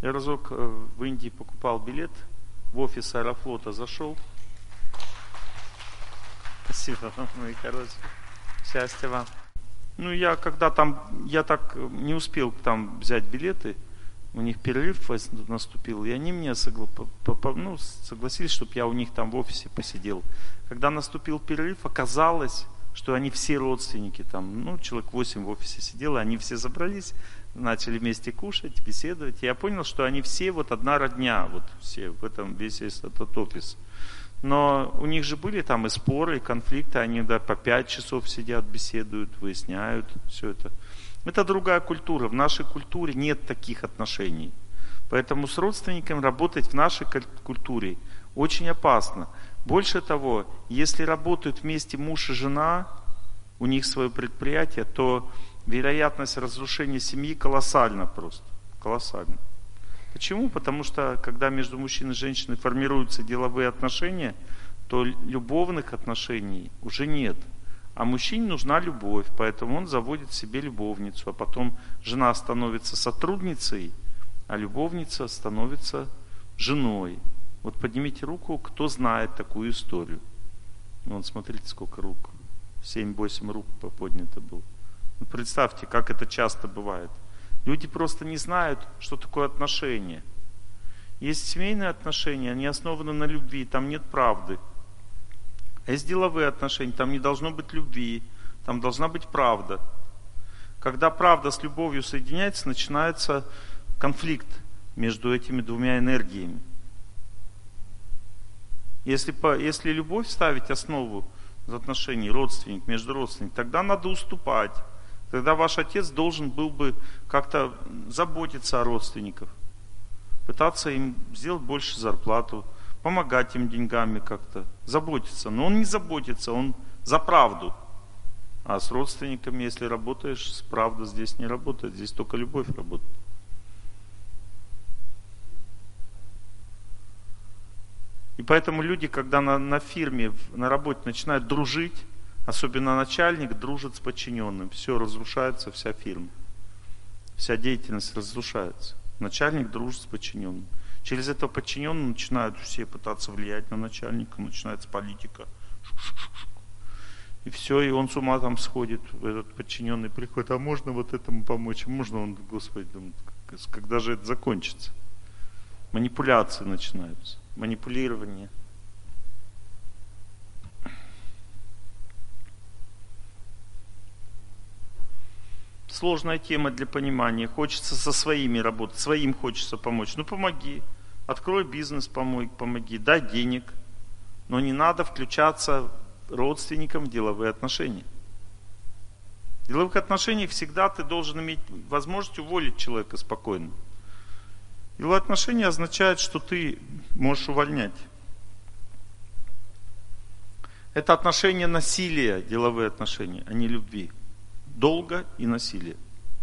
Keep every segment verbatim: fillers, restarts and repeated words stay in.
Я разок в Индии покупал билет, в офис Аэрофлота зашел. Спасибо вам, мои хорошие. Счастья вам. Ну, я когда там, я так не успел там взять билеты, у них перерыв наступил, и они мне согла, по, по, ну, согласились, чтобы я у них там в офисе посидел. Когда наступил перерыв, оказалось, что они все родственники, там, ну, человек восемь в офисе сидело, они все собрались, начали вместе кушать, беседовать. И я понял, что они все вот одна родня, вот все в этом весь этот офис. Но у них же были там и споры, и конфликты, они да, по пять часов сидят, беседуют, выясняют все это. Это другая культура. В нашей культуре нет таких отношений. Поэтому с родственниками работать в нашей культуре очень опасно. Больше того, если работают вместе муж и жена, у них свое предприятие, то вероятность разрушения семьи колоссальна просто. Колоссальна. Почему? Потому что когда между мужчиной и женщиной формируются деловые отношения, то любовных отношений уже нет. А мужчине нужна любовь, поэтому он заводит себе любовницу, а потом жена становится сотрудницей, а любовница становится женой. Вот поднимите руку, кто знает такую историю. Вон, смотрите, сколько рук. семь-восемь рук поднято было. Ну, представьте, как это часто бывает. Люди просто не знают, что такое отношения. Есть семейные отношения, они основаны на любви, там нет правды. А есть деловые отношения, там не должно быть любви, там должна быть правда. Когда правда с любовью соединяется, начинается конфликт между этими двумя энергиями. Если, если любовь ставить основу отношений родственник между родственниками, тогда надо уступать. Тогда ваш отец должен был бы как-то заботиться о родственниках, пытаться им сделать больше зарплату, помогать им деньгами как-то, заботиться. Но он не заботится, он за правду. А с родственниками, если работаешь, правда здесь не работает, здесь только любовь работает. И поэтому люди, когда на, на фирме, на работе начинают дружить, особенно начальник дружит с подчиненным, все разрушается, вся фирма. Вся деятельность разрушается. Начальник дружит с подчиненным. Через этого подчиненного начинают все пытаться влиять на начальника, начинается политика. И все, и он с ума там сходит, этот подчиненный приходит, а можно вот этому помочь, а можно он, Господи, думает, когда же это закончится? Манипуляции начинаются, манипулирование. Сложная тема для понимания. Хочется со своими работать, своим хочется помочь. Ну помоги, открой бизнес, помоги, помоги, дай денег. Но не надо включаться родственникам в деловые отношения. В деловых отношениях всегда ты должен иметь возможность уволить человека спокойно. Деловые отношения означают, что ты можешь увольнять. Это отношения насилия, деловые отношения, а не любви. Долго и насилие.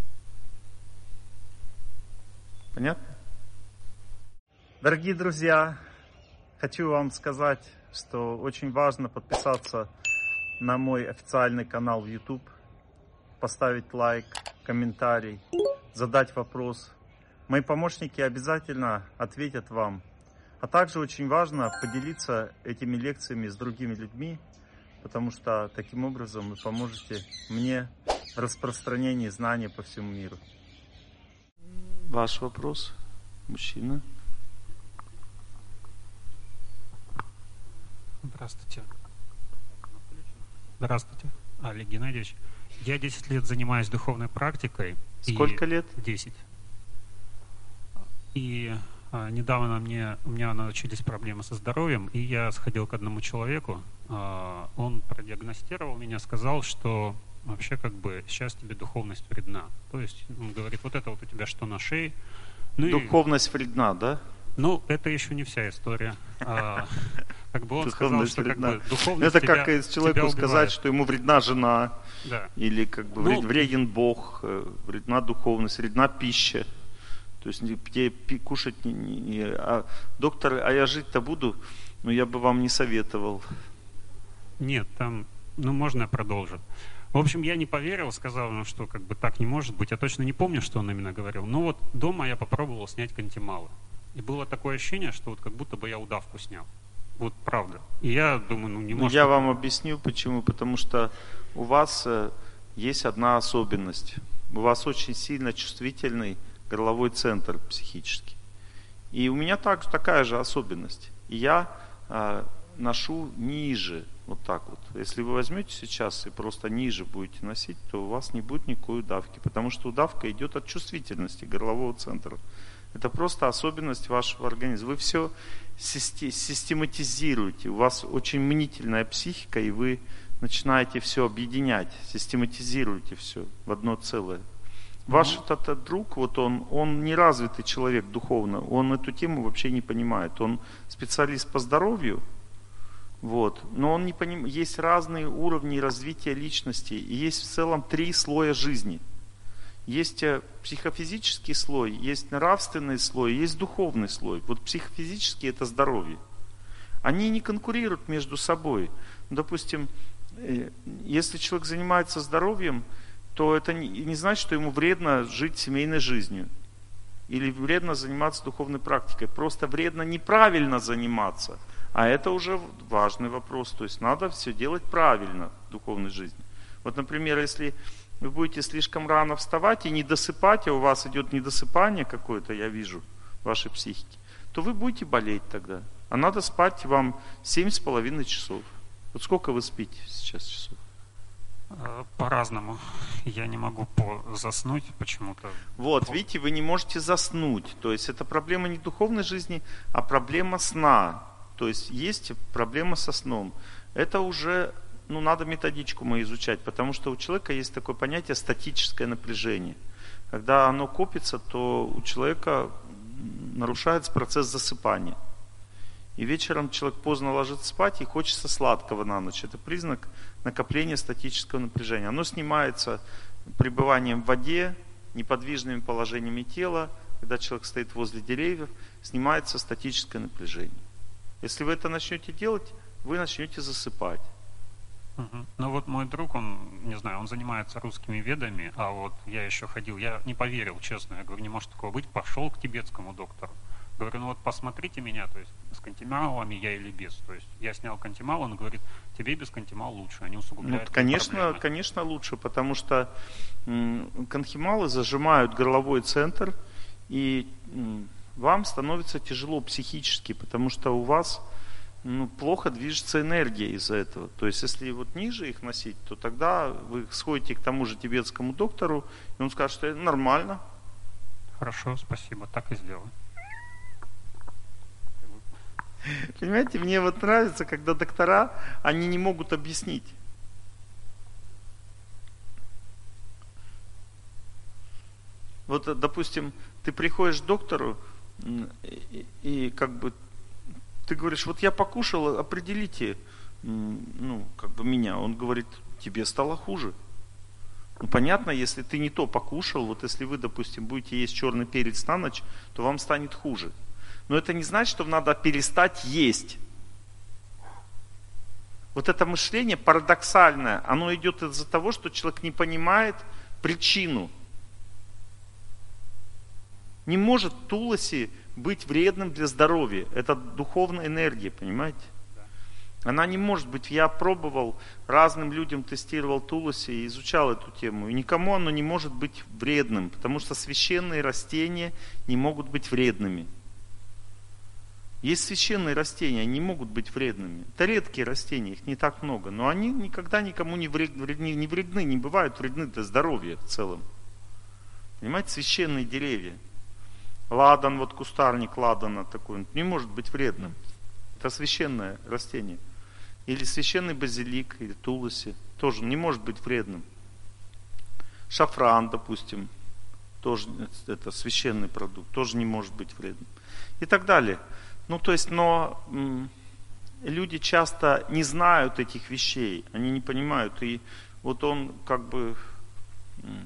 Понятно? Дорогие друзья, хочу вам сказать, что очень важно подписаться на мой официальный канал в YouTube, поставить лайк, комментарий, задать вопрос. Мои помощники обязательно ответят вам. А также очень важно поделиться этими лекциями с другими людьми, потому что таким образом вы поможете мне в распространении знаний по всему миру. Ваш вопрос, мужчина. Здравствуйте. Здравствуйте, Олег Геннадьевич. Я десять лет занимаюсь духовной практикой. Сколько лет? десять. И а, недавно мне, у меня начались проблемы со здоровьем, и я сходил к одному человеку. А, он продиагностировал меня, сказал, что вообще как бы сейчас тебе духовность вредна. То есть он говорит, вот это вот у тебя что на шее. Ну духовность и, вредна, да? Ну, это еще не вся история. А, как бы он сказал, что как бы духовность это тебя, как человеку сказать, что ему вредна жена, да. Или как бы ну, вреден Бог, вредна духовность, вредна пища. То есть где кушать не, не, не а доктор, а я жить-то буду, но я бы вам не советовал. Нет, там, ну можно я продолжу. В общем, я не поверил, сказал ему, что как бы так не может быть. Я точно не помню, что он именно говорил. Но вот дома я попробовал снять кантималы. И было такое ощущение, что вот как будто бы я удавку снял. Вот правда. И я думаю, ну не может... Я вам объясню, почему. Потому что у вас есть одна особенность. У вас очень сильно чувствительный горловой центр психический. И у меня также такая же особенность. И я э, ношу ниже, вот так вот. Если вы возьмете сейчас и просто ниже будете носить, то у вас не будет никакой удавки. Потому что удавка идет от чувствительности горлового центра. Это просто особенность вашего организма. Вы все систематизируете. У вас очень мнительная психика, и вы начинаете все объединять, систематизируете все в одно целое. Ваш mm-hmm. этот друг, вот он, он неразвитый человек духовно, он эту тему вообще не понимает. Он специалист по здоровью, вот, но он не понимает, есть разные уровни развития личности, и есть в целом три слоя жизни. Есть психофизический слой, есть нравственный слой, есть духовный слой. Вот психофизический – это здоровье. Они не конкурируют между собой. Допустим, если человек занимается здоровьем, то это не значит, что ему вредно жить семейной жизнью. Или вредно заниматься духовной практикой. Просто вредно неправильно заниматься. А это уже важный вопрос. То есть надо все делать правильно в духовной жизни. Вот, например, если вы будете слишком рано вставать и не досыпать, а у вас идет недосыпание какое-то, я вижу, в вашей психике, то вы будете болеть тогда. А надо спать вам семь с половиной часов. Вот сколько вы спите сейчас часов? По-разному. Я не могу заснуть почему-то. Вот, видите, вы не можете заснуть. То есть это проблема не духовной жизни, а проблема сна. То есть есть проблема со сном. Это уже, ну, надо методичку мы изучать, потому что у человека есть такое понятие статическое напряжение. Когда оно копится, то у человека нарушается процесс засыпания. И вечером человек поздно ложится спать и хочется сладкого на ночь. Это признак накопления статического напряжения. Оно снимается пребыванием в воде, неподвижными положениями тела. Когда человек стоит возле деревьев, снимается статическое напряжение. Если вы это начнете делать, вы начнете засыпать. Угу. Ну вот мой друг, он, не знаю, он занимается русскими ведами, а вот я еще ходил, я не поверил, честно, я говорю, не может такого быть, пошел к тибетскому доктору. Говорю, ну вот посмотрите меня, то есть с кантималами я или без. То есть я снял кантимал, он говорит, тебе без кантимал лучше, они усугубляют. Ну, конечно, проблемы. конечно лучше, потому что м, кантималы зажимают горловой центр, и м, вам становится тяжело психически, потому что у вас ну, плохо движется энергия из-за этого. То есть если вот ниже их носить, то тогда вы сходите к тому же тибетскому доктору, и он скажет, что это нормально. Хорошо, спасибо, так и сделаю. Понимаете, мне вот нравится, когда доктора, они не могут объяснить. Вот, допустим, ты приходишь к доктору, и, и как бы ты говоришь, вот я покушал, определите, ну, как бы меня. Он говорит, тебе стало хуже. Ну, понятно, если ты не то покушал, вот если вы, допустим, будете есть черный перец на ночь, то вам станет хуже. Но это не значит, что надо перестать есть. Вот это мышление парадоксальное, оно идет из-за того, что человек не понимает причину. Не может туласи быть вредным для здоровья. Это духовная энергия, понимаете? Она не может быть. Я пробовал, разным людям тестировал туласи и изучал эту тему. И никому оно не может быть вредным, потому что священные растения не могут быть вредными. Есть священные растения, они не могут быть вредными. Это редкие растения, их не так много, но они никогда никому не вредны, не вредны, не бывают вредны для здоровья в целом. Понимаете, священные деревья. Ладан, вот кустарник ладана такой, он не может быть вредным. Это священное растение. Или священный базилик, или туласи, тоже не может быть вредным. Шафран, допустим, тоже это священный продукт, тоже не может быть вредным. И так далее. Ну, то есть, но м, люди часто не знают этих вещей, они не понимают. И вот он как бы, м,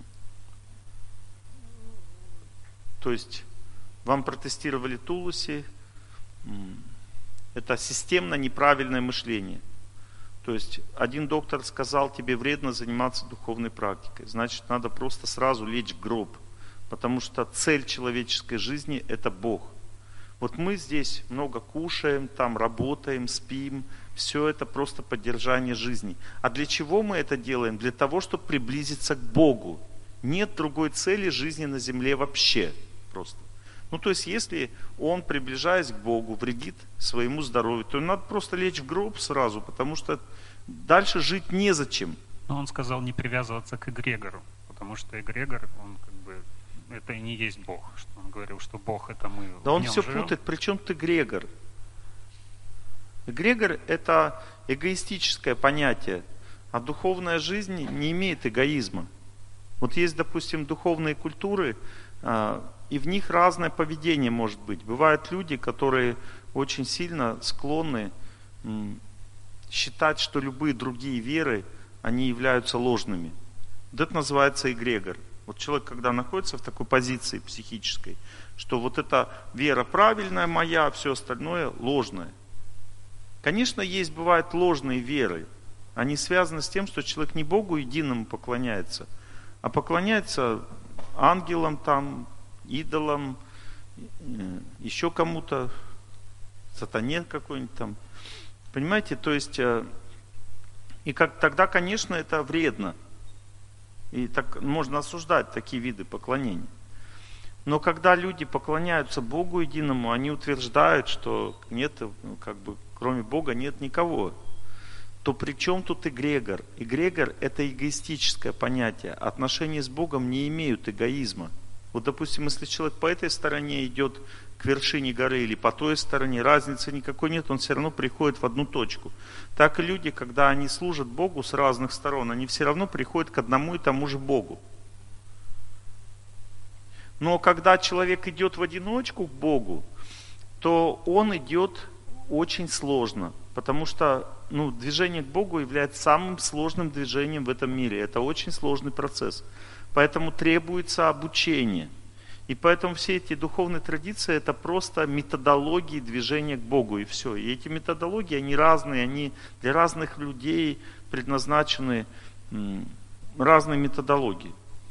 то есть, вам протестировали туласи, м, это системно неправильное мышление. То есть один доктор сказал, тебе вредно заниматься духовной практикой. Значит, надо просто сразу лечь в гроб. Потому что цель человеческой жизни – это Бог. Вот мы здесь много кушаем, там работаем, спим. Все это просто поддержание жизни. А для чего мы это делаем? Для того, чтобы приблизиться к Богу. Нет другой цели жизни на земле вообще. Просто. Ну, то есть, если он, приближаясь к Богу, вредит своему здоровью, то надо просто лечь в гроб сразу, потому что дальше жить незачем. Но он сказал не привязываться к эгрегору, потому что эгрегор, он как бы, это и не есть Бог. Что он говорил, что Бог это мы. Да он в нем все живем. путает. Причем тут эгрегор? Эгрегор – это эгоистическое понятие, а духовная жизнь не имеет эгоизма. Вот есть, допустим, духовные культуры, и в них разное поведение может быть. Бывают люди, которые очень сильно склонны считать, что любые другие веры, они являются ложными. Вот это называется эгрегор. Вот человек, когда находится в такой позиции психической, что вот эта вера правильная моя, а все остальное ложное. Конечно, есть, бывают ложные веры. Они связаны с тем, что человек не Богу единому поклоняется, а поклоняется ангелам там, идолам, еще кому-то, сатане какой-нибудь там. Понимаете, то есть, и как, тогда, конечно, это вредно. И так можно осуждать такие виды поклонения. Но когда люди поклоняются Богу единому, они утверждают, что нет, ну, как бы, кроме Бога нет никого. То при чем тут эгрегор? Эгрегор – это эгоистическое понятие. Отношения с Богом не имеют эгоизма. Вот, допустим, если человек по этой стороне идет к вершине горы или по той стороне, разницы никакой нет, он все равно приходит в одну точку. Так и люди, когда они служат Богу с разных сторон, они все равно приходят к одному и тому же Богу. Но когда человек идет в одиночку к Богу, то он идет очень сложно, потому что ну, движение к Богу является самым сложным движением в этом мире. Это очень сложный процесс. Поэтому требуется обучение. И поэтому все эти духовные традиции – это просто методологии движения к Богу, и все. И эти методологии, они разные, они для разных людей предназначены разные методологии.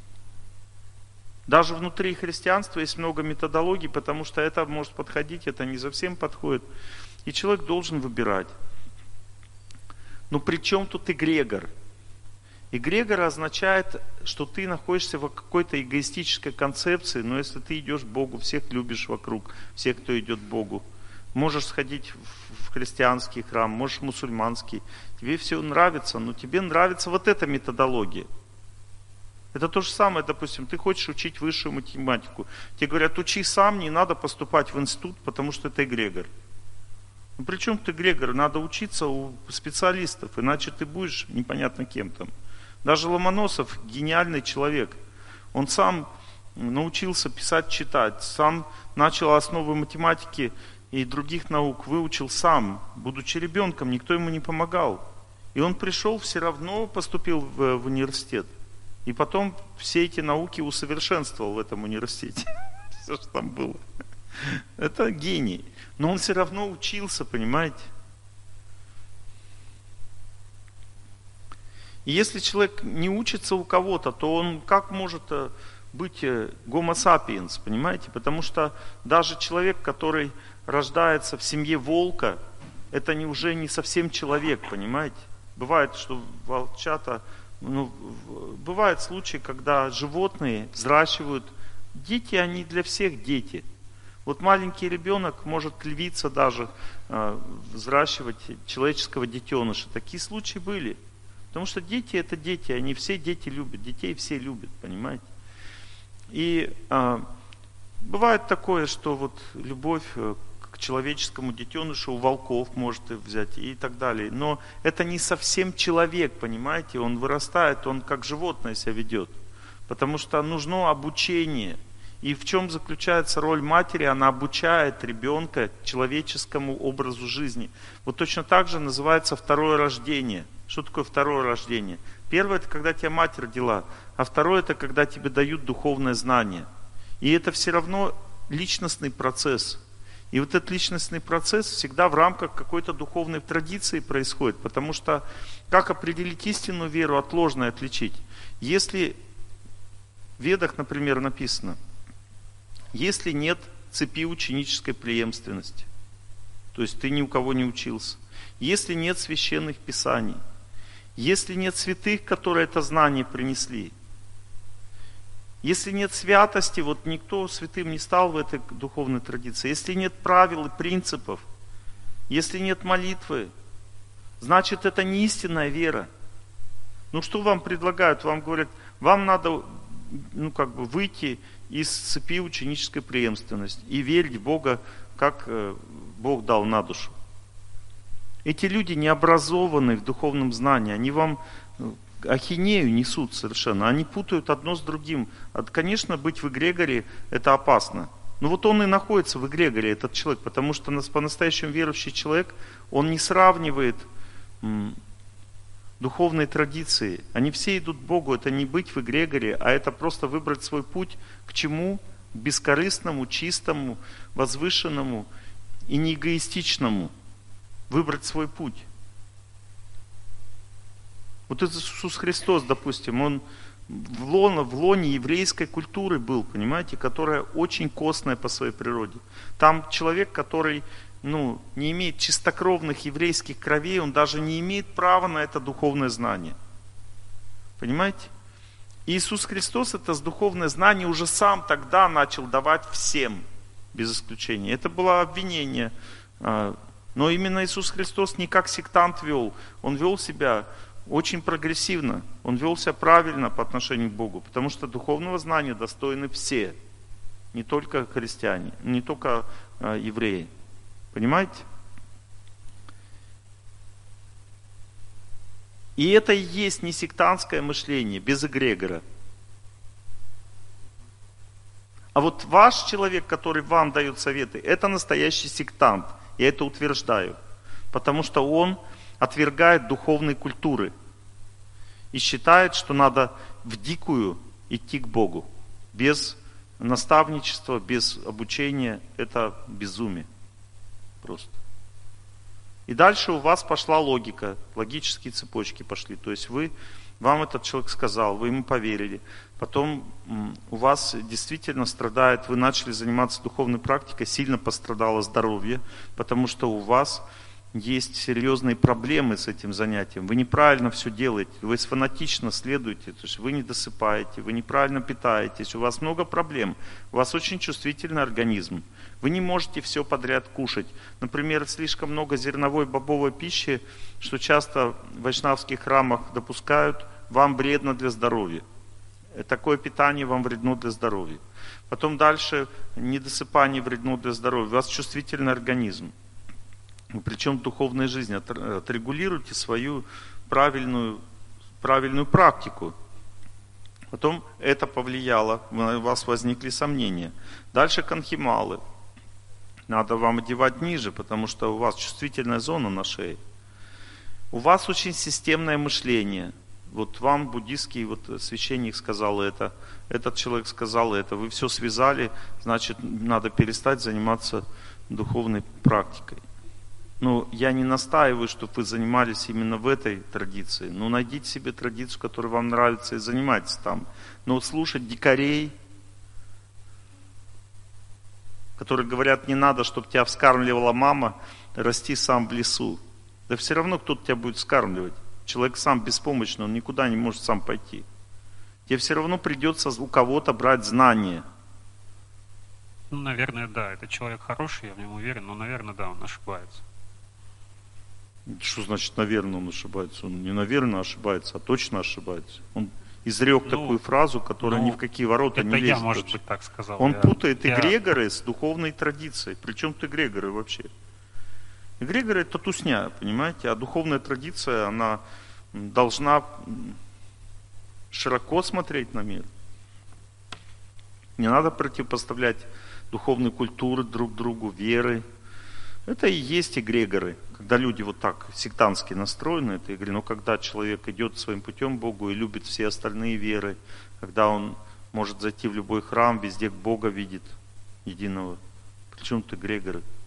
Даже внутри христианства есть много методологий, потому что это может подходить, это не совсем подходит. И человек должен выбирать. Но при чем тут эгрегор? Эгрегор означает, что ты находишься в какой-то эгоистической концепции, но если ты идешь к Богу, всех любишь вокруг, всех, кто идет к Богу. Можешь сходить в христианский храм, можешь в мусульманский. Тебе все нравится, но тебе нравится вот эта методология. Это то же самое, допустим, ты хочешь учить высшую математику. Тебе говорят, учи сам, не надо поступать в институт, потому что это эгрегор. Ну при чем тут эгрегор? Надо учиться у специалистов, иначе ты будешь непонятно кем там. Даже Ломоносов гениальный человек. Он сам научился писать, читать, сам начал основы математики и других наук, выучил сам, будучи ребенком, никто ему не помогал. И он пришел, все равно поступил в, в университет. И потом все эти науки усовершенствовал в этом университете. Все, что там было. Это гений. Но он все равно учился, понимаете? И если человек не учится у кого-то, то он как может быть гомо сапиенс, понимаете? Потому что даже человек, который рождается в семье волка, это не, уже не совсем человек, понимаете? Бывает, что волчата, ну, бывают случаи, когда животные взращивают, дети, они для всех дети. Вот маленький ребенок может львица даже э, взращивать человеческого детеныша. Такие случаи были. Потому что дети это дети, они все дети любят, детей все любят, понимаете? И э, бывает такое, что вот любовь к человеческому детенышу у волков может взять и так далее. Но это не совсем человек, понимаете? Он вырастает, он как животное себя ведет. Потому что нужно обучение. И в чем заключается роль матери? Она обучает ребенка человеческому образу жизни. Вот точно так же называется второе рождение. Что такое второе рождение? Первое – это когда тебя мать родила, а второе – это когда тебе дают духовное знание. И это все равно личностный процесс. И вот этот личностный процесс всегда в рамках какой-то духовной традиции происходит, потому что как определить истинную веру от ложной отличить? Если в Ведах, например, написано, если нет цепи ученической преемственности, то есть ты ни у кого не учился, если нет священных писаний, если нет святых, которые это знание принесли, если нет святости, вот никто святым не стал в этой духовной традиции, если нет правил и принципов, если нет молитвы, значит это не истинная вера. Ну что вам предлагают? Вам говорят, вам надо ну, как бы выйти из цепи ученической преемственности и верить в Бога, как э, Бог дал на душу. Эти люди не образованы в духовном знании, они вам ахинею несут совершенно, они путают одно с другим. Конечно, быть в эгрегоре это опасно. Но вот он и находится в эгрегоре, этот человек, потому что по-настоящему верующий человек, он не сравнивает м, духовные традиции. Они все идут к Богу, это не быть в эгрегоре, а это просто выбрать свой путь к чему? К бескорыстному, чистому, возвышенному и не эгоистичному. Выбрать свой путь. Вот Иисус Христос, допустим, он в лоне, в лоне еврейской культуры был, понимаете, которая очень костная по своей природе. Там человек, который ну, не имеет чистокровных еврейских кровей, он даже не имеет права на это духовное знание. Понимаете? И Иисус Христос это духовное знание уже сам тогда начал давать всем, без исключения. Это было обвинение. Но именно Иисус Христос не как сектант вел, Он вел себя очень прогрессивно, Он вел себя правильно по отношению к Богу, потому что духовного знания достойны все, не только христиане, не только э, евреи. Понимаете? И это и есть не сектантское мышление, без эгрегора. А вот ваш человек, который вам дает советы, это настоящий сектант. Я это утверждаю. Потому что он отвергает духовные культуры. И считает, что надо в дикую идти к Богу. Без наставничества, без обучения. Это безумие. Просто. И дальше у вас пошла логика. Логические цепочки пошли. То есть вы, вам этот человек сказал, вы ему поверили. Потом у вас действительно страдает, вы начали заниматься духовной практикой, сильно пострадало здоровье, потому что у вас есть серьезные проблемы с этим занятием. Вы неправильно все делаете, вы фанатично следуете, то есть вы не досыпаете, вы неправильно питаетесь, у вас много проблем, у вас очень чувствительный организм. Вы не можете все подряд кушать. Например, слишком много зерновой бобовой пищи, что часто в вайшнавских храмах допускают, вам вредно для здоровья. Такое питание вам вредно для здоровья. Потом дальше недосыпание вредно для здоровья. У вас чувствительный организм. Причем в духовной жизни отрегулируйте свою правильную, правильную практику. Потом это повлияло, у вас возникли сомнения. Дальше конхималы. Надо вам одевать ниже, потому что у вас чувствительная зона на шее. У вас очень системное мышление. Вот вам буддийский вот священник сказал это, этот человек сказал это, вы все связали, значит, надо перестать заниматься духовной практикой. Ну, я не настаиваю, чтобы вы занимались именно в этой традиции. Ну, найдите себе традицию, которая вам нравится, и занимайтесь там. Но вот слушать дикарей, которые говорят, не надо, чтобы тебя вскармливала мама, расти сам в лесу. Да все равно кто-то тебя будет вскармливать. Человек сам беспомощный, он никуда не может сам пойти. Тебе все равно придется у кого-то брать знания. Ну, наверное, да. Это человек хороший, я в нем уверен, но, наверное, да, он ошибается. Что значит, наверное, он ошибается? Он не наверное ошибается, а точно ошибается. Он изрек ну, такую фразу, которая ну, ни в какие ворота не лезет. Это я, может быть, так сказал. Он я, путает я... эгрегоры с духовной традицией. Причем тут эгрегоры вообще? Эгрегоры это тусня, понимаете? А духовная традиция, она должна широко смотреть на мир. Не надо противопоставлять духовные культуры друг другу, веры. Это и есть эгрегоры. Когда люди вот так сектантски настроены, это эгрегоры. Но когда человек идет своим путем к Богу и любит все остальные веры, когда он может зайти в любой храм, везде Бога видит единого. Причем тут эгрегоры?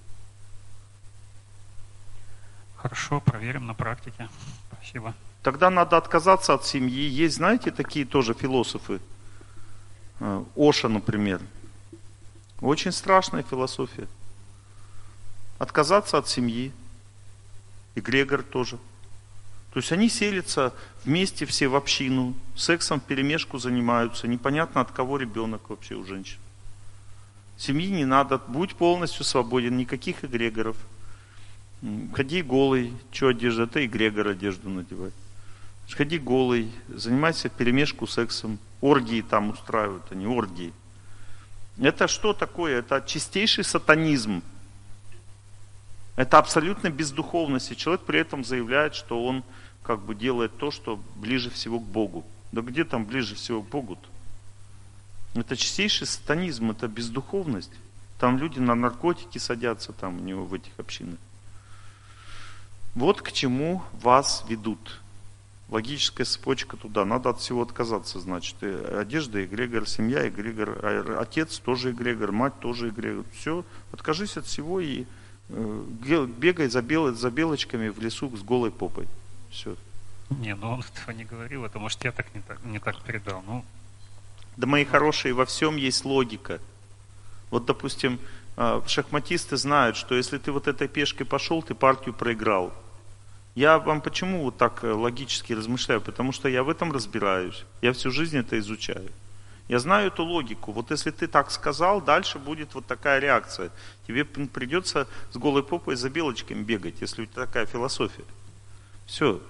Хорошо, проверим на практике. Спасибо. Тогда надо отказаться от семьи. Есть, знаете, такие тоже философы. Оша, например. Очень страшная философия. Отказаться от семьи. И Грегор тоже. То есть они селятся вместе все в общину, сексом вперемешку занимаются, непонятно от кого ребенок вообще у женщин. Семьи не надо, будь полностью свободен, никаких эгрегоров. Ходи голый, что одежда, это эгрегор одежду надевай. Ходи голый, занимайся вперемешку сексом, оргии там устраивают, а не оргии. Это что такое? Это чистейший сатанизм. Это абсолютно бездуховность. И человек при этом заявляет, что он как бы делает то, что ближе всего к Богу. Да где там ближе всего к Богу-то? Это чистейший сатанизм, это бездуховность. Там люди на наркотики садятся там у него в этих общинах. Вот к чему вас ведут. Логическая цепочка туда. Надо от всего отказаться, значит. И одежда, эгрегор, семья, эгрегор, отец тоже эгрегор, мать тоже эгрегор. Все, откажись от всего и бегай за, бел, за белочками в лесу с голой попой. Все. Не, ну он этого не говорил, это может я так не так, не так передал. Ну, да, мои хорошие, во всем есть логика. Вот, допустим, шахматисты знают, что если ты вот этой пешкой пошел, ты партию проиграл. Я вам почему вот так логически размышляю? Потому что я в этом разбираюсь. Я всю жизнь это изучаю. Я знаю эту логику. Вот если ты так сказал, дальше будет вот такая реакция. Тебе придется с голой попой за белочками бегать, если у тебя такая философия. Все.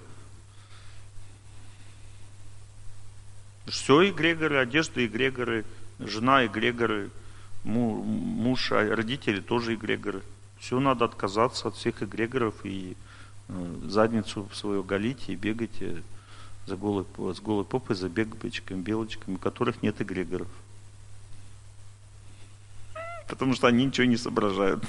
Все эгрегоры, одежда эгрегоры, жена эгрегоры, муж, родители тоже эгрегоры. Все, надо отказаться от всех эгрегоров и задницу свою голить и бегать за голой, с голой попой за бегбочками, белочками, у которых нет эгрегоров. Потому что они ничего не соображают.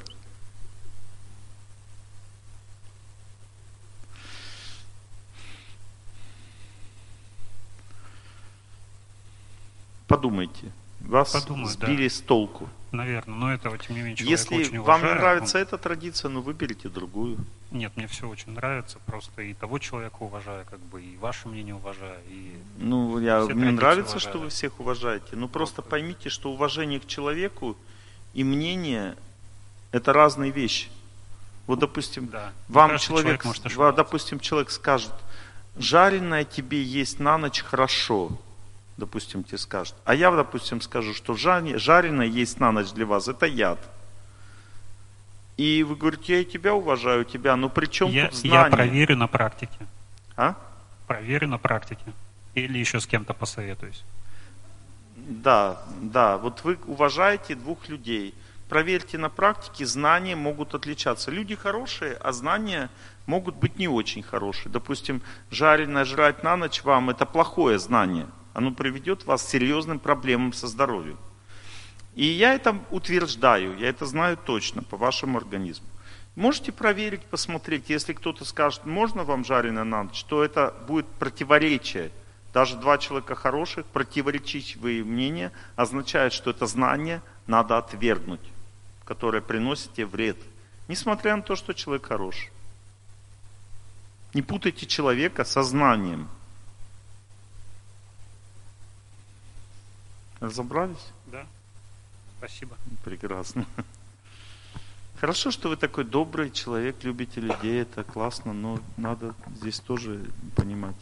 Подумайте. Вас Подумаю, сбили да. с толку. Наверное, но этого, тем не менее, человек Если очень вам уважаю. не нравится он... эта традиция, ну выберите другую. Нет, мне все очень нравится, просто и того человека уважаю, как бы, и ваше мнение уважаю, и Ну, я, все мне нравится, уважаю. что вы всех уважаете. Но просто Просто. поймите, что уважение к человеку и мнение – это разные вещи. Вот, допустим, Да. вам кажется, человек, человек может вам, ошибаться. допустим, человек скажет, жареное тебе есть на ночь хорошо, допустим, тебе скажет. А я, допустим, скажу, что жареное есть на ночь для вас – это яд. И вы говорите, я и тебя уважаю, тебя, но при чем я, тут знание? Я проверю на практике. А? Проверю на практике. Или еще с кем-то посоветуюсь. Да, да. Вот вы уважаете двух людей. Проверьте на практике, знания могут отличаться. Люди хорошие, а знания могут быть не очень хорошие. Допустим, жареное жрать на ночь вам – это плохое знание. Оно приведет вас к серьезным проблемам со здоровьем. И я это утверждаю, я это знаю точно по вашему организму. Можете проверить, посмотреть, если кто-то скажет, можно вам жареное на ночь, то это будет противоречие. Даже два человека хороших, противоречивые мнения означает, что это знание надо отвергнуть, которое приносит тебе вред, несмотря на то, что человек хороший. Не путайте человека со знанием. Разобрались? Да. Спасибо. Прекрасно. Хорошо, что вы такой добрый человек, любите людей, это классно, но надо здесь тоже понимать.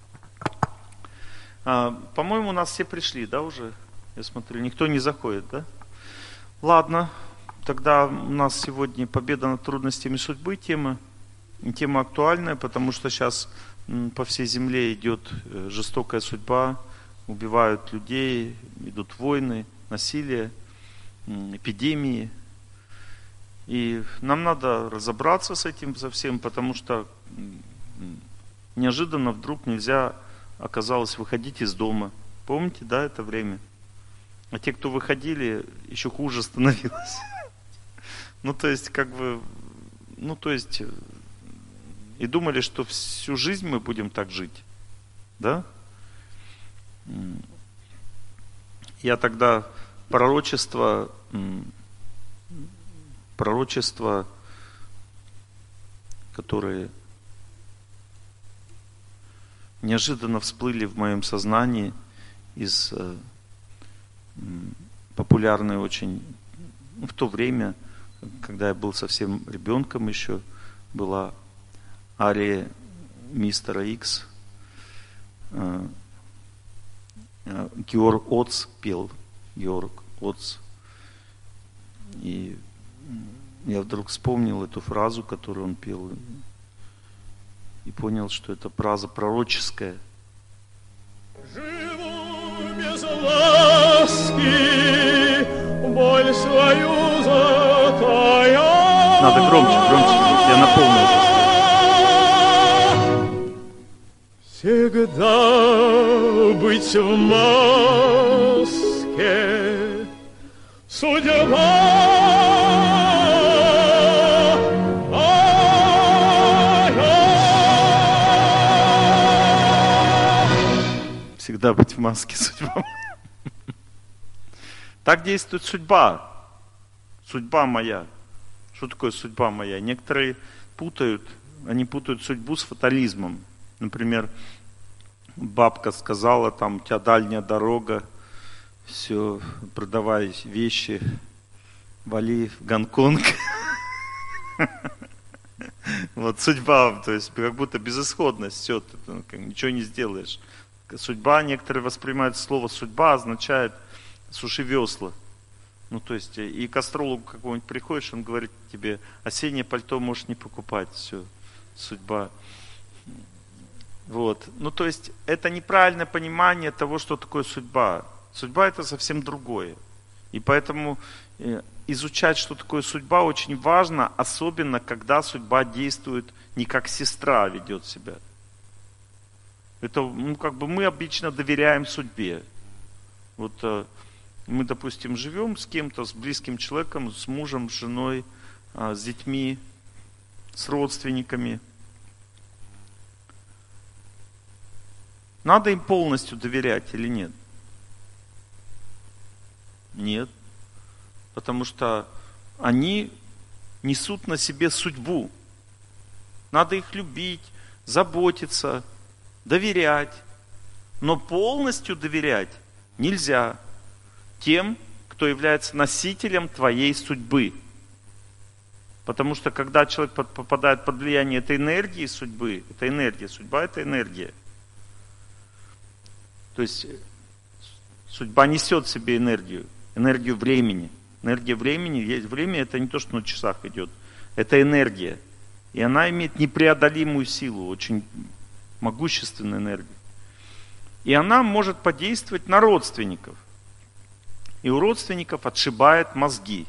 А, по-моему, у нас все пришли, да, уже? Я смотрю, никто не заходит, да? Ладно, тогда у нас сегодня победа над трудностями судьбы тема. Тема актуальная, потому что сейчас по всей земле идет жестокая судьба, убивают людей, идут войны, насилие, эпидемии. И нам надо разобраться с этим совсем, потому что неожиданно вдруг нельзя оказалось выходить из дома. Помните, да, это время? А те, кто выходили, еще хуже становилось. Ну, то есть, как бы, ну, то есть, и думали, что всю жизнь мы будем так жить. Да? Я тогда пророчество, пророчество которые неожиданно всплыли в моем сознании из э, популярной очень, ну, в то время, когда я был совсем ребенком еще, была ария мистера Икс. Э, э, Георг Оц пел, Георг Оц. И я вдруг вспомнил эту фразу, которую он пел, и понял, что это фраза пророческая. Живу без ласки, боль свою затая. Надо громче, громче, я на полную поставлю. Всегда быть в маске, судьба. Всегда быть в маске, судьба. Так действует судьба. Судьба моя. Что такое судьба моя? Некоторые путают, они путают судьбу с фатализмом. Например, бабка сказала, там, у тебя дальняя дорога, все, продавай вещи, вали в Гонконг. Вот судьба, то есть как будто безысходность, все, ты ничего не сделаешь. Судьба, некоторые воспринимают слово судьба, означает суши весла. Ну, то есть, и к астрологу какому-нибудь приходишь, он говорит тебе, осеннее пальто можешь не покупать, все, судьба. Вот. Ну, то есть, это неправильное понимание того, что такое судьба. Судьба это совсем другое. И поэтому изучать, что такое судьба, очень важно, особенно когда судьба действует не как сестра ведет себя. Это, ну, как бы мы обычно доверяем судьбе. Вот э, мы, допустим, живем с кем-то, с близким человеком, с мужем, с женой, э, с детьми, с родственниками. Надо им полностью доверять или нет? Нет. Потому что они несут на себе судьбу. Надо их любить, заботиться, доверять. Но полностью доверять нельзя тем, кто является носителем твоей судьбы. Потому что когда человек попадает под влияние этой энергии судьбы, это энергия, судьба это энергия. То есть судьба несет в себе энергию, энергию времени. Энергия времени, есть время, это не то, что на часах идет, это энергия. И она имеет непреодолимую силу, очень могущественную энергию. И она может подействовать на родственников. И у родственников отшибает мозги.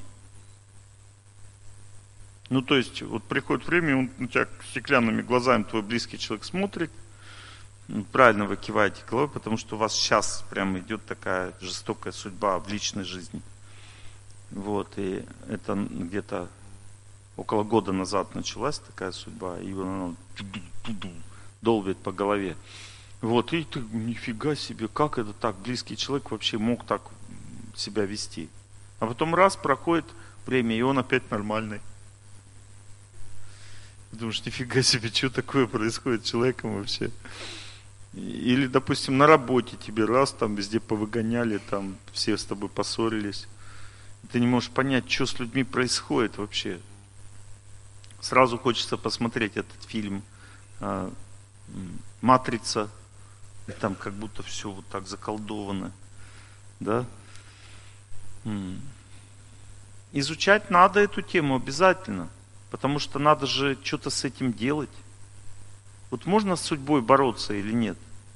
Ну, то есть, вот приходит время, он на тебя стеклянными глазами, твой близкий человек смотрит. Ну, правильно вы киваете головой, потому что у вас сейчас прямо идет такая жестокая судьба в личной жизни. Вот, и это где-то около года назад началась такая судьба, и она долбит по голове. Вот, и ты, нифига себе, как это так, близкий человек вообще мог так себя вести. А потом раз, проходит время, и он опять нормальный. Думаешь, нифига себе, что такое происходит с человеком вообще? Или, допустим, на работе тебе раз, там везде повыгоняли, там все с тобой поссорились. Ты не можешь понять, что с людьми происходит вообще. Сразу хочется посмотреть этот фильм «Матрица». И там как будто все вот так заколдовано. Да? Изучать надо эту тему обязательно. Потому что надо же что-то с этим делать. Вот можно с судьбой бороться или нет?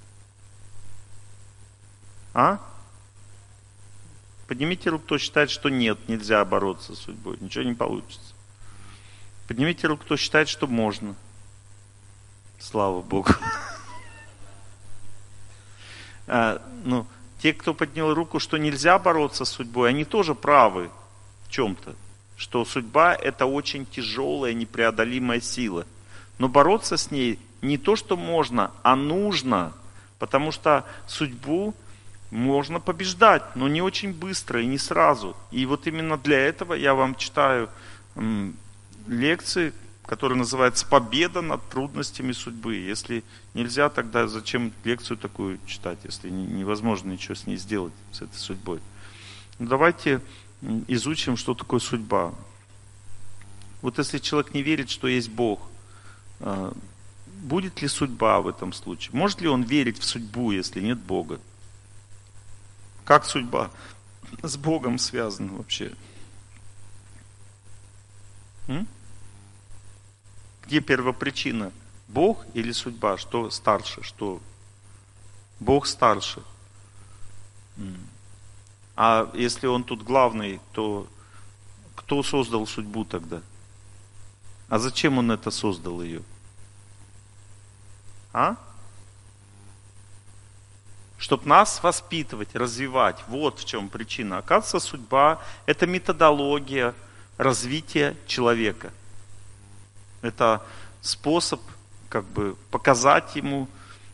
А? Поднимите руку, кто считает, что нет, нельзя бороться с судьбой. Ничего не получится. Поднимите руку, кто считает, что можно. Слава Богу. А, ну, те, кто поднял руку, что нельзя бороться с судьбой, они тоже правы в чем-то. Что судьба это очень тяжелая, непреодолимая сила. Но бороться с ней не то, что можно, а нужно. Потому что судьбу можно побеждать, но не очень быстро и не сразу. И вот именно для этого я вам читаю м, лекции, который называется «Победа над трудностями судьбы». Если нельзя, тогда зачем лекцию такую читать, если невозможно ничего с ней сделать, с этой судьбой. Ну, давайте изучим, что такое судьба. Вот если человек не верит, что есть Бог, будет ли судьба в этом случае? Может ли он верить в судьбу, если нет Бога? Как судьба с Богом связана вообще? М? Где первопричина? Бог или судьба? Что старше? Что? Бог старше. А если он тут главный, то кто создал судьбу тогда? А зачем он это создал ее? А? Чтоб нас воспитывать, развивать. Вот в чем причина. Оказывается, судьба – это методология развития человека. Это способ как бы показать ему,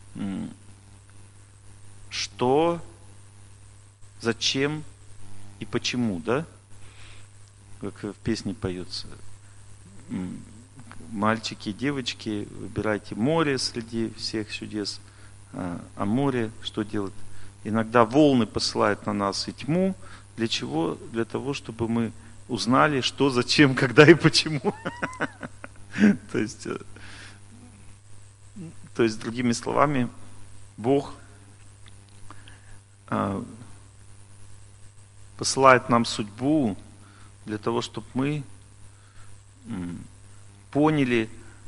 что, зачем и почему, да? Как в песне поется. Мальчики и девочки, выбирайте море среди всех чудес. А море что делает? Иногда волны посылают на нас и тьму. Для чего? Для того, чтобы мы узнали, что, зачем, когда и почему. То есть, то есть, другими словами, Бог посылает нам судьбу для того, чтобы мы поняли,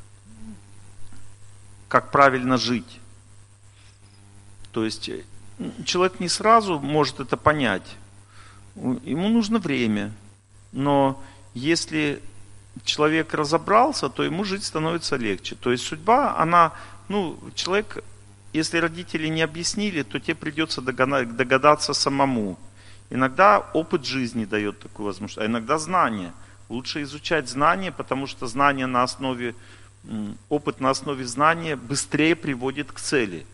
как правильно жить. То есть человек не сразу может это понять. Ему нужно время. Но если человек разобрался, то ему жить становится легче. То есть судьба, она, ну, человек, если родители не объяснили, то тебе придется догадаться самому. Иногда опыт жизни дает такую возможность, а иногда знания. Лучше изучать знания, потому что знания на основе, опыт на основе знания быстрее приводит к цели.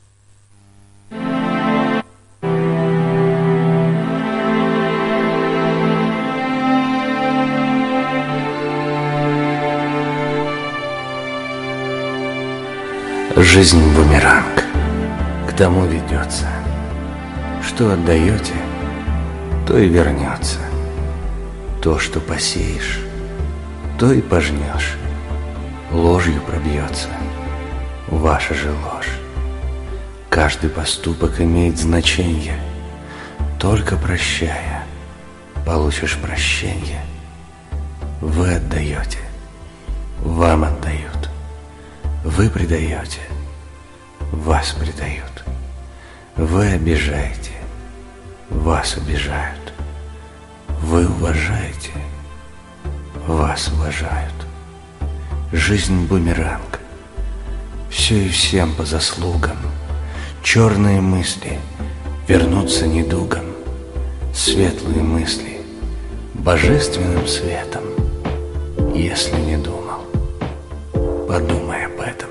Жизнь бумеранг, к тому ведется. Что отдаете, то и вернется. То, что посеешь, то и пожнешь. Ложью пробьется ваша же ложь. Каждый поступок имеет значение. Только прощая, получишь прощение. Вы отдаете, вам отдают. Вы предаете, вас предают. Вы обижаете, вас обижают. Вы уважаете, вас уважают. Жизнь бумеранг, все и всем по заслугам. Черные мысли вернутся недугом, светлые мысли божественным светом. Если не думал, подумай об этом.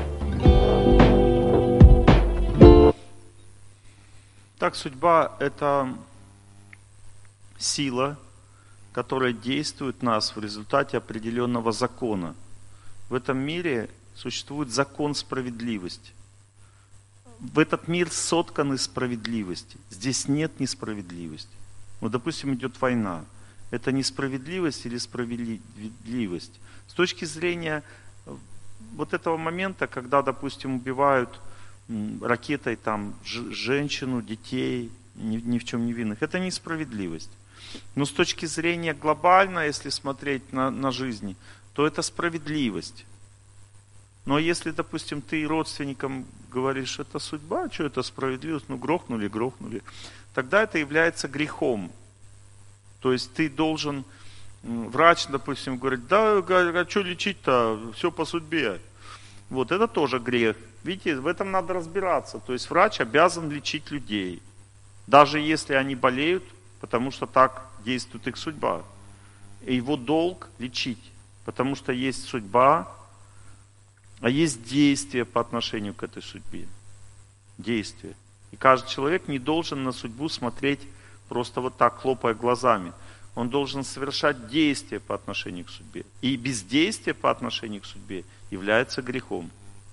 Так, судьба – это сила, которая действует в нас в результате определенного закона. В этом мире существует закон справедливости. В этот мир соткан из справедливости. Здесь нет несправедливости. Вот, допустим, идет война. Это несправедливость или справедливость? С точки зрения вот этого момента, когда, допустим, убивают ракетой там женщину, детей, ни, ни в чем не винных, это несправедливость. Но с точки зрения глобально, если смотреть на, на жизнь, то это справедливость. Но если, допустим, ты родственникам говоришь, это судьба, что это справедливость, ну грохнули, грохнули, тогда это является грехом. То есть ты должен, врач, допустим, говорит, да, а что лечить-то, все по судьбе. Вот это тоже грех. Видите, в этом надо разбираться. То есть врач обязан лечить людей, даже если они болеют, потому что так действует их судьба. И его долг лечить, потому что есть судьба, а есть действие по отношению к этой судьбе. Действие. И каждый человек не должен на судьбу смотреть просто вот так, хлопая глазами. он должен совершать действия по отношению к судьбе. И бездействие по отношению к судьбе является грехом.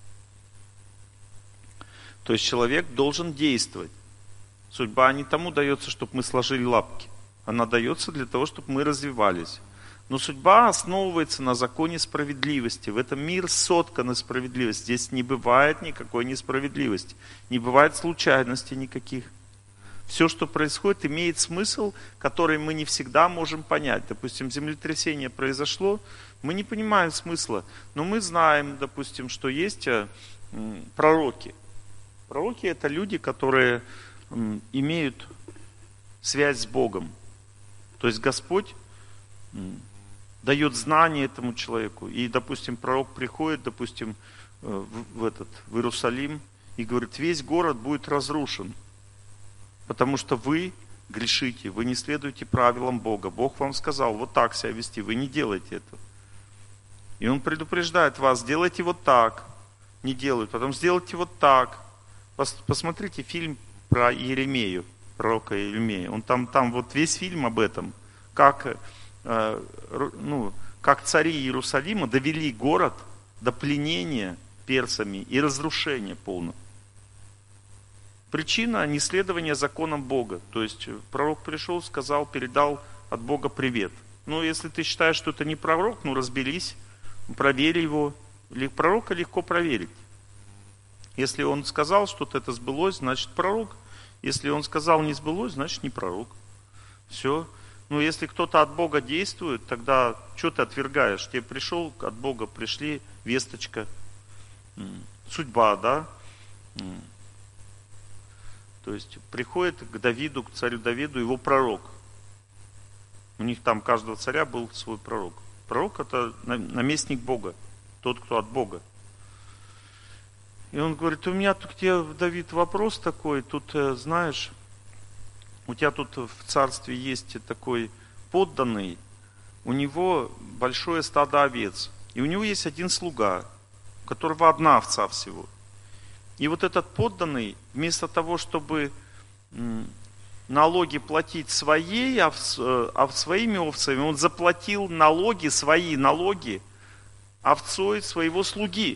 То есть человек должен действовать. Судьба не тому дается, чтобы мы сложили лапки. Она дается для того, чтобы мы развивались. Но судьба основывается на законе справедливости. В этом мир соткана справедливость. Здесь не бывает никакой несправедливости. Не бывает случайностей никаких. Все, что происходит, имеет смысл, который мы не всегда можем понять. Допустим, землетрясение произошло, мы не понимаем смысла. Но мы знаем, допустим, что есть пророки. Пророки – это люди, которые имеют связь с Богом. То есть Господь дает знание этому человеку. И, допустим, пророк приходит, допустим, в, в, этот, в Иерусалим и говорит, весь город будет разрушен, потому что вы грешите, вы не следуете правилам Бога. Бог вам сказал вот так себя вести, вы не делаете это. И Он предупреждает вас, сделайте вот так, не делают, потом сделайте вот так. Посмотрите фильм про Иеремею, пророка Иеремея. Он там, там вот весь фильм об этом, как, э, ну, как цари Иерусалима довели город до пленения персами и разрушения полного. Причина неследования законам Бога. То есть пророк пришел, сказал, передал от Бога привет. Ну, если ты считаешь, что это не пророк, ну разберись, проверь его. Пророка легко проверить. Если он сказал, что-то это сбылось, значит пророк. Если он сказал, не сбылось, значит не пророк. Все. Ну, если кто-то от Бога действует, тогда что ты отвергаешь? Тебе пришел от Бога, пришли весточка, судьба, да? То есть приходит к Давиду, к царю Давиду, его пророк. У них там каждого царя был свой пророк. Пророк – это наместник Бога, тот, кто от Бога. И он говорит, у меня тут к тебе, Давид, вопрос такой, тут, знаешь, у тебя тут в царстве есть такой подданный, у него большое стадо овец, и у него есть один слуга, у которого одна овца всего. И вот этот подданный, вместо того, чтобы налоги платить своей, овц, а своими овцами, он заплатил налоги, свои налоги, овцой своего слуги.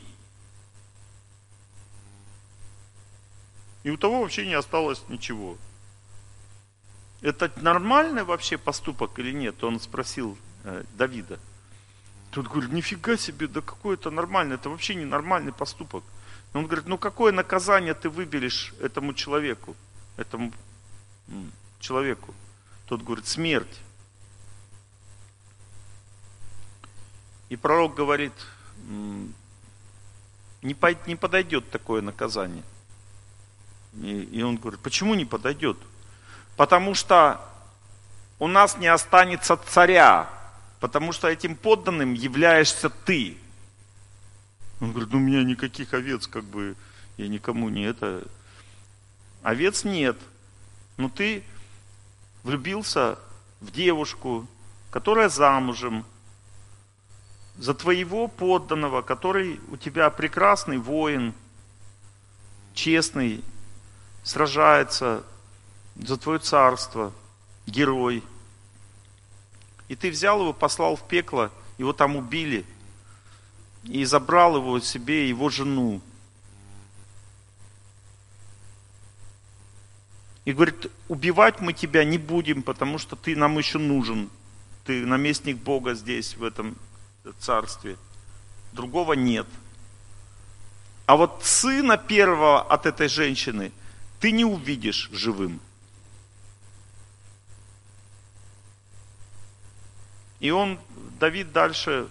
И у того вообще не осталось ничего. Это нормальный вообще поступок или нет? Он спросил э, Давида. Тот говорит, нифига себе, да какой это нормальный, это вообще не нормальный поступок. Он говорит, ну какое наказание ты выберешь этому человеку, этому м, человеку? Тот говорит, смерть. И пророк говорит, м, не, по, не подойдет такое наказание. И, и он говорит, почему не подойдет? Потому что у нас не останется царя, потому что этим подданным являешься ты. Он говорит, ну у меня никаких овец, как бы, я никому не это. Овец нет. Но ты влюбился в девушку, которая замужем, за твоего подданного, который у тебя прекрасный воин, честный, сражается за твое царство, герой. И ты взял его, послал в пекло, его там убили, и забрал его себе, его жену. И говорит, убивать мы тебя не будем, потому что ты нам еще нужен. Ты наместник Бога здесь, в этом царстве. Другого нет. А вот сына первого от этой женщины ты не увидишь живым. И он, Давид, дальше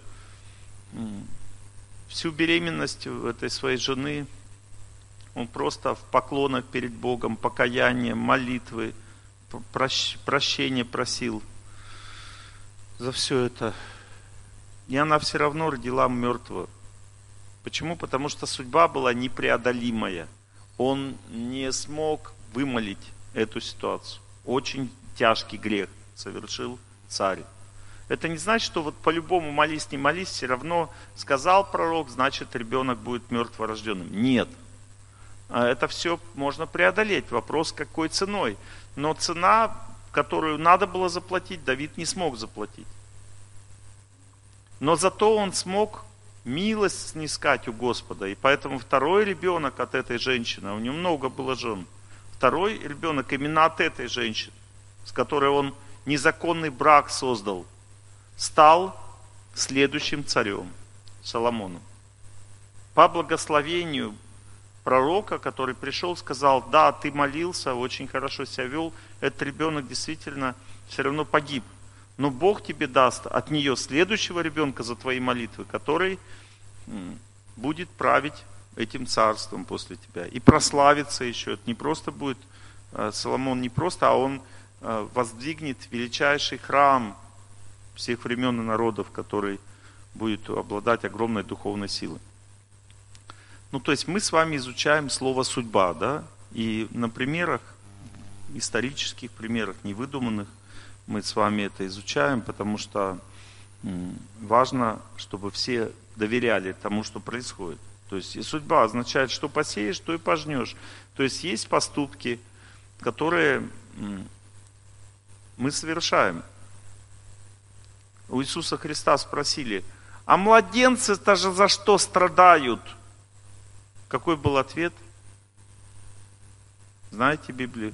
всю беременность этой своей жены, он просто в поклонах перед Богом, покаяние, молитвы, прощение просил за все это. И она все равно родила мертвого. Почему? Потому что судьба была непреодолимая. Он не смог вымолить эту ситуацию. Очень тяжкий грех совершил царь. Это не значит, что вот по-любому молись, не молись, все равно сказал пророк, значит ребенок будет мертворожденным. Нет. Это все можно преодолеть. Вопрос, какой ценой. Но цена, которую надо было заплатить, Давид не смог заплатить. Но зато он смог милость снискать у Господа. И поэтому второй ребенок от этой женщины, у него много было жен, второй ребенок именно от этой женщины, с которой он незаконный брак создал, стал следующим царем, Соломоном. По благословению пророка, который пришел, сказал: да, ты молился, очень хорошо себя вел, этот ребенок действительно все равно погиб. Но Бог тебе даст от нее следующего ребенка за твои молитвы, который будет править этим царством после тебя. И прославится еще. Это не просто будет, Соломон не просто, а он воздвигнет величайший храм всех времен и народов, который будет обладать огромной духовной силой. Ну, то есть мы с вами изучаем слово «судьба», да, и на примерах, исторических примерах, невыдуманных, мы с вами это изучаем, потому что важно, чтобы все доверяли тому, что происходит. То есть и судьба означает, что посеешь, то и пожнешь. То есть есть поступки, которые мы совершаем. У Иисуса Христа спросили: а младенцы-то же за что страдают? Какой был ответ? Знаете Библию?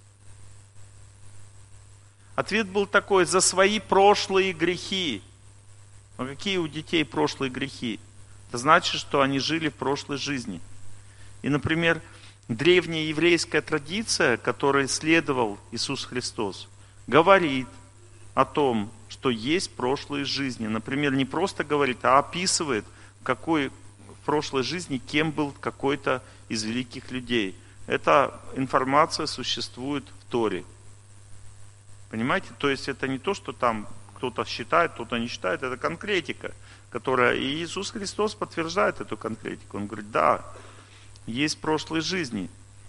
Ответ был такой: за свои прошлые грехи. А какие у детей прошлые грехи? Это значит, что они жили в прошлой жизни. И, например, древняя еврейская традиция, которой следовал Иисус Христос, говорит о том, что есть прошлые жизни. Например, не просто говорит, а описывает, какой в прошлой жизни, кем был какой-то из великих людей. Эта информация существует в Торе. Понимаете? То есть это не то, что там кто-то считает, кто-то не считает, это конкретика, которая... И Иисус Христос подтверждает эту конкретику. Он говорит: да, есть прошлые жизни.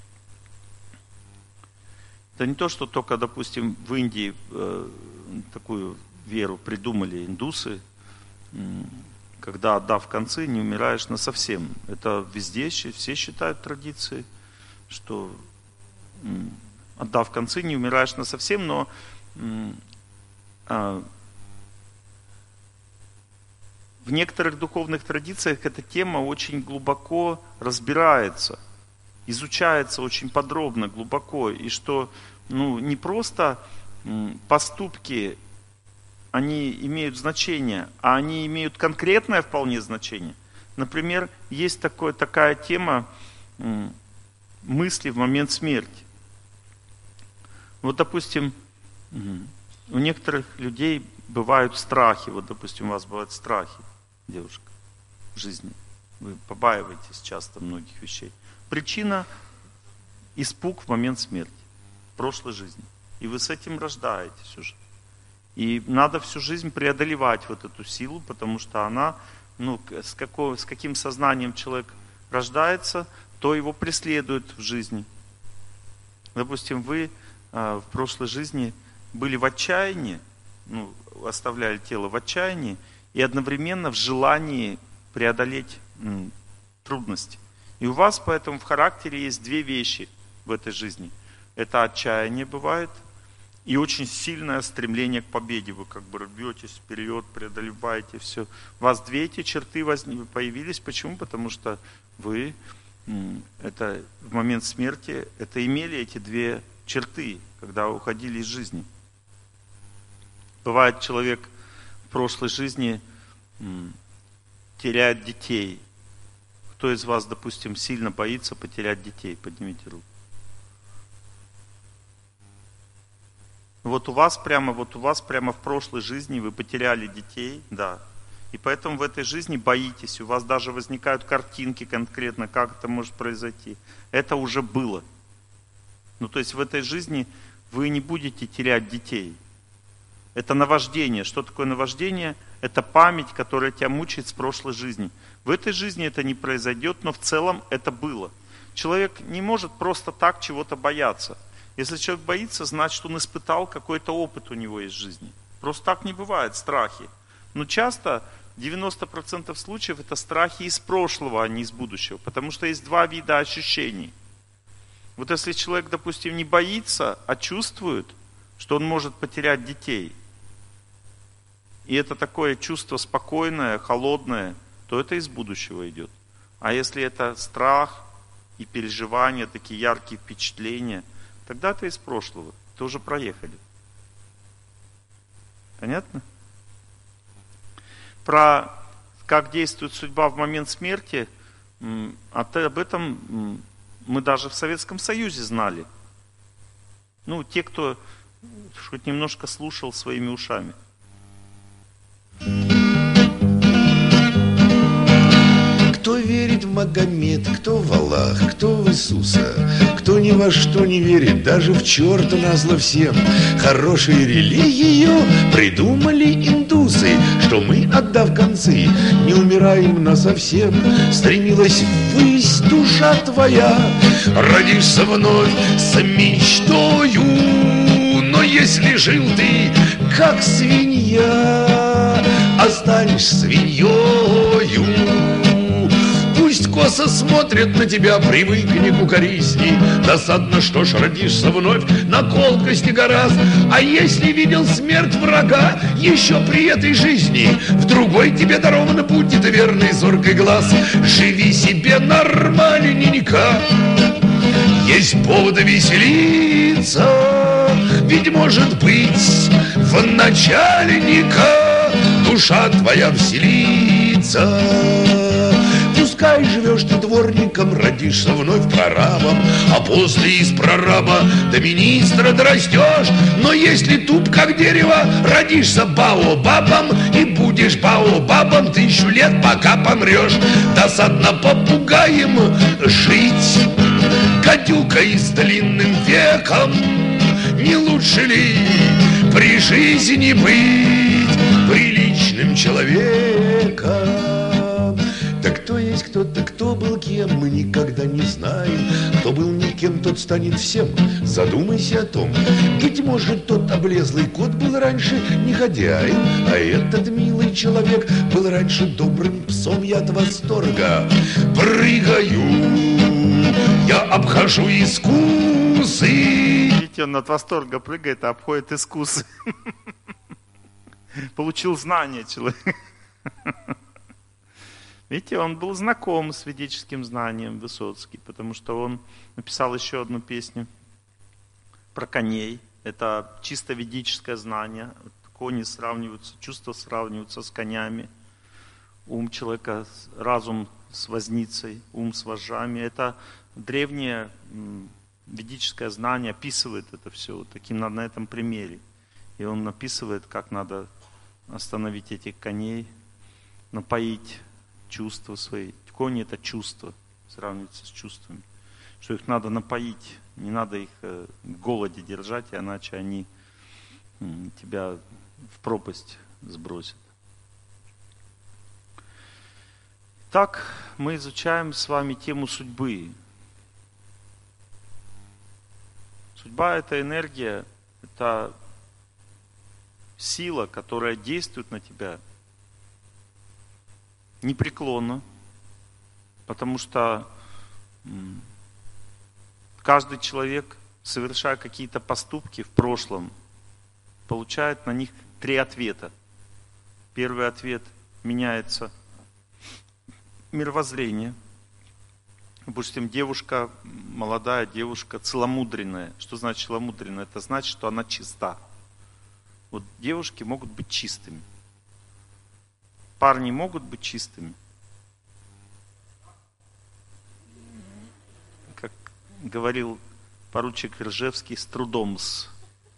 Это не то, что только, допустим, в Индии э, такую веру придумали индусы, э, когда, отдав концы, не умираешь насовсем. Это везде все считают традицией, что э, отдав концы, не умираешь насовсем, но э, э, в некоторых духовных традициях эта тема очень глубоко разбирается, изучается очень подробно, глубоко, и что ну, не просто поступки, они имеют значение, а они имеют конкретное вполне значение. Например, есть такое, такая тема мысли в момент смерти. Вот, допустим, у некоторых людей бывают страхи, вот, допустим, у вас бывают страхи, девушка, в жизни. Вы побаиваетесь часто многих вещей. Причина – испуг в момент смерти, в прошлой жизни. И вы с этим рождаетесь уже. И надо всю жизнь преодолевать вот эту силу, потому что она, ну, с, какого, с каким сознанием человек рождается, то его преследует в жизни. Допустим, вы э, в прошлой жизни были в отчаянии, ну, оставляли тело в отчаянии, и одновременно в желании преодолеть м, трудности. И у вас поэтому в характере есть две вещи в этой жизни. Это отчаяние бывает, и очень сильное стремление к победе. Вы как бы рветесь вперед, преодолеваете все. У вас две эти черты появились. Почему? Потому что вы м, это, в момент смерти это имели эти две черты, когда уходили из жизни. Бывает, человек в прошлой жизни м, теряет детей. Кто из вас, допустим, сильно боится потерять детей? Поднимите руку. Вот у вас прямо, вот у вас прямо в прошлой жизни вы потеряли детей, да. И поэтому в этой жизни боитесь. У вас даже возникают картинки конкретно, как это может произойти. Это уже было. Ну, то есть в этой жизни вы не будете терять детей. Это наваждение. Что такое наваждение? Это память, которая тебя мучает с прошлой жизни. В этой жизни это не произойдет, но в целом это было. Человек не может просто так чего-то бояться. Если человек боится, значит, он испытал какой-то опыт у него из жизни. Просто так не бывает, страхи. Но часто, девяносто процентов случаев, это страхи из прошлого, а не из будущего. Потому что есть два вида ощущений. Вот если человек, допустим, не боится, а чувствует, что он может потерять детей. И это такое чувство спокойное, холодное, то это из будущего идет. А если это страх и переживания, такие яркие впечатления, тогда это из прошлого. Это уже проехали. Понятно? Про как действует судьба в момент смерти, об этом мы даже в Советском Союзе знали. Ну, те, кто хоть немножко слушал своими ушами. Кто верит в Магомед, кто в Аллах, кто в Иисуса, кто ни во что не верит, даже в черта назло всем. Хорошую религию придумали индусы, что мы, отдав концы, не умираем насовсем. Стремилась ввысь душа твоя, родишься вновь с мечтою. Но если жил ты, как свинья, останешься свиньёю. Пусть косо смотрят на тебя, привыкни к укоризни. Досадно, что ж родишься вновь на колкости гораздо. А если видел смерть врага еще при этой жизни, в другой тебе даровано будет верный зоркий глаз. Живи себе нормальненько, есть повод веселиться. Ведь может быть в начальника душа твоя вселится. Пускай живешь ты дворником, родишься вновь прорабом, а после из прораба до министра дорастешь. Но если туп как дерево, родишься баобабом, и будешь баобабом тысячу лет, пока помрешь. Досадно попугаем жить, гадюкой с длинным веком. Не лучше ли при жизни быть приличным человеком? Так кто есть кто-то, кто был кем, мы никогда не знаем. Кто был никем, тот станет всем. Задумайся о том. Быть может, тот облезлый кот был раньше негодяем, а этот милый человек был раньше добрым псом. Я от восторга прыгаю, я обхожу искусы. Видите, он от восторга прыгает, а обходит искусы. Получил знания человек. Видите, он был знаком с ведическим знанием, Высоцкий, потому что он написал еще одну песню про коней. Это чисто ведическое знание. Кони сравниваются, чувства сравниваются с конями. Ум человека, разум с возницей, ум с вожжами. Это древнее ведическое знание описывает это все вот таким, на этом примере. И он описывает, как надо остановить этих коней, напоить чувства свои. Кони — это чувства, сравниваются с чувствами. Что их надо напоить, не надо их в голоде держать, иначе они тебя в пропасть сбросят. Так мы изучаем с вами тему судьбы. Судьба — это энергия, это сила, которая действует на тебя непреклонно, потому что каждый человек, совершая какие-то поступки в прошлом, получает на них три ответа. Первый ответ — меняется мировоззрение. Допустим, девушка, молодая девушка, целомудренная. Что значит целомудренная? Это значит, что она чиста. Вот девушки могут быть чистыми. Парни могут быть чистыми. Как говорил поручик Ржевский, с трудом-с.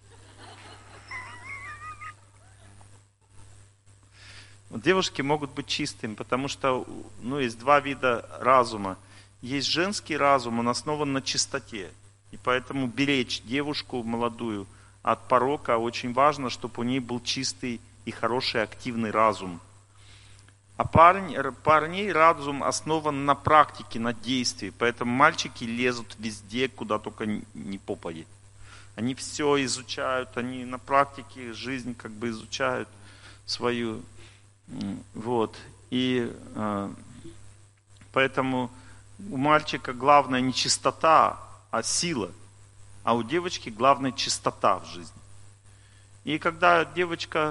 Вот девушки могут быть чистыми, потому что ну, есть два вида разума. Есть женский разум, он основан на чистоте. И поэтому беречь девушку молодую от порока очень важно, чтобы у ней был чистый и хороший активный разум. А парень, парней разум основан на практике, на действии. Поэтому мальчики лезут везде, куда только не попадет. Они все изучают, они на практике жизнь как бы изучают свою. Вот. И э, поэтому у мальчика главное не чистота, а сила. А у девочки главное чистота в жизни. И когда девочка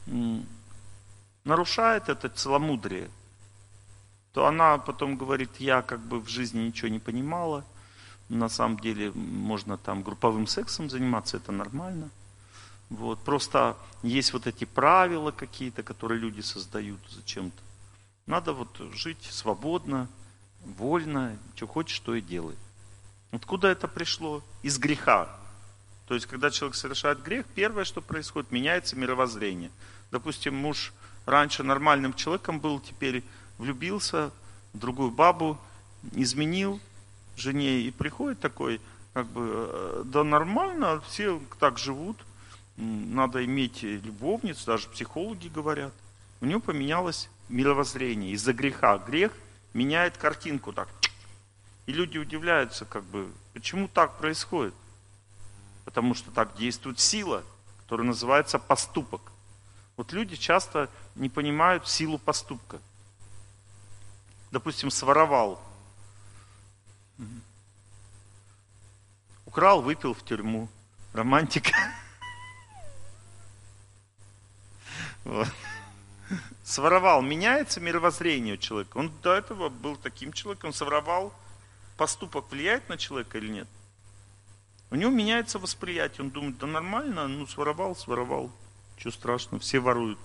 нарушает это целомудрие, то она потом говорит, я как бы в жизни ничего не понимала, на самом деле можно там групповым сексом заниматься, это нормально. Вот. Просто есть вот эти правила какие-то, которые люди создают зачем-то. Надо вот жить свободно, вольно, что хочешь, то и делай. Откуда это пришло? Из греха. То есть, когда человек совершает грех, первое, что происходит, меняется мировоззрение. Допустим, муж раньше нормальным человеком был, теперь влюбился в другую бабу, изменил жене, и приходит такой, как бы, да нормально, все так живут, надо иметь любовниц, даже психологи говорят. У него поменялось мировоззрение из-за греха. Грех меняет картинку так. И люди удивляются, как бы, почему так происходит? Потому что так действует сила, которая называется поступок. Вот люди часто не понимают силу поступка. Допустим, своровал. Украл, выпил, в тюрьму. Романтика. Вот. Своровал. Меняется мировоззрение у человека. Он до этого был таким человеком, своровал. Поступок влияет на человека или нет? У него меняется восприятие. Он думает, да нормально, ну своровал, своровал. Чего страшного, все воруют.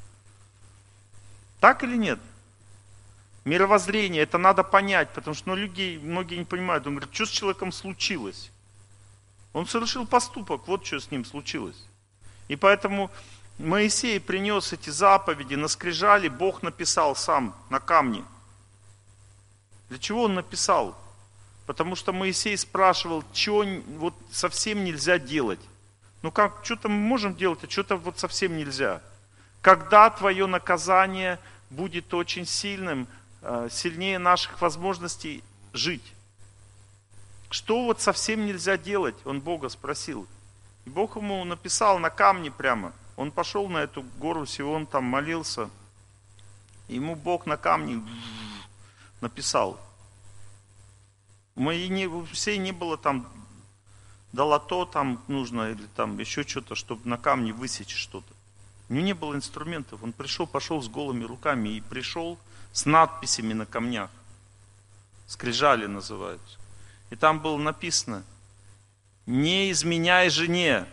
Так или нет? Мировоззрение, это надо понять, потому что ну, людей, многие не понимают. Он говорит, что с человеком случилось? Он совершил поступок, вот что с ним случилось. И поэтому Моисей принес эти заповеди на скрижали, Бог написал сам на камне. Для чего он написал? Потому что Моисей спрашивал, что вот совсем нельзя делать. Ну как, что-то мы можем делать, а что-то вот совсем нельзя. Когда твое наказание будет очень сильным, сильнее наших возможностей жить? Что вот совсем нельзя делать? Он Бога спросил. И Бог ему написал на камне прямо. Он пошел на эту гору Сион, там молился. И ему Бог на камне написал. У Моисея не было там долото там нужно или там еще что-то, чтобы на камне высечь что-то. У него не было инструментов. Он пришел, пошел с голыми руками и пришел с надписями на камнях. Скрижали называются. И там было написано: не изменяй жене.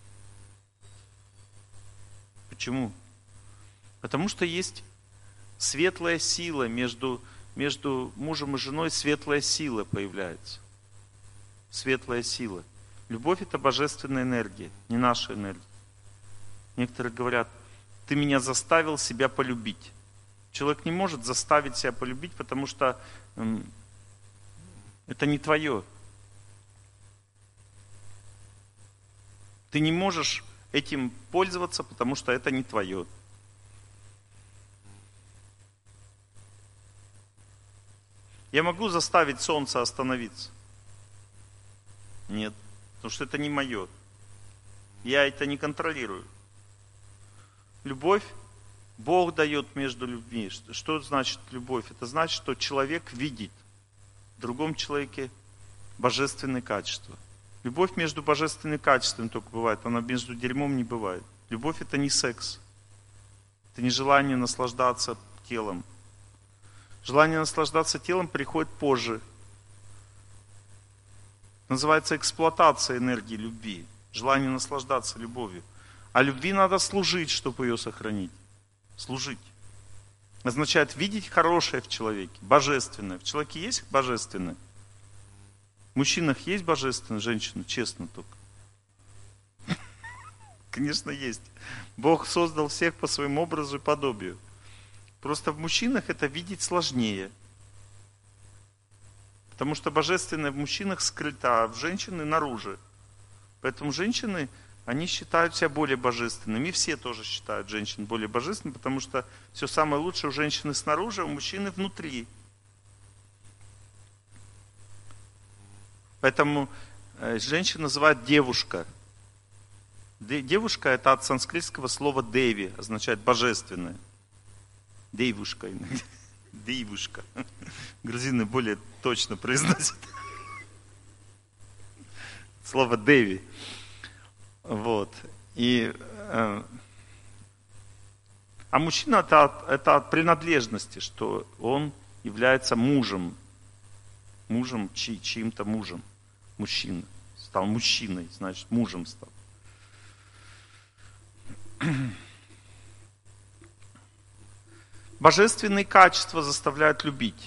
Почему? Потому что есть светлая сила между, между мужем и женой, светлая сила появляется. Светлая сила. Любовь — это божественная энергия, не наша энергия. Некоторые говорят, ты меня заставил себя полюбить. Человек не может заставить себя полюбить, потому что м, это не твое. Ты не можешь этим пользоваться, потому что это не твое. Я могу заставить солнце остановиться? Нет, потому что это не мое. Я это не контролирую. Любовь Бог дает между людьми. Что значит любовь? Это значит, что человек видит в другом человеке божественные качества. Любовь между божественными качествами только бывает, она между дерьмом не бывает. Любовь — это не секс. Это не желание наслаждаться телом. Желание наслаждаться телом приходит позже. Называется эксплуатация энергии любви. Желание наслаждаться любовью. А любви надо служить, чтобы ее сохранить. Служить. Означает видеть хорошее в человеке, божественное. В человеке есть божественное? В мужчинах есть божественное, женщины, честно только. Конечно, есть. Бог создал всех по своему образу и подобию. Просто в мужчинах это видеть сложнее. Потому что божественное в мужчинах скрыто, а в женщины наружу. Поэтому женщины, они считают себя более божественными. И все тоже считают женщин более божественными, потому что все самое лучшее у женщины снаружи, а у мужчины внутри. Поэтому женщина называют девушка. Девушка — это от санскритского слова деви, означает божественное. Девушка. Девушка. Грузины более точно произносят слово деви. Вот. И А мужчина это от, это от принадлежности, что он является мужем. Мужем, чьи, чьим-то мужем. Мужчина. Стал мужчиной, значит, мужем стал. Божественные качества заставляют любить.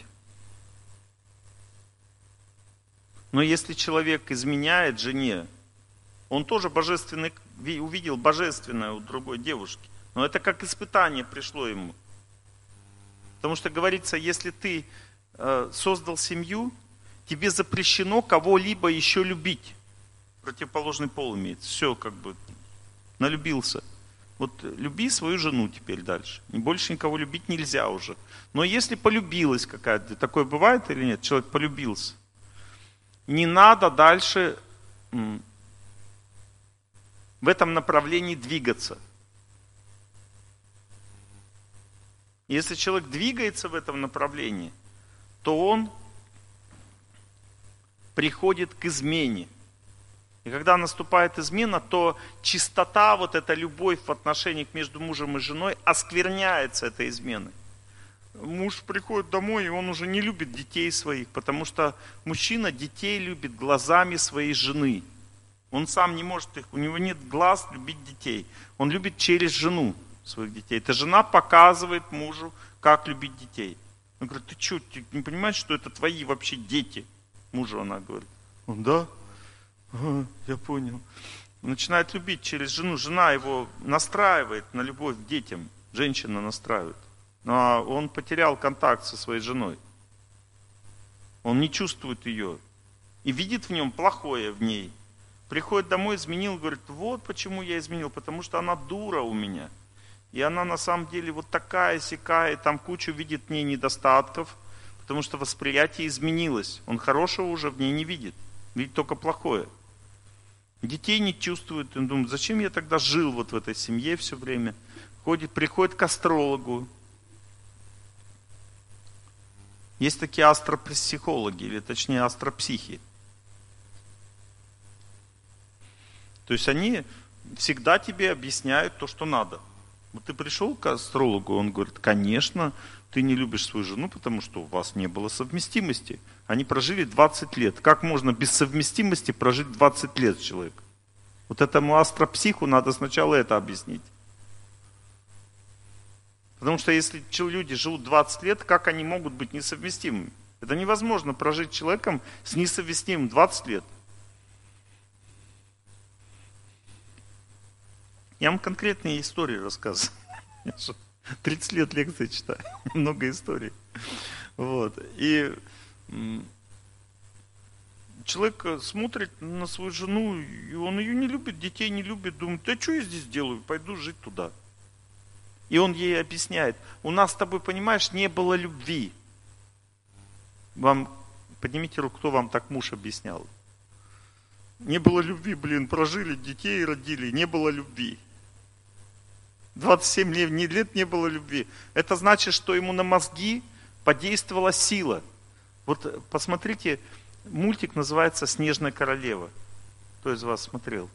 Но если человек изменяет жене, он тоже божественный, увидел божественное у другой девушки. Но это как испытание пришло ему. Потому что говорится, если ты э, создал семью, тебе запрещено кого-либо еще любить. Противоположный пол имеется. Все, как бы, налюбился. Вот люби свою жену теперь дальше. И больше никого любить нельзя уже. Но если полюбилась какая-то, такое бывает или нет? Человек полюбился. Не надо дальше м, в этом направлении двигаться. Если человек двигается в этом направлении, то он приходит к измене. И когда наступает измена, то чистота, вот эта любовь в отношениях между мужем и женой оскверняется этой изменой. Муж приходит домой, и он уже не любит детей своих, потому что мужчина детей любит глазами своей жены. Он сам не может их, у него нет глаз любить детей. Он любит через жену своих детей. Эта жена показывает мужу, как любить детей. Он говорит, ты что, ты не понимаешь, что это твои вообще дети? Мужу она говорит. Он, да? Ага, я понял. Он начинает любить через жену. Жена его настраивает на любовь к детям. Женщина настраивает. Но он потерял контакт со своей женой. Он не чувствует ее. И видит в нем плохое в ней. Приходит домой, изменил, говорит, вот почему я изменил. Потому что она дура у меня. И она на самом деле вот такая сякая, и там кучу видит в ней недостатков, потому что восприятие изменилось. Он хорошего уже в ней не видит, видит только плохое. Детей не чувствует, он думает, зачем я тогда жил вот в этой семье все время. Ходит, приходит к астрологу. Есть такие астропсихологи, или точнее астропсихи. То есть они всегда тебе объясняют то, что надо. Вот ты пришел к астрологу, он говорит, конечно, ты не любишь свою жену, потому что у вас не было совместимости. Они прожили двадцать лет. Как можно без совместимости прожить двадцать лет человек? Вот этому астропсиху надо сначала это объяснить. Потому что если люди живут двадцать лет, как они могут быть несовместимыми? Это невозможно прожить человеком с несовместимым двадцать лет. Я вам конкретные истории рассказываю. тридцать лет лекции читаю, много историй. Вот. И человек смотрит на свою жену, и он ее не любит, детей не любит, думает, да что я здесь делаю, пойду жить туда. И он ей объясняет, у нас с тобой, понимаешь, не было любви. Вам, поднимите руку, кто вам так муж объяснял. Не было любви, блин, прожили, детей родили, не было любви. двадцать семь лет не было любви. Это значит, что ему на мозги подействовала сила. Вот посмотрите, мультик называется «Снежная королева». Кто из вас смотрел?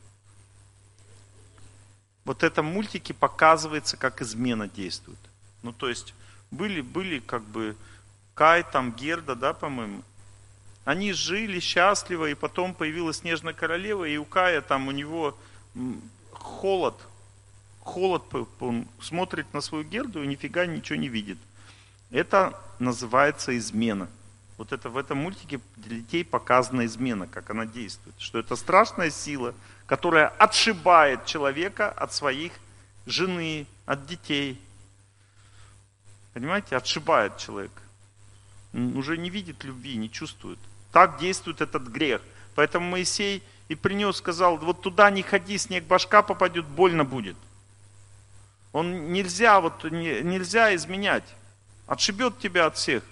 Вот в этом мультике показывается, как измена действует. Ну, то есть, были, были как бы Кай, там, Герда, да, по-моему. Они жили счастливо, и потом появилась Снежная королева, и у Кая там у него холод. Холод, он смотрит на свою Герду и нифига ничего не видит. Это называется измена. Вот это в этом мультике для детей показана измена, как она действует. Что это страшная сила, которая отшибает человека от своих жены, от детей. Понимаете, отшибает человека. Уже не видит любви, не чувствует. Так действует этот грех. Поэтому Моисей и принес, сказал, вот туда не ходи, снег башка попадет, больно будет. Он нельзя, вот, не, нельзя изменять. Отшибет тебя от всех.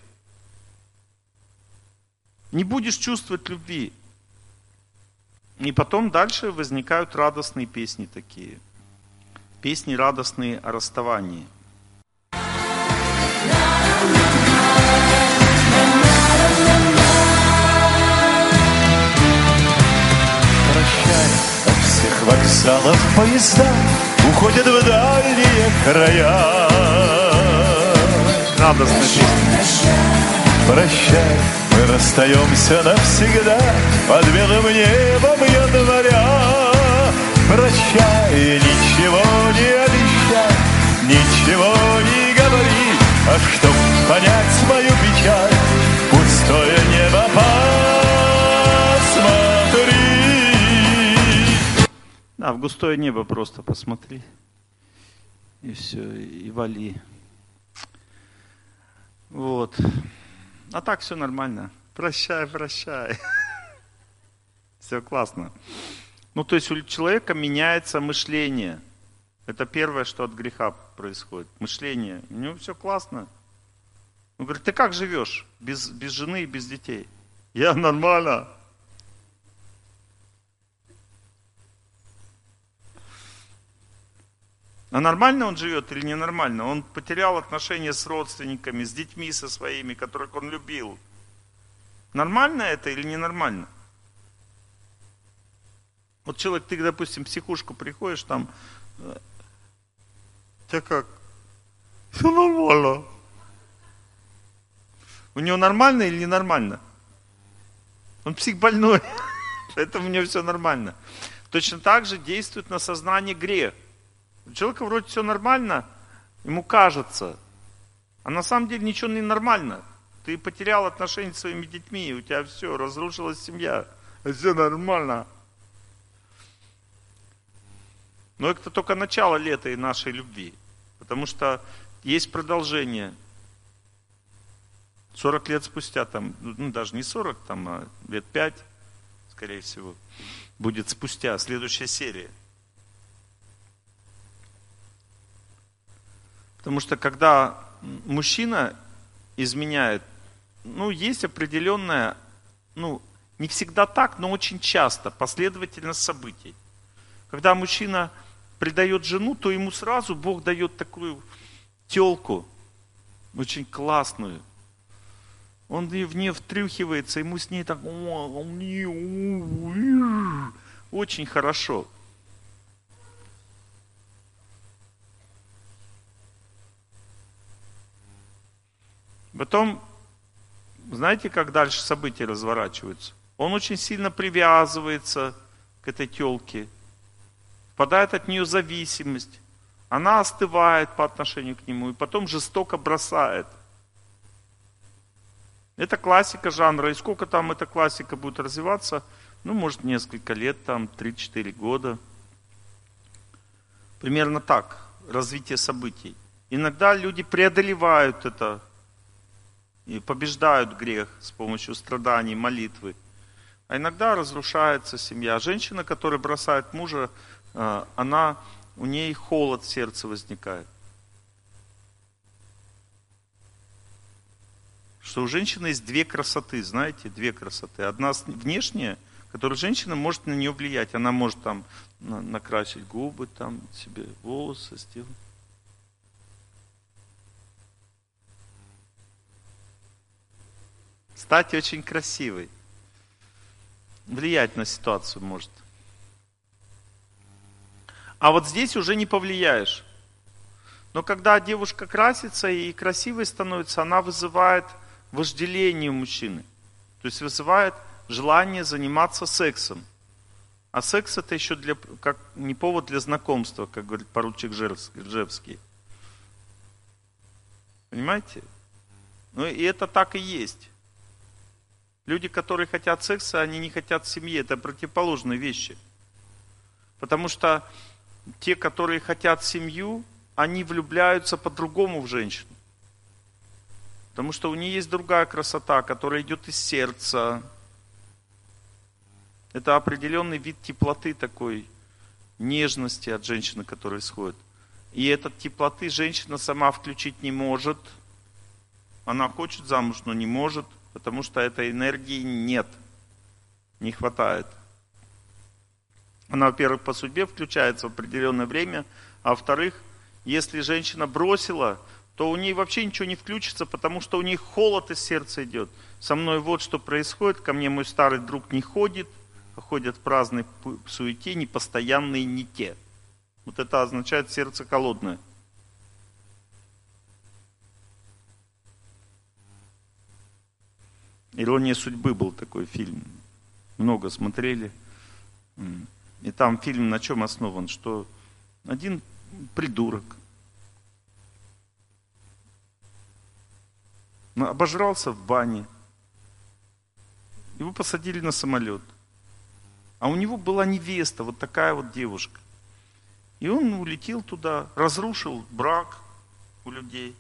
Не будешь чувствовать любви. И потом дальше возникают радостные песни такие. Песни радостные о расставании. Прощай от всех вокзалов поезда, уходят в дальние края. Радостная песня. Прощай, мы расстаемся навсегда под белым небом января. Прощай, ничего не обещай, ничего не говори, а чтоб понять мою печаль, пустое небо посмотри. Да, в густое небо просто посмотри. И все, и вали. Вот. А так все нормально. Прощай, прощай. Все классно. Ну, то есть у человека меняется мышление. Это первое, что от греха происходит. Мышление. У него все классно. Он говорит, ты как живешь? Без, без жены и без детей. Я нормально. А нормально он живет или ненормально? Он потерял отношения с родственниками, с детьми со своими, которых он любил. Нормально это или ненормально? Вот человек, ты, допустим, в психушку приходишь, там, тебя как? Все нормально. У него нормально или ненормально? Он психбольной, поэтому у него все нормально. Точно так же действует на сознание грех. У человека вроде все нормально, ему кажется, а на самом деле ничего не нормально. Ты потерял отношения с своими детьми, у тебя все, разрушилась семья, а все нормально. Но это только начало лета и нашей любви, потому что есть продолжение. сорок лет спустя, там, ну даже не сорок, там, а лет пять, скорее всего, будет спустя следующая серия. Потому что когда мужчина изменяет, ну, есть определенная, ну, не всегда так, но очень часто последовательность событий. Когда мужчина предает жену, то ему сразу Бог дает такую тёлку, очень классную. Он в нее втрюхивается, ему с ней так очень хорошо. Потом, знаете, как дальше события разворачиваются? Он очень сильно привязывается к этой тёлке, впадает от нее зависимость, она остывает по отношению к нему и потом жестоко бросает. Это классика жанра, и сколько там эта классика будет развиваться? Ну, может, несколько лет, там, три-четыре года. Примерно так, развитие событий. Иногда люди преодолевают это, и побеждают грех с помощью страданий, молитвы. А иногда разрушается семья. Женщина, которая бросает мужа, она, у ней холод в сердце возникает. Что у женщины есть две красоты, знаете, две красоты. Одна внешняя, которая женщина может на нее влиять. Она может там накрасить губы, там себе волосы сделать. Стать очень красивой. Влиять на ситуацию может. А вот здесь уже не повлияешь. Но когда девушка красится и красивой становится, она вызывает вожделение у мужчины. То есть вызывает желание заниматься сексом. А секс это еще для, как, не повод для знакомства, как говорит поручик Ржевский. Понимаете? Ну и это так и есть. Люди, которые хотят секса, они не хотят семьи. Это противоположные вещи. Потому что те, которые хотят семью, они влюбляются по-другому в женщину. Потому что у нее есть другая красота, которая идет из сердца. Это определенный вид теплоты такой, нежности от женщины, которая исходит. И этот теплоты женщина сама включить не может. Она хочет замуж, но не может. Потому что этой энергии нет, не хватает. Она, во-первых, по судьбе включается в определенное время, а во-вторых, если женщина бросила, то у нее вообще ничего не включится, потому что у нее холод из сердца идет. Со мной вот что происходит, ко мне мой старый друг не ходит, ходят в праздной суете, непостоянные не те. Вот это означает сердце холодное. «Ирония судьбы» был такой фильм. Много смотрели. И там фильм на чем основан? Что один придурок обожрался в бане. Его посадили на самолет. А у него была невеста, вот такая вот девушка. И он улетел туда, разрушил брак у людей.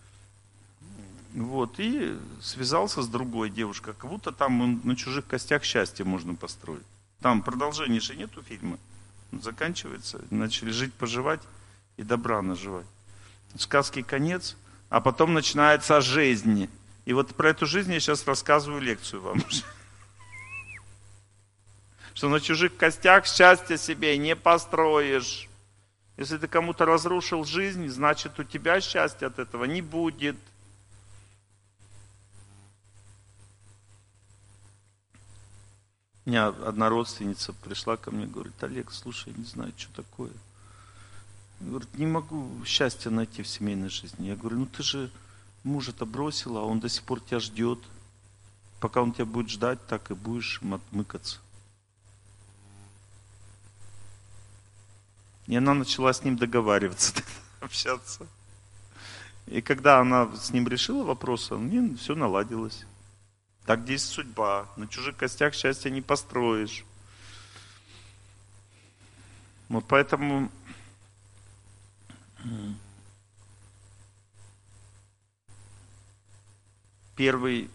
Вот, и связался с другой девушкой. Как будто там на чужих костях счастье можно построить. Там продолжения же нету фильма. Заканчивается, начали жить, поживать и добра наживать. Сказки конец, а потом начинается жизнь. И вот про эту жизнь я сейчас рассказываю лекцию вам. Что на чужих костях счастья себе не построишь. Если ты кому-то разрушил жизнь, значит у тебя счастья от этого не будет. У меня одна родственница пришла ко мне, говорит: Олег, слушай, не знаю, что такое. Говорит, не могу счастья найти в семейной жизни. Я говорю, ну ты же мужа-то бросила, а он до сих пор тебя ждет. Пока он тебя будет ждать, так и будешь отмыкаться. И она начала с ним договариваться, общаться. И когда она с ним решила вопрос, мне все наладилось. Так здесь судьба. На чужих костях счастья не построишь. Вот поэтому первый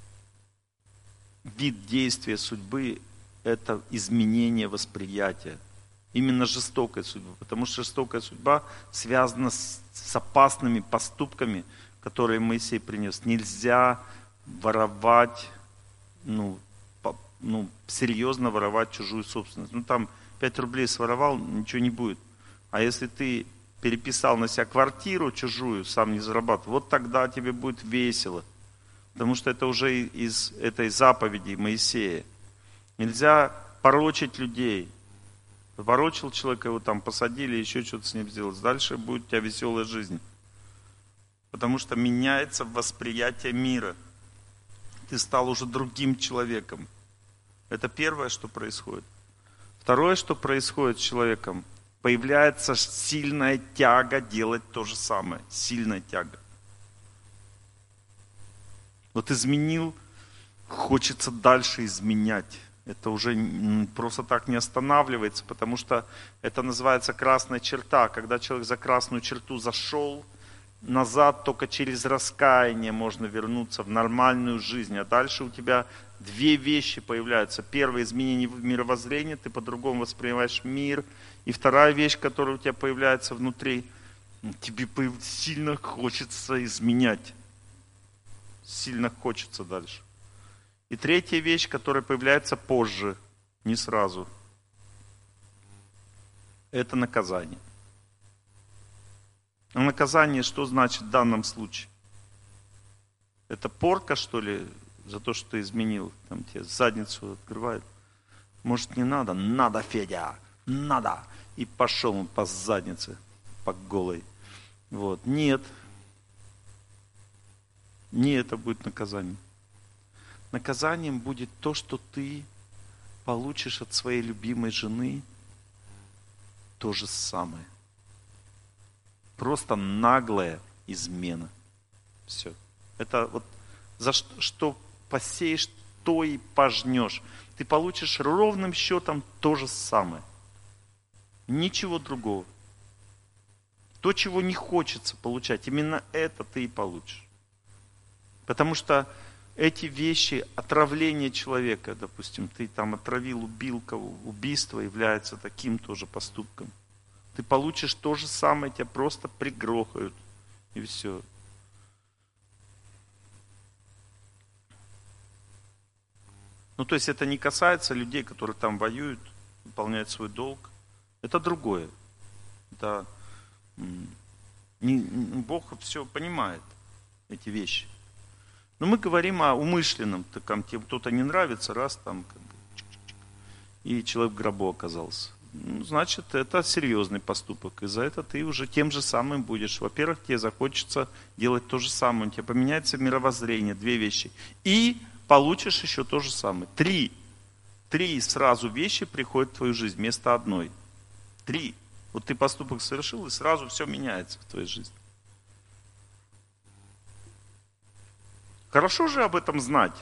вид действия судьбы – это изменение восприятия. Именно жестокая судьба. Потому что жестокая судьба связана с, с опасными поступками, которые Моисей принес. Нельзя воровать, ну, по, ну, серьезно воровать чужую собственность. Ну, там пять рублей своровал, ничего не будет. А если ты переписал на себя квартиру чужую, сам не зарабатывал, вот тогда тебе будет весело. Потому что это уже из этой заповеди Моисея. Нельзя порочить людей. Порочил человека, его там посадили, еще что-то с ним сделать. Дальше будет у тебя веселая жизнь. Потому что меняется восприятие мира. Ты стал уже другим человеком. Это первое, что происходит. Второе, что происходит с человеком, появляется сильная тяга делать то же самое. Сильная тяга. Вот изменил, хочется дальше изменять. Это уже просто так не останавливается, потому что это называется красная черта. Когда человек за красную черту зашел, назад только через раскаяние можно вернуться в нормальную жизнь. А дальше у тебя две вещи появляются. Первое — изменение мировоззрения, ты по-другому воспринимаешь мир. И вторая вещь, которая у тебя появляется внутри, тебе сильно хочется изменять. Сильно хочется дальше. И третья вещь, которая появляется позже, не сразу, это наказание. А наказание что значит в данном случае? Это порка, что ли, за то, что ты изменил? Там тебе задницу открывают. Может, не надо? Надо, Федя, надо. И пошел он по заднице, по голой. Вот. Нет. Не это будет наказание. Наказанием будет то, что ты получишь от своей любимой жены то же самое. Просто наглая измена. Все. Это вот за что, что посеешь, то и пожнешь. Ты получишь ровным счетом то же самое. Ничего другого. То, чего не хочется получать, именно это ты и получишь. Потому что эти вещи, отравление человека, допустим, ты там отравил, убил кого, убийство является таким тоже поступком. Ты получишь то же самое, тебя просто пригрохают, и все. Ну, то есть это не касается людей, которые там воюют, выполняют свой долг. Это другое. Это, не, Бог все понимает, эти вещи. Но мы говорим о умышленном, там, тем кто-то не нравится, раз там, как бы, и человек в гробу оказался. ну, значит, это серьезный поступок. И за это ты уже тем же самым будешь. Во-первых, тебе захочется делать то же самое. У тебя поменяется мировоззрение, две вещи. И получишь еще то же самое. Три. Три сразу вещи приходят в твою жизнь вместо одной. Три. Вот ты поступок совершил, и сразу все меняется в твоей жизни. Хорошо же об этом знать.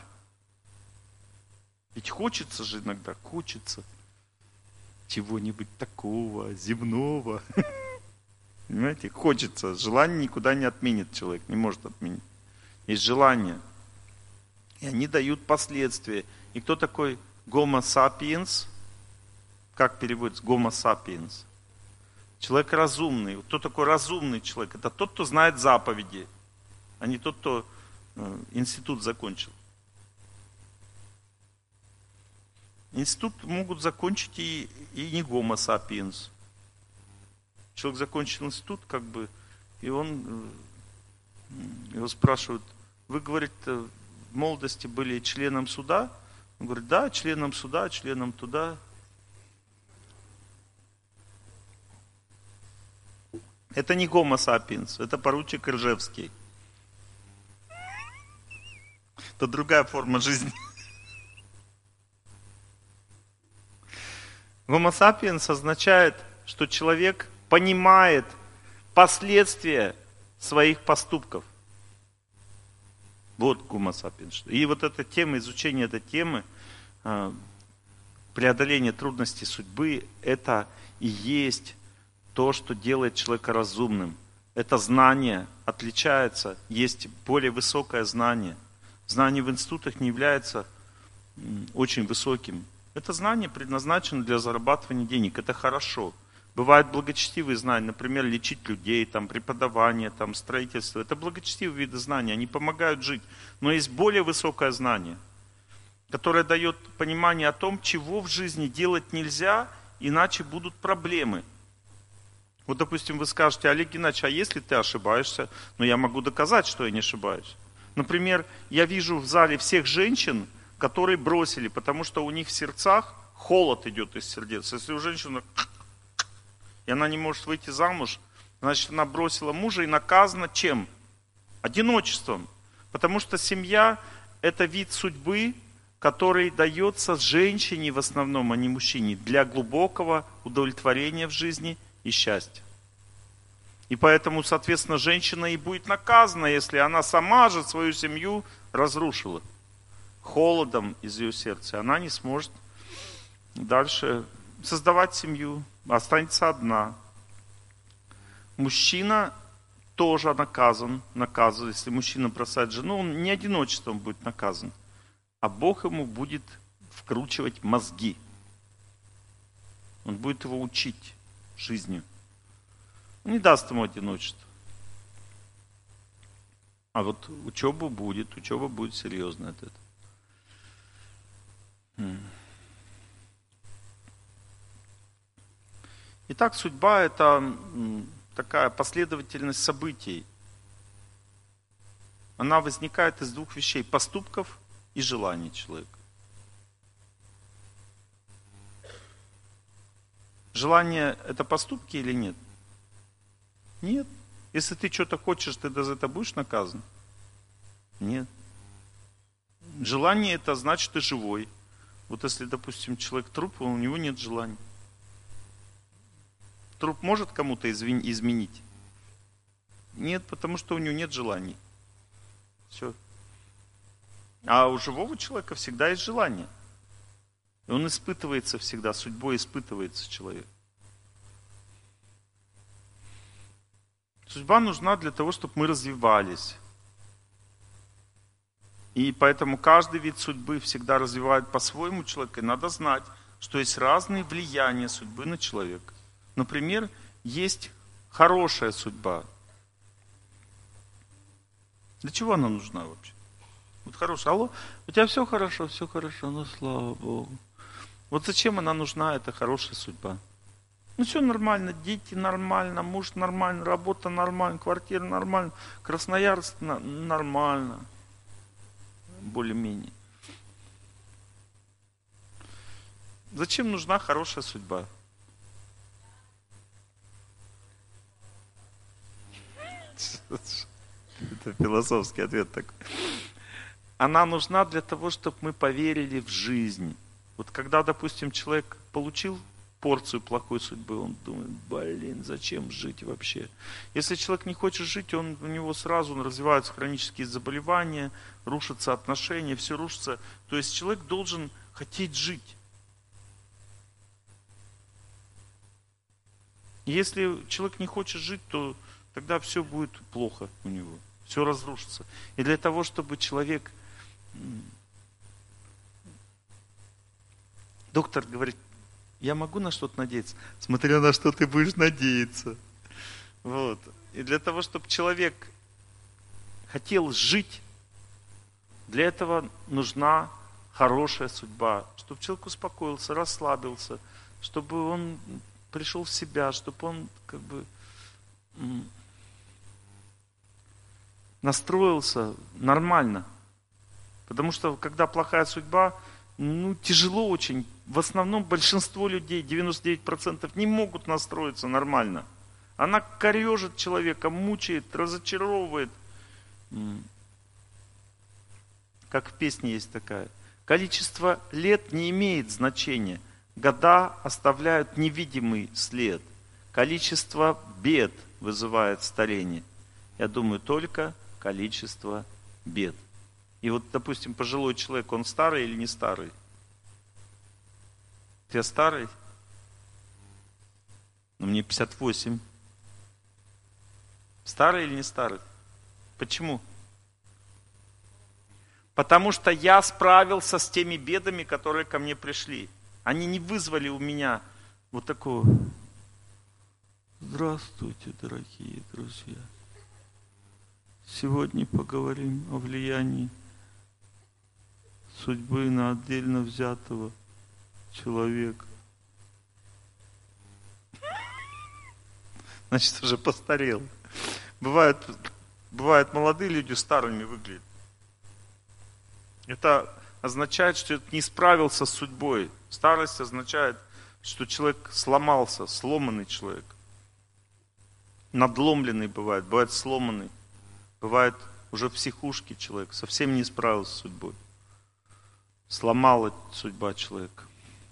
Ведь хочется же иногда, хочется чего-нибудь такого, земного. Понимаете, хочется. Желание никуда не отменит человек, не может отменить. Есть желание. И они дают последствия. И кто такой Homo sapiens? Как переводится Homo sapiens? Человек разумный. Кто такой разумный человек? Это тот, кто знает заповеди, а не тот, кто э, институт закончил. Институт могут закончить и, и не Homo sapiens. Человек закончил институт, как бы, и он, его спрашивают, вы, говорит, в молодости были членом суда? Он говорит, да, членом суда, членом туда. Это не Homo sapiens, это поручик Ржевский. Это другая форма жизни. Homo sapiens означает, что человек понимает последствия своих поступков. Вот Homo sapiens. И вот эта тема, изучение этой темы, преодоление трудностей судьбы, это и есть то, что делает человека разумным. Это знание отличается, есть более высокое знание. Знание в институтах не является очень высоким. Это знание предназначено для зарабатывания денег. Это хорошо. Бывают благочестивые знания, например, лечить людей, там, преподавание, там, строительство. Это благочестивые виды знаний, они помогают жить. Но есть более высокое знание, которое дает понимание о том, чего в жизни делать нельзя, иначе будут проблемы. Вот, допустим, вы скажете, Олег Геннадьевич, а если ты ошибаешься? Но я могу доказать, что я не ошибаюсь. Например, я вижу в зале всех женщин, которые бросили, потому что у них в сердцах холод идет из сердец. Если у женщины, и она не может выйти замуж, значит, она бросила мужа и наказана чем? Одиночеством. Потому что семья – это вид судьбы, который дается женщине в основном, а не мужчине, для глубокого удовлетворения в жизни и счастья. И поэтому, соответственно, женщина и будет наказана, если она сама же свою семью разрушила холодом из ее сердца. Она не сможет дальше создавать семью, останется одна. Мужчина тоже наказан, наказан. Если мужчина бросает жену, он не одиночеством будет наказан, а Бог ему будет вкручивать мозги. Он будет его учить жизнью. Он не даст ему одиночество. А вот учеба будет, учеба будет серьезная от этого. Итак, судьба – это такая последовательность событий. Она возникает из двух вещей – поступков и желаний человека. Желание – это поступки или нет? Нет. Если ты что-то хочешь, ты за это будешь наказан? Нет. Желание – это значит, ты живой. Вот если, допустим, человек труп, у него нет желания. Труп может кому-то изменить? Нет, потому что у него нет желаний. Все. А у живого человека всегда есть желание. И он испытывается всегда, судьбой испытывается человек. Судьба нужна для того, чтобы мы развивались. И поэтому каждый вид судьбы всегда развивает по-своему человека. И надо знать, что есть разные влияния судьбы на человека. Например, есть хорошая судьба. Для чего она нужна вообще? Вот хорошая. Алло, у тебя все хорошо, все хорошо, ну слава Богу. Вот зачем она нужна, эта хорошая судьба? Ну все нормально, дети нормально, муж нормально, работа нормально, квартира нормально, Красноярск нормально. Более-менее. Зачем нужна хорошая судьба? Это философский ответ такой. Она нужна для того, чтобы мы поверили в жизнь. Вот когда, допустим, человек получил порцию плохой судьбы, он думает, блин, зачем жить вообще? Если человек не хочет жить, он, у него сразу развиваются хронические заболевания, рушатся отношения, все рушится. То есть человек должен хотеть жить. Если человек не хочет жить, то тогда все будет плохо у него, все разрушится. И для того, чтобы человек... Доктор говорит, я могу на что-то надеяться? Смотря на что ты будешь надеяться. Вот. И для того, чтобы человек хотел жить, для этого нужна хорошая судьба. Чтобы человек успокоился, расслабился, чтобы он пришел в себя, чтобы он как бы настроился нормально. Потому что когда плохая судьба, ну, тяжело очень. В основном большинство людей, девяносто девять процентов, не могут настроиться нормально. Она корежит человека, мучает, разочаровывает. Как в песне есть такая. Количество лет не имеет значения. Года оставляют невидимый след. Количество бед вызывает старение. Я думаю, только количество бед. И вот, допустим, пожилой человек, он старый или не старый? Я старый? Но мне пятьдесят восемь. Старый или не старый? Почему? Потому что я справился с теми бедами, которые ко мне пришли. Они не вызвали у меня вот такого. Здравствуйте, дорогие друзья. Сегодня поговорим о влиянии судьбы на отдельно взятого человека. Значит, уже постарел. Бывают, бывают молодые люди старыми выглядят. Это означает, что это не справился с судьбой. Старость означает, что человек сломался, сломанный человек. Надломленный бывает, бывает сломанный. Бывает уже в психушке человек, совсем не справился с судьбой. Сломала судьба человека.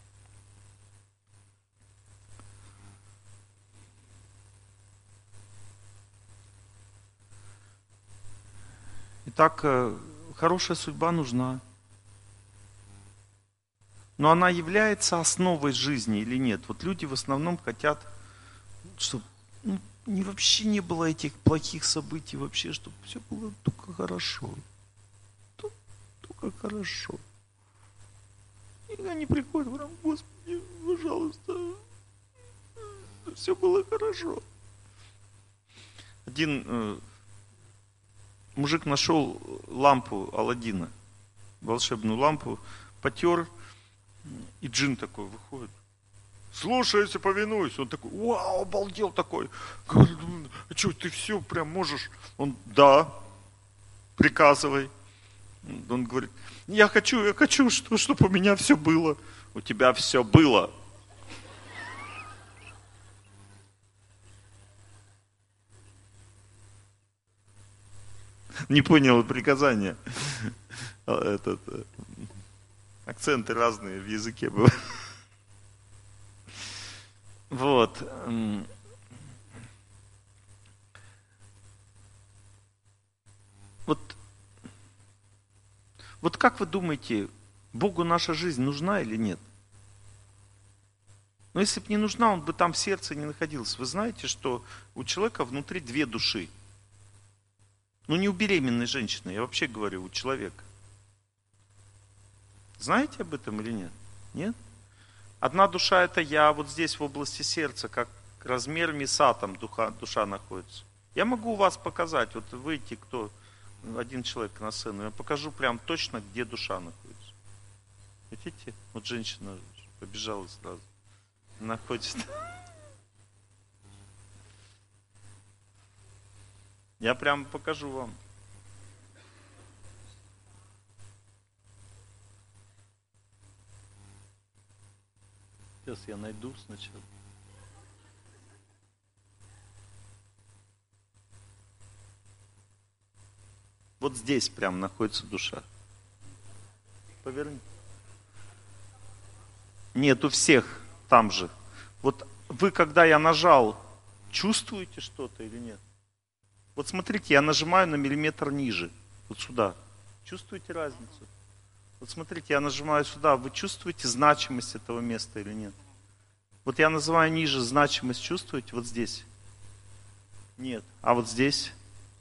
Итак, хорошая судьба нужна. Но она является основой жизни или нет? Вот люди в основном хотят, чтобы ну, не, вообще не было этих плохих событий, вообще, чтобы все было только хорошо. Только, только хорошо. И они приходят, говорят, Господи, пожалуйста, все было хорошо. Один э, мужик нашел лампу Аладдина, волшебную лампу, потер, и джин такой выходит. Слушайся, повинуйся. Он такой, вау, обалдел такой. Говорит, а что, ты все прям можешь? Он, да, приказывай. Он говорит, я хочу, я хочу, что, чтобы у меня все было. У тебя все было. Не понял приказания. Этот, акценты разные в языке бывают. Вот. Вот. Вот как вы думаете, Богу наша жизнь нужна или нет? Но если бы не нужна, он бы там в сердце не находился. Вы знаете, что у человека внутри две души. Ну не у беременной женщины, я вообще говорю, у человека. Знаете об этом или нет? Нет? Одна душа это я, вот здесь в области сердца, как размер мяса там душа, душа находится. Я могу у вас показать, вот выйти, кто, один человек на сцену, я покажу прям точно, где душа находится. Видите? Вот женщина побежала сразу. Находится. Я прям покажу вам. Сейчас я найду сначала. Вот здесь прям находится душа. Поверни. Нет, у всех там же. Вот вы, когда я нажал, чувствуете что-то или нет? Вот смотрите, я нажимаю на миллиметр ниже, вот сюда. Чувствуете разницу? Вот смотрите, я нажимаю сюда, вы чувствуете значимость этого места или нет? Вот я называю ниже, значимость чувствуете? Вот здесь? Нет. А вот здесь?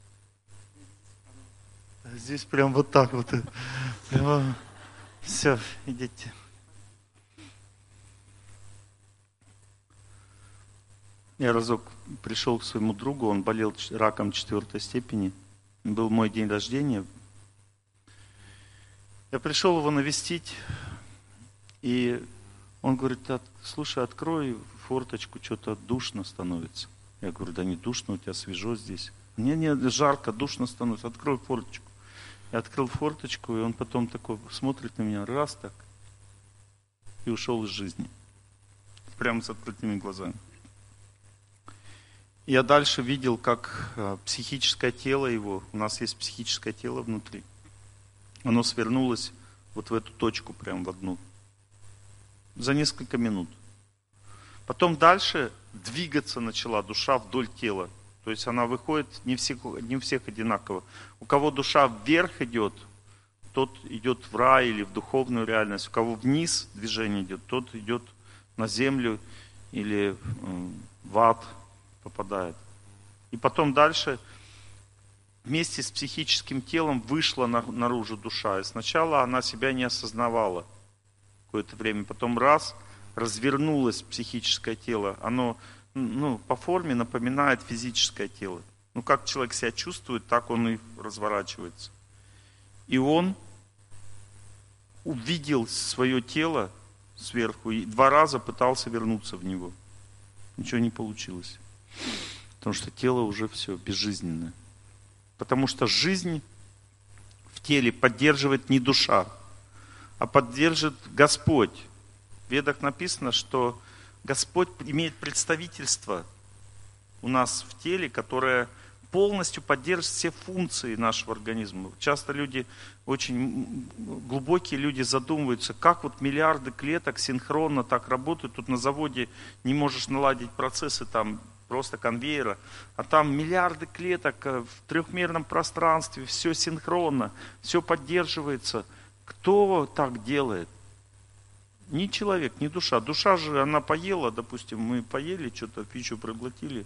Здесь прям вот так вот. Прямо... Все, идите. Я разок пришел к своему другу, он болел раком четвертой степени. Был мой день рождения. Я пришел его навестить, и он говорит: слушай, открой форточку, что-то душно становится. Я говорю: да не душно, у тебя свежо здесь. Не, не, жарко, душно становится, открой форточку. Я открыл форточку, и он потом такой смотрит на меня, раз так, и ушел из жизни. Прямо с открытыми глазами. Я дальше видел, как психическое тело его, у нас есть психическое тело внутри, оно свернулось вот в эту точку, прям в одну, за несколько минут. Потом дальше двигаться начала душа вдоль тела. То есть она выходит не, всех, не у всех одинаково. У кого душа вверх идет, тот идет в рай или в духовную реальность. У кого вниз движение идет, тот идет на землю или в ад попадает. И потом дальше вместе с психическим телом вышла наружу душа. И сначала она себя не осознавала какое-то время. Потом раз, развернулось психическое тело. Оно ну, по форме напоминает физическое тело. Ну, как человек себя чувствует, так он и разворачивается. И он увидел свое тело сверху и два раза пытался вернуться в него. Ничего не получилось. Потому что тело уже все безжизненное. Потому что жизнь в теле поддерживает не душа, а поддержит Господь. В Ведах написано, что Господь имеет представительство у нас в теле, которое полностью поддерживает все функции нашего организма. Часто люди, очень глубокие люди задумываются, как вот миллиарды клеток синхронно так работают. Тут на заводе не можешь наладить процессы там просто конвейера, а там миллиарды клеток в трехмерном пространстве, все синхронно, все поддерживается. Кто так делает? Ни человек, ни душа. Душа же, она поела, допустим, мы поели, что-то, пищу проглотили.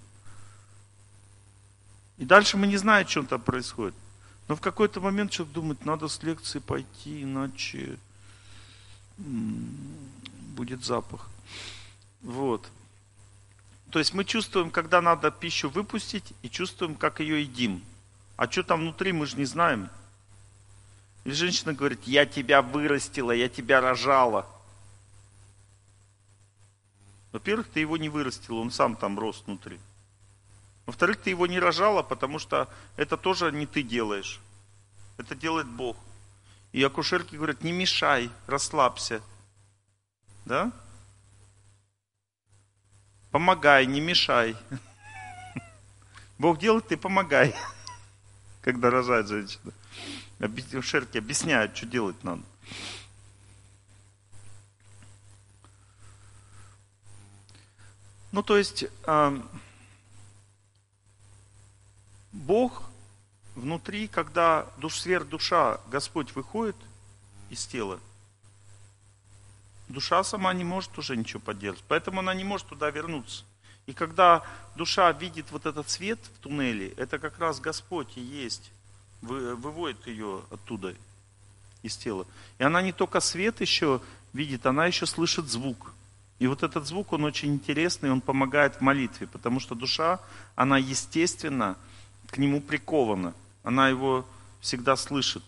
И дальше мы не знаем, что там происходит. Но в какой-то момент человек думает, надо с лекции пойти, иначе будет запах. Вот. То есть мы чувствуем, когда надо пищу выпустить, и чувствуем, как ее едим. А что там внутри, мы же не знаем. Или женщина говорит, я тебя вырастила, я тебя рожала. Во-первых, ты его не вырастила, он сам там рос внутри. Во-вторых, ты его не рожала, потому что это тоже не ты делаешь. Это делает Бог. И акушерки говорят, не мешай, расслабься. Да? Помогай, не мешай. Бог делает, ты помогай. Когда рожает женщина. Акушерки объясняют, что делать надо. Ну, то есть, э, Бог внутри, когда душ, сверхдуша, Господь выходит из тела, душа сама не может уже ничего поддерживать, поэтому она не может туда вернуться. И когда душа видит вот этот свет в туннеле, это как раз Господь и есть, вы, выводит ее оттуда, из тела. И она не только свет еще видит, она еще слышит звук. И вот этот звук, он очень интересный, он помогает в молитве, потому что душа, она естественно к нему прикована, она его всегда слышит.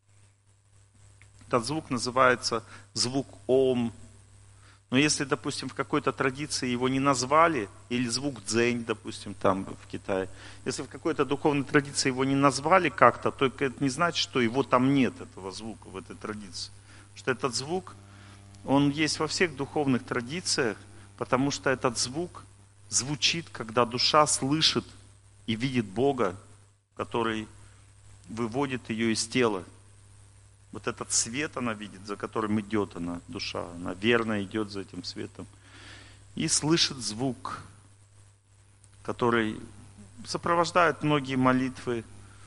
Этот звук называется звук Ом. Но если, допустим, в какой-то традиции его не назвали, или звук Дзень, допустим, там в Китае, если в какой-то духовной традиции его не назвали как-то, то это не значит, что его там нет, этого звука в этой традиции. Что этот звук, он есть во всех духовных традициях, потому что этот звук звучит, когда душа слышит и видит Бога, который выводит ее из тела. Вот этот свет она видит, за которым идет она, душа. Она верно идет за этим светом. И слышит звук, который сопровождает многие молитвы.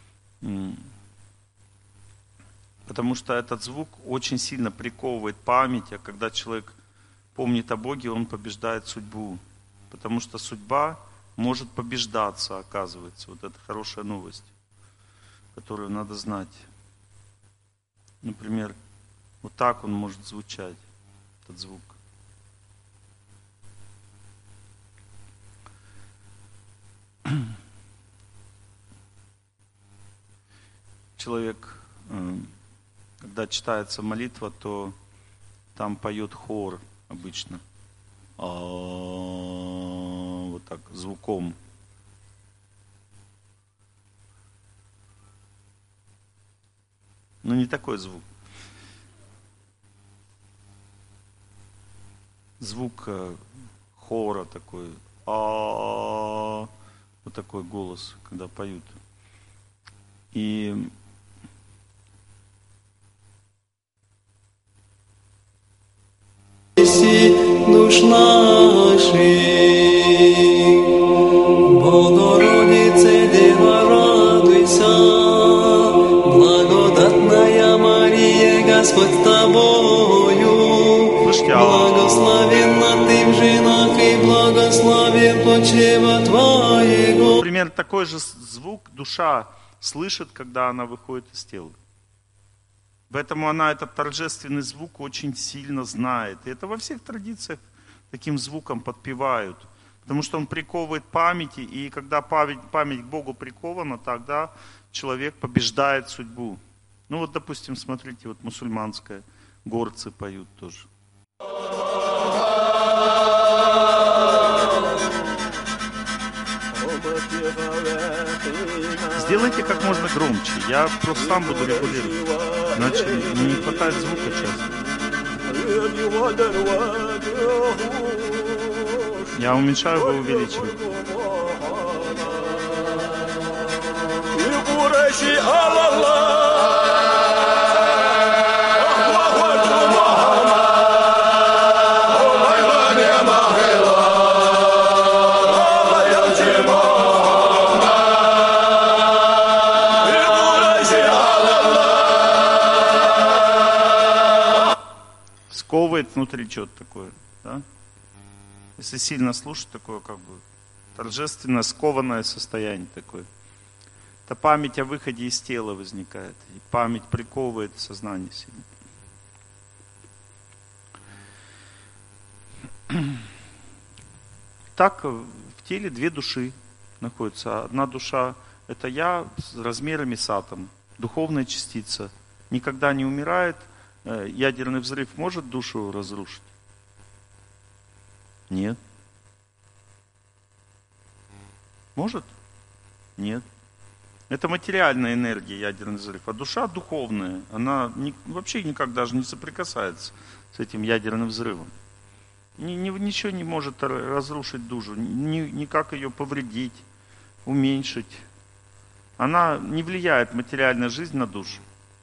Потому что этот звук очень сильно приковывает память, а когда человек помнит о Боге, он побеждает судьбу. Потому что судьба может побеждаться, оказывается. Вот это хорошая новость, которую надо знать. Например, вот так он может звучать, этот звук. Человек, когда читается молитва, то там поет хор обычно. Вот так, звуком. Но не такой звук. Звук хора такой. Вот такой голос, когда поют. И душ наших, Богородице, Дева, радуйся, благодатная Мария, Господь с тобою, благословенна ты в женах и благословен плод чрева твоего. Примерно такой же звук душа слышит, когда она выходит из тела. Поэтому она этот торжественный звук очень сильно знает. И это во всех традициях таким звуком подпевают. Потому что он приковывает памяти, и когда память, память к Богу прикована, тогда человек побеждает судьбу. Ну вот, допустим, смотрите, вот мусульманская, горцы поют тоже. Сделайте как можно громче. Я просто сам буду регулировать. Иначе не хватает звука часто. Я уменьшаю, вы увеличиваете. Сковывает внутри что-то такое, да? Если сильно слушать, такое как бы торжественное, скованное состояние такое. Это память о выходе из тела возникает. И память приковывает сознание сильно. Так в теле две души находятся. Одна душа — это я с размерами с атом, духовная частица. Никогда не умирает. Ядерный взрыв может душу разрушить? Нет. Может? Нет. Это материальная энергия, ядерный взрыв. А душа духовная, она ни, вообще никак даже не соприкасается с этим ядерным взрывом. Ни, ни, ничего не может разрушить душу, ни, никак ее повредить, уменьшить. Она не влияет, материальная жизнь, на душу.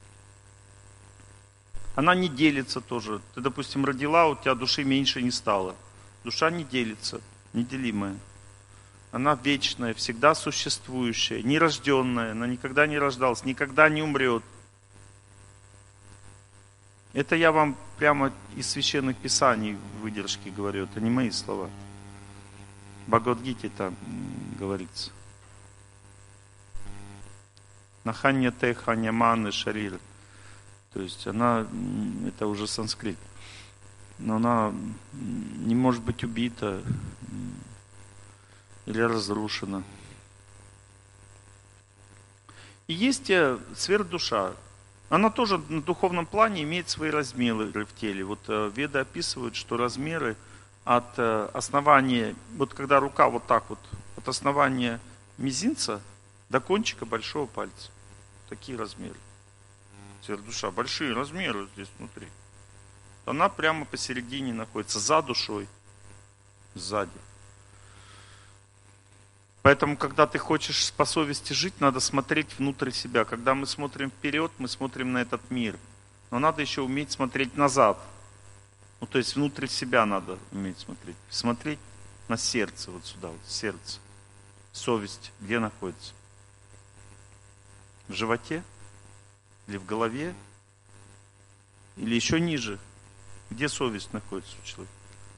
Она не делится тоже. Ты, допустим, родила, у тебя души меньше не стало. Душа не делится, неделимая. Она вечная, всегда существующая, нерожденная. Она никогда не рождалась, никогда не умрет. Это я вам прямо из священных писаний выдержки говорю. Это не мои слова. В Бхагавад-гите там говорится. Наханья те ханья маны шарир. То есть она, это уже санскрит, но она не может быть убита или разрушена. И есть сверхдуша. Она тоже на духовном плане имеет свои размеры в теле. Вот Веды описывают, что размеры от основания, вот когда рука вот так вот, от основания мизинца до кончика большого пальца. Такие размеры. Сверхдуша, большие размеры здесь внутри. Она прямо посередине находится, за душой, сзади. Поэтому, когда ты хочешь по совести жить, надо смотреть внутрь себя. Когда мы смотрим вперед, мы смотрим на этот мир. Но надо еще уметь смотреть назад. Ну, то есть внутрь себя надо уметь смотреть. Смотреть на сердце, вот сюда, вот сердце. Совесть где находится? В животе? Или в голове? Или еще ниже? Где совесть находится у человека?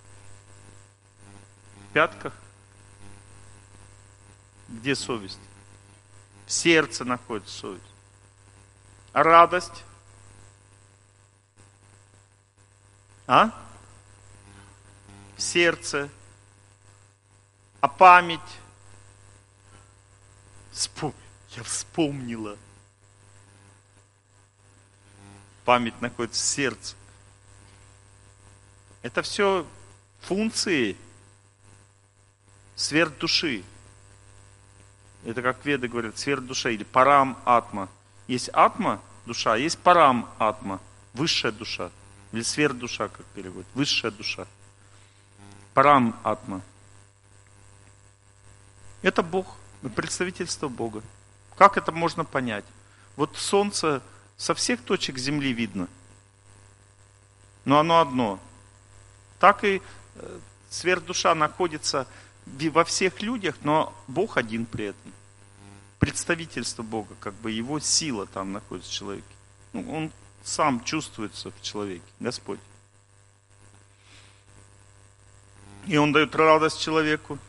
В пятках? Где совесть? В сердце находится совесть. А радость? А? В сердце. А память? Вспом... Я вспомнила. Память находится в сердце. Это все функции сверхдуши. Это как веды говорят, сверхдуша или парам атма. Есть атма, душа, есть парам атма, высшая душа. Или сверхдуша, как переводят, высшая душа. Парам атма. Это Бог, представительство Бога. Как это можно понять? Вот солнце со всех точек земли видно. Но оно одно. Так и сверхдуша находится во всех людях, но Бог один при этом. Представительство Бога, как бы его сила там находится в человеке. Ну, он сам чувствуется в человеке, Господь. И Он дает радость человеку.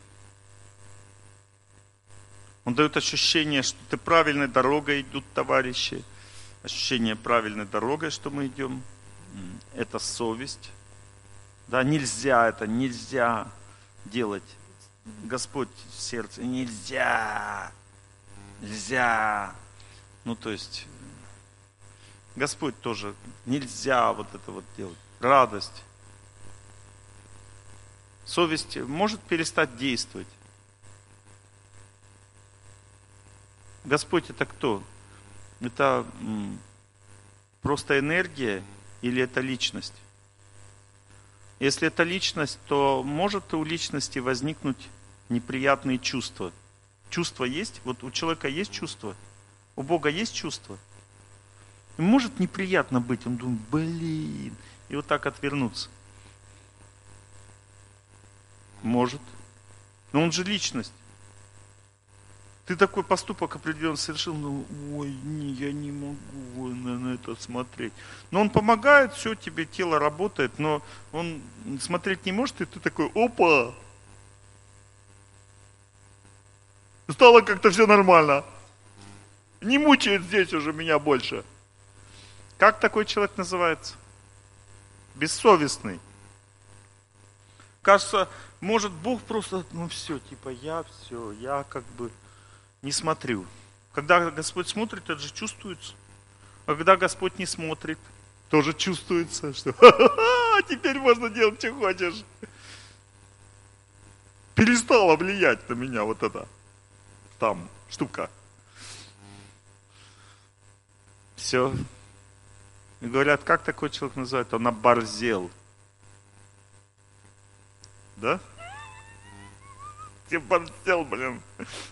Он дает ощущение, что ты правильной дорогой идут товарищи. Ощущение правильной дорогой, что мы идем. Это совесть. Да, нельзя это, нельзя делать. Господь в сердце, нельзя, нельзя. Ну, то есть, Господь тоже, нельзя вот это вот делать. Радость. Совесть может перестать действовать. Господь это кто? Это м, просто энергия или это личность? Если это личность, то может у личности возникнуть неприятные чувства. Чувства есть? Вот у человека есть чувства? У Бога есть чувства? Может неприятно быть, он думает, блин, и вот так отвернуться. Может. Но он же личность. Ты такой поступок определенно совершил, ну, ой, не, я не могу на, на это смотреть. Но он помогает, все, тебе тело работает, но он смотреть не может, и ты такой, опа! Стало как-то все нормально. Не мучает здесь уже меня больше. Как такой человек называется? Бессовестный. Кажется, может Бог просто, ну все, типа я все, я как бы не смотрю. Когда Господь смотрит, это же чувствуется. А когда Господь не смотрит, тоже чувствуется, что ха-ха-ха, теперь можно делать, что хочешь. Перестала влиять на меня вот эта там штука. Все. И говорят, как такой человек называют? Он оборзел. Да? Ты оборзел, блин.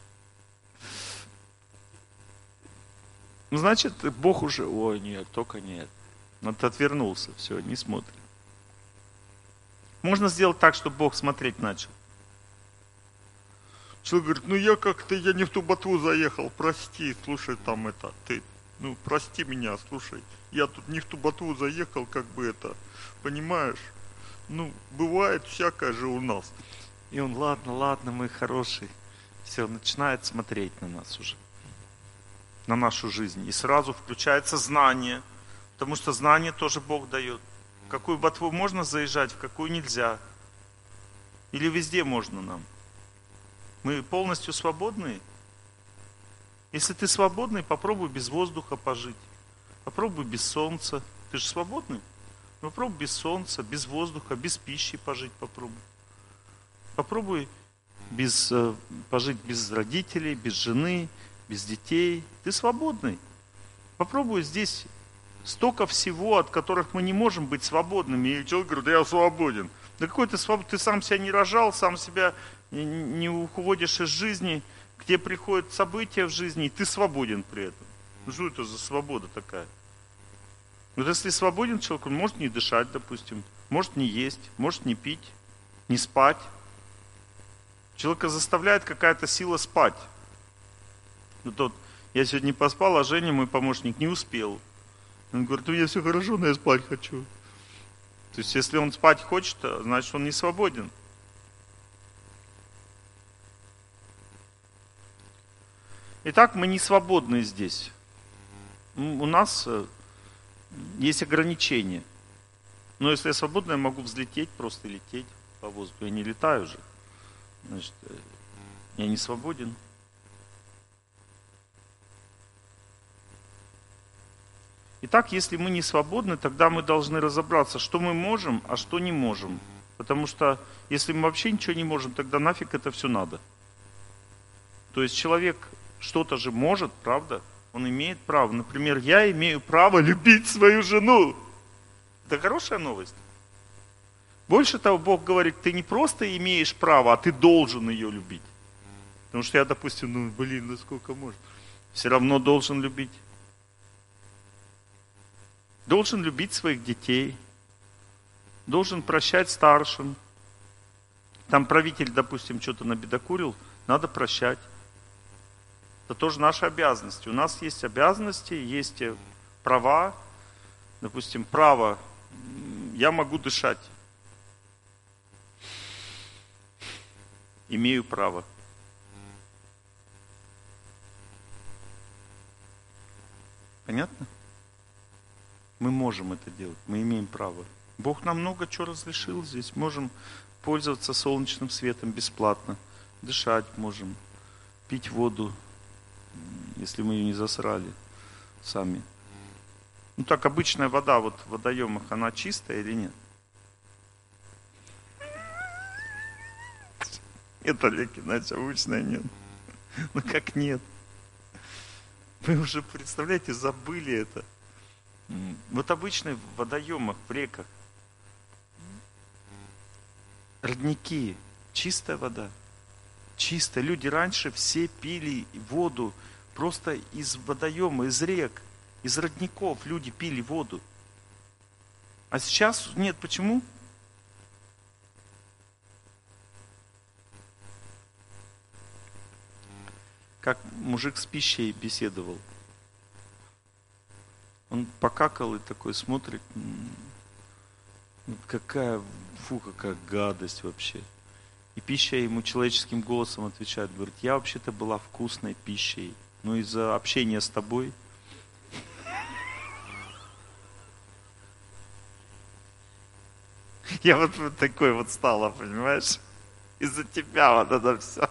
Ну, значит, Бог уже, ой, нет, только нет. Он отвернулся, все, не смотрит. Можно сделать так, чтобы Бог смотреть начал. Человек говорит, ну я как-то, я не в ту ботву заехал, прости, слушай, там это, ты, ну прости меня, слушай, я тут не в ту ботву заехал, как бы это, понимаешь? Ну, бывает всякое же у нас. И он, ладно, ладно, мой хороший. Все, начинает смотреть на нас уже. На нашу жизнь. И сразу включается знание. Потому что знание тоже Бог дает. В какую ботву можно заезжать, в какую нельзя. Или везде можно нам. Мы полностью свободны. Если ты свободный, попробуй без воздуха пожить. Попробуй без солнца. Ты же свободный? Попробуй без солнца, без воздуха, без пищи пожить попробуй. Попробуй без, э, пожить без родителей, без жены, без детей. Ты свободный. Попробуй здесь столько всего, от которых мы не можем быть свободными. И человек говорит, да я свободен. Да какой ты свободен? Ты сам себя не рожал, сам себя не уводишь из жизни. К тебе приходят события в жизни, и ты свободен при этом. Ну что это за свобода такая? Вот если свободен человек, он может не дышать, допустим, может не есть, может не пить, не спать. Человека заставляет какая-то сила спать. Вот, вот я сегодня не поспал, а Женя, мой помощник, не успел. Он говорит, у меня все хорошо, но я спать хочу. То есть, если он спать хочет, значит, он не свободен. Итак, мы не свободны здесь. У нас есть ограничения. Но если я свободный, я могу взлететь, просто лететь по воздуху. Я не летаю же. Значит, я не свободен. Итак, если мы не свободны, тогда мы должны разобраться, что мы можем, а что не можем. Потому что если мы вообще ничего не можем, тогда нафиг это все надо. То есть человек что-то же может, правда? Он имеет право. Например, я имею право любить свою жену. Это хорошая новость. Больше того, Бог говорит, ты не просто имеешь право, а ты должен ее любить. Потому что я, допустим, ну, блин, ну сколько можно. Все равно должен любить. Должен любить своих детей. Должен прощать старшим. Там правитель, допустим, что-то набедокурил, надо прощать. Это тоже наши обязанности. У нас есть обязанности, есть права. Допустим, право, я могу дышать. Имею право. Понятно? Мы можем это делать, мы имеем право. Бог нам много чего разрешил здесь. Можем пользоваться солнечным светом бесплатно, дышать можем, пить воду, если мы ее не засрали сами. Ну так, обычная вода вот в водоемах, она чистая или нет? Нет, Олег Геннадьевич, обычная нет. Ну как нет? Вы уже, представляете, забыли это. Вот обычно в водоемах, в реках, родники, чистая вода, чистая. Люди раньше все пили воду просто из водоема, из рек, из родников люди пили воду. А сейчас нет, почему? Как мужик с пищей беседовал. Он покакал и такой смотрит, какая, фу, какая гадость вообще. И пища ему человеческим голосом отвечает, говорит, я вообще-то была вкусной пищей, но из-за общения с тобой. Я вот, вот такой вот стала, понимаешь? Из-за тебя вот это все.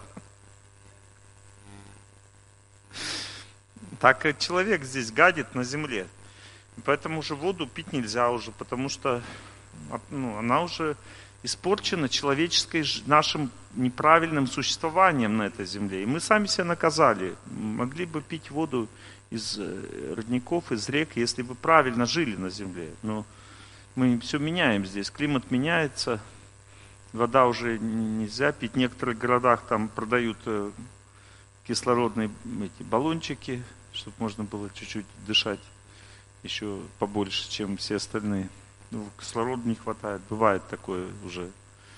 Так человек здесь гадит на земле. Поэтому уже воду пить нельзя уже, потому что ну, она уже испорчена человеческой, нашим неправильным существованием на этой земле. И мы сами себя наказали. Могли бы пить воду из родников, из рек, если бы правильно жили на земле. Но мы все меняем здесь. Климат меняется, вода уже нельзя пить. В некоторых городах там продают кислородные эти баллончики, чтобы можно было чуть-чуть дышать еще побольше, чем все остальные. Ну, кислорода не хватает. Бывает такое уже.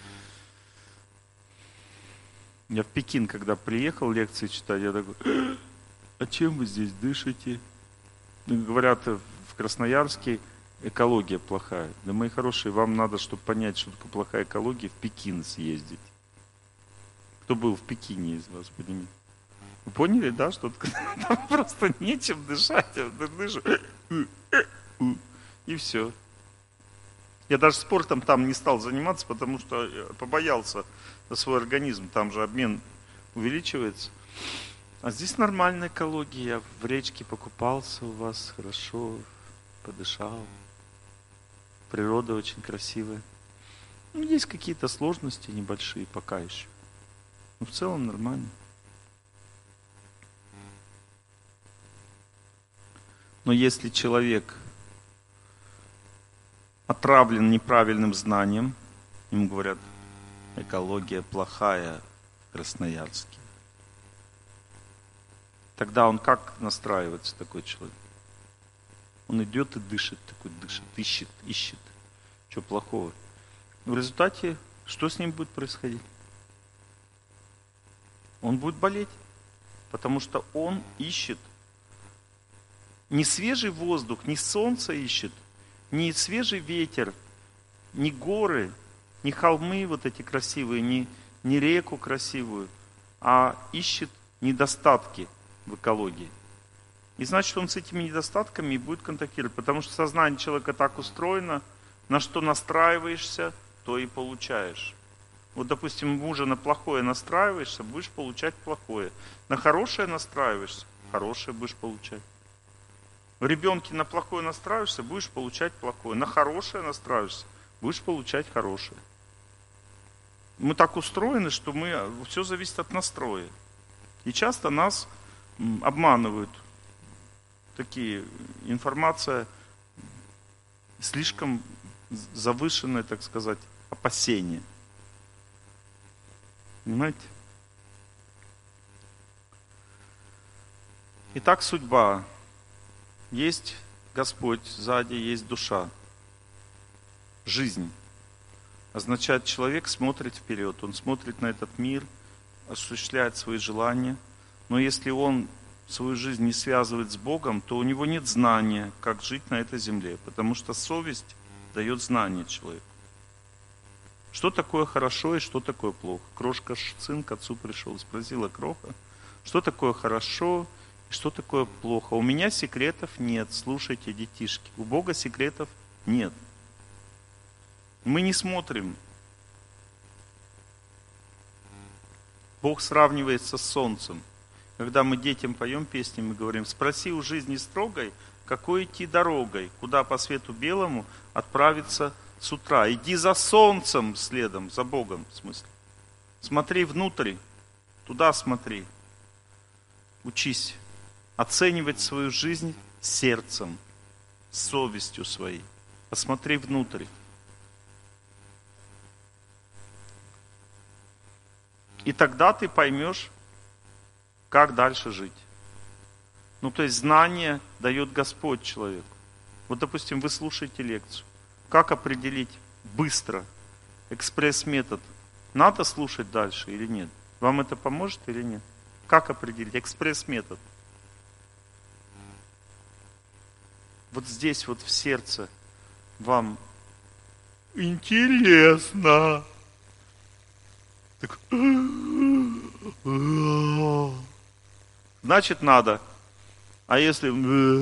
Я в Пекин, когда приехал лекции читать, я такой, а чем вы здесь дышите? Ну, говорят, в Красноярске экология плохая. Да, мои хорошие, вам надо, чтобы понять, что такое плохая экология, в Пекин съездить. Кто был в Пекине из вас, поднимите? Вы поняли, да, что там просто нечем дышать, я дышу, и все. Я даже спортом там не стал заниматься, потому что побоялся за свой организм, там же обмен увеличивается. А здесь нормальная экология, я в речке покупался у вас, хорошо подышал. Природа очень красивая. Ну, есть какие-то сложности небольшие пока еще. Но в целом нормально. Но если человек отравлен неправильным знанием, ему говорят, экология плохая в Красноярске. Тогда он как настраивается, такой человек? Он идет и дышит, такой дышит, ищет, ищет. Что плохого? В результате, что с ним будет происходить? Он будет болеть, потому что он ищет не свежий воздух, не солнце ищет, не свежий ветер, не горы, не холмы вот эти красивые, не, не реку красивую, а ищет недостатки в экологии. И значит, он с этими недостатками и будет контактировать, потому что сознание человека так устроено, на что настраиваешься, то и получаешь. Вот, допустим, мужа на плохое настраиваешься, будешь получать плохое. На хорошее настраиваешься, хорошее будешь получать. В ребенке на плохое настраиваешься, будешь получать плохое. На хорошее настраиваешься, будешь получать хорошее. Мы так устроены, что мы, все зависит от настроя. И часто нас обманывают. Такие информация слишком завышенное, так сказать, опасение. Понимаете? Итак, судьба. Есть Господь, сзади есть душа. Жизнь. Означает, человек смотрит вперед, он смотрит на этот мир, осуществляет свои желания. Но если он свою жизнь не связывает с Богом, то у него нет знания, как жить на этой земле. Потому что совесть дает знание человеку. Что такое хорошо и что такое плохо? Крошка сын к отцу пришел, спросила Кроха, что такое хорошо и что такое плохо? У меня секретов нет, слушайте, детишки. У Бога секретов нет. Мы не смотрим. Бог сравнивается с солнцем. Когда мы детям поем песни, мы говорим: спроси у жизни строгой, какой идти дорогой, куда по свету белому отправиться с утра. Иди за солнцем следом, за Богом, в смысле. Смотри внутрь, туда смотри. Учись оценивать свою жизнь сердцем, совестью своей. Посмотри внутрь. И тогда ты поймешь, как дальше жить. Ну, то есть знание дает Господь человеку. Вот, допустим, вы слушаете лекцию. Как определить быстро экспресс-метод? Надо слушать дальше или нет? Вам это поможет или нет? Как определить экспресс-метод? Вот здесь, вот в сердце вам интересно. Так... Значит, надо. А если...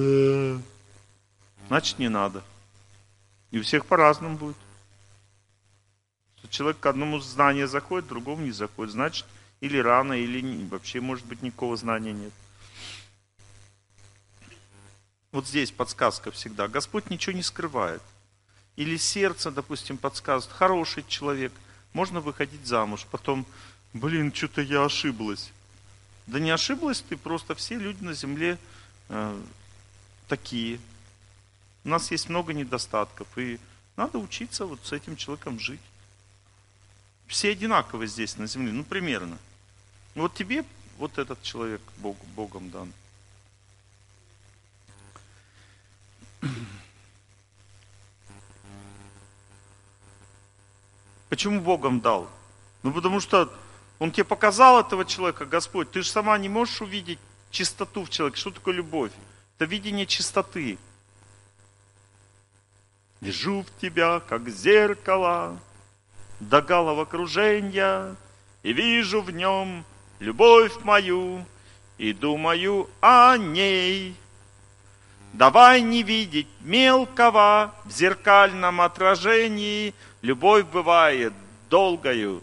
Значит, не надо. И у всех по-разному будет. Человек к одному знанию заходит, к другому не заходит. Значит, или рано, или не, вообще, может быть, никакого знания нет. Вот здесь подсказка всегда. Господь ничего не скрывает. Или сердце, допустим, подсказывает. Хороший человек, можно выходить замуж. Потом, блин, что-то я ошиблась. Да не ошиблась ты, просто все люди на земле э, такие. У нас есть много недостатков, и надо учиться вот с этим человеком жить. Все одинаковые здесь на земле, ну примерно. Вот тебе вот этот человек Бог, Богом дан. Почему Богом дал? Ну потому что Он тебе показал этого человека, Господь. Ты же сама не можешь увидеть чистоту в человеке. Что такое любовь? Это видение чистоты. Вижу в тебя, как зеркало, до головокружения, и вижу в нем любовь мою, и думаю о ней. Давай не видеть мелкого в зеркальном отражении, любовь бывает долгою.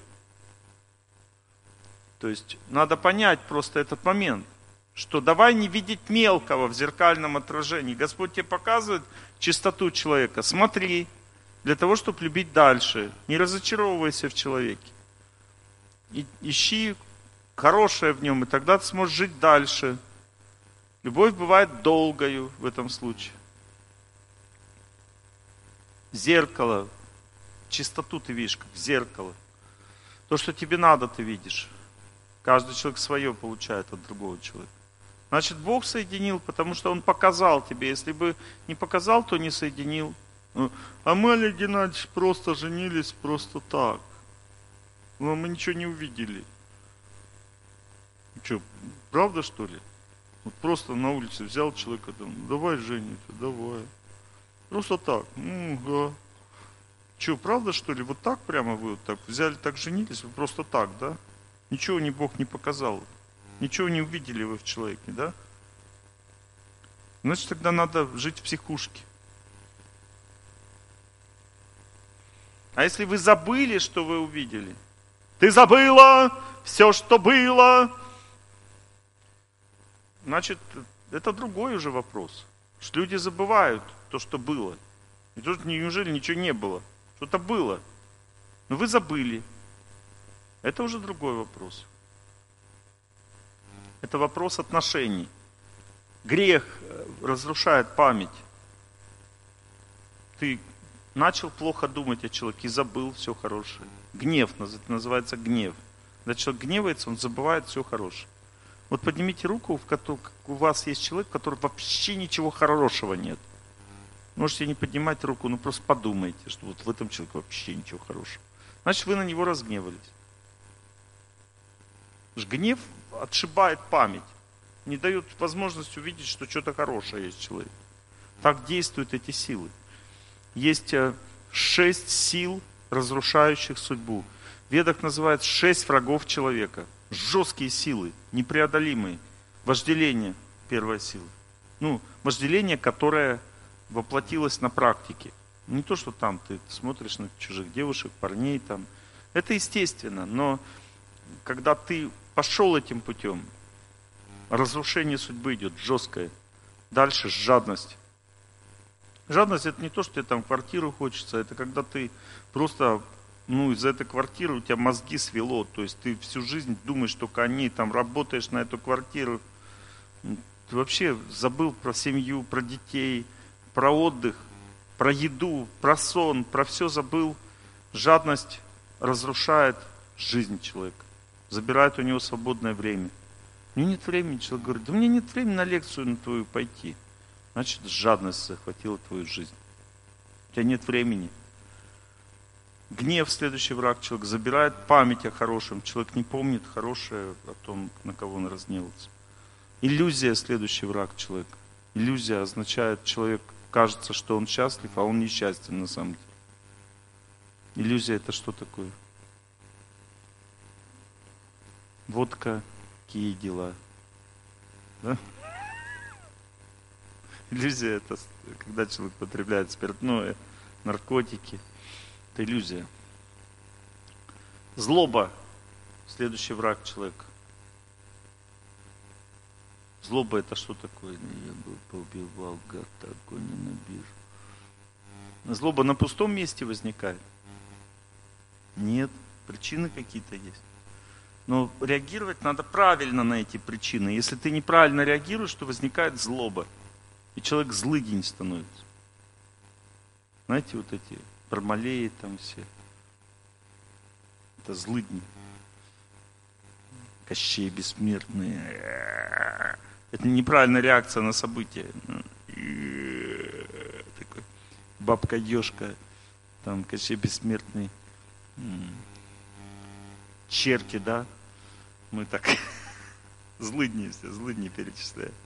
То есть надо понять просто этот момент, что давай не видеть мелкого в зеркальном отражении. Господь тебе показывает чистоту человека. Смотри, для того, чтобы любить дальше. Не разочаровывайся в человеке. И, ищи хорошее в нем, и тогда ты сможешь жить дальше. Любовь бывает долгою в этом случае. Зеркало. Чистоту ты видишь, как зеркало. То, что тебе надо, ты видишь. Каждый человек свое получает от другого человека. Значит, Бог соединил, потому что Он показал тебе. Если бы не показал, то не соединил. А мы, Олег Геннадьевич, просто женились просто так. Но мы ничего не увидели. Что, правда, что ли? Вот просто на улице взял человека, там, давай жениться, давай. Просто так. Ну, да. Что, правда, что ли? Вот так прямо вы вот так взяли, так женились? Вы просто так, да? Ничего не Бог не показал. Ничего не увидели вы в человеке, да? Значит, тогда надо жить в психушке. А если вы забыли, что вы увидели? Ты забыла все, что было. Значит, это другой уже вопрос. Что люди забывают то, что было. И тут неужели ничего не было? Что-то было. Но вы забыли. Это уже другой вопрос. Это вопрос отношений. Грех разрушает память. Ты начал плохо думать о человеке и забыл все хорошее. Гнев, это называется гнев. Когда человек гневается, он забывает все хорошее. Вот поднимите руку, в которой у вас есть человек, в котором вообще ничего хорошего нет. Можете не поднимать руку, но просто подумайте, что вот в этом человеке вообще ничего хорошего. Значит, вы на него разгневались. Гнев отшибает память, не дает возможность увидеть, что что-то хорошее есть в человеке. Так действуют эти силы. Есть шесть сил, разрушающих судьбу. В Ведах называют шесть врагов человека. Жесткие силы, непреодолимые. Вожделение, первая сила. Ну, вожделение, которое воплотилось на практике. Не то, что там ты смотришь на чужих девушек, парней там. Это естественно, но когда ты пошел этим путем, разрушение судьбы идет жесткое. Дальше жадность. Жадность — это не то, что тебе там квартиру хочется, это когда ты просто, ну, из-за этой квартиры у тебя мозги свело, то есть ты всю жизнь думаешь только о ней, там работаешь на эту квартиру, ты вообще забыл про семью, про детей, про отдых, про еду, про сон, про все забыл. Жадность разрушает жизнь человека, забирает у него свободное время. У него нет времени, человек говорит, да у меня нет времени на лекцию на твою пойти. Значит, жадность захватила твою жизнь. У тебя нет времени. Гнев, следующий враг, человек забирает память о хорошем. Человек не помнит хорошее о том, на кого он разгневался. Иллюзия, следующий враг человека. Иллюзия означает, человек кажется, что он счастлив, а он несчастен на самом деле. Иллюзия — это что такое? Водка, какие дела? Да? Иллюзия — это когда человек потребляет спиртное, наркотики. Это иллюзия. Злоба — следующий враг человека. Злоба — это что такое? Я бы поубивал, гад такой, ненавижу. Злоба на пустом месте возникает? Нет, причины какие-то есть. Но реагировать надо правильно на эти причины. Если ты неправильно реагируешь, то возникает злоба. И человек злыдень становится. Знаете, вот эти бармалеи там все. Это злыдни. Кощей бессмертные. Это неправильная реакция на события. Такой бабка Ёшка, там Кощей бессмертный. Черти, да? Мы так злыдни все, злыдни перечисляем.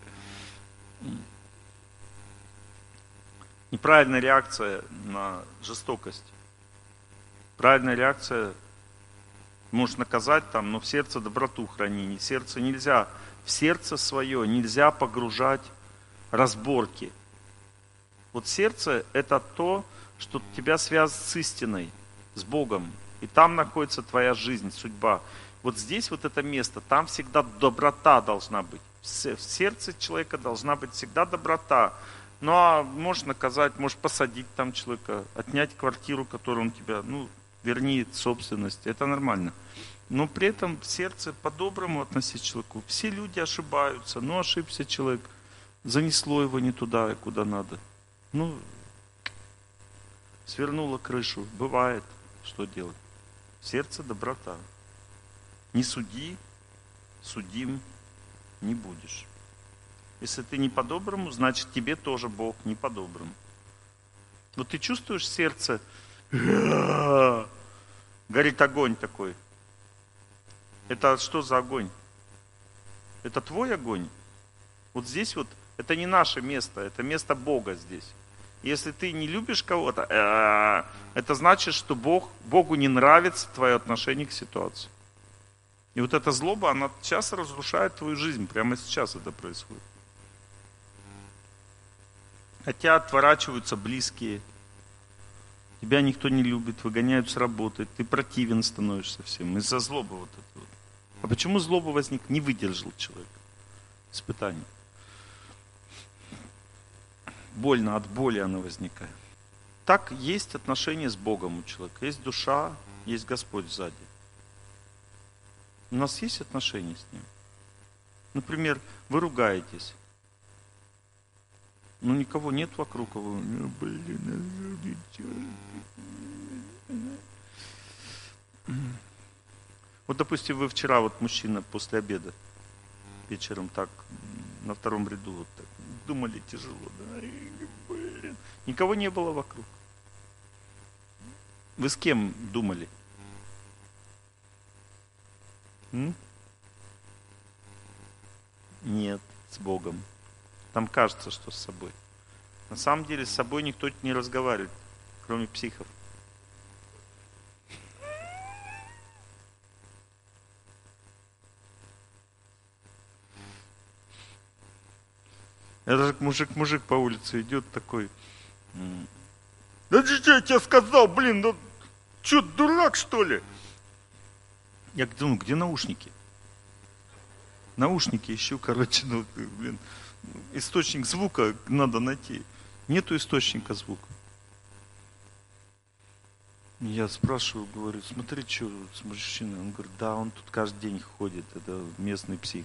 Неправильная реакция на жестокость. Правильная реакция может наказать там, но в сердце доброту храни. В сердце нельзя, в сердце свое нельзя погружать разборки. Вот сердце — это то, что тебя связывает с истиной, с Богом. И там находится твоя жизнь, судьба. Вот здесь вот это место, там всегда доброта должна быть. В сердце человека должна быть всегда доброта. Ну а можешь наказать, можешь посадить там человека, отнять квартиру, которую он тебя, ну, верни собственность. Это нормально. Но при этом в сердце по-доброму относиться к человеку. Все люди ошибаются. Ну, ошибся человек, занесло его не туда, куда надо. Ну, свернуло крышу. Бывает. Что делать? В сердце доброта. Не суди, судим не будешь. Если ты не по-доброму, значит тебе тоже Бог не по-доброму. Вот ты чувствуешь в сердце, горит огонь такой. Это что за огонь? Это твой огонь? Вот здесь вот, это не наше место, это место Бога здесь. Если ты не любишь кого-то, это значит, что Бог, Богу не нравится твое отношение к ситуации. И вот эта злоба, она сейчас разрушает твою жизнь. Прямо сейчас это происходит. Хотя отворачиваются близкие. Тебя никто не любит, выгоняют с работы. Ты противен становишься всем. Из-за злобы вот это вот. А почему злоба возник? Не выдержал человек испытаний. Больно, от боли она возникает. Так есть отношение с Богом у человека. Есть душа, есть Господь сзади. У нас есть отношения с Ним. Например, вы ругаетесь. Но никого нет вокруг. А вы, ну, блин, вот, допустим, вы вчера, вот мужчина, после обеда, вечером так, на втором ряду, вот так, думали тяжело, да, блин. Никого не было вокруг. Вы с кем думали? М? Нет, с Богом. Там кажется, что с собой. На самом деле с собой никто не разговаривает, кроме психов. Это же мужик-мужик по улице идет такой. Да что я тебе сказал, блин, ну что, дурак что ли? Я думаю, где наушники? Наушники ищу, короче, ну, блин, источник звука надо найти. Нету источника звука. Я спрашиваю, говорю, смотри, что с мужчиной. Он говорит, да, он тут каждый день ходит, это местный псих.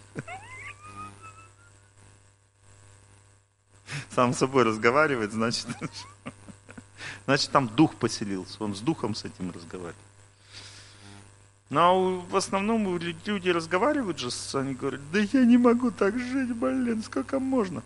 Сам с собой разговаривает, значит, значит там дух поселился, он с духом с этим разговаривает. Но в основном люди разговаривают же, они говорят, да я не могу так жить, блин, сколько можно.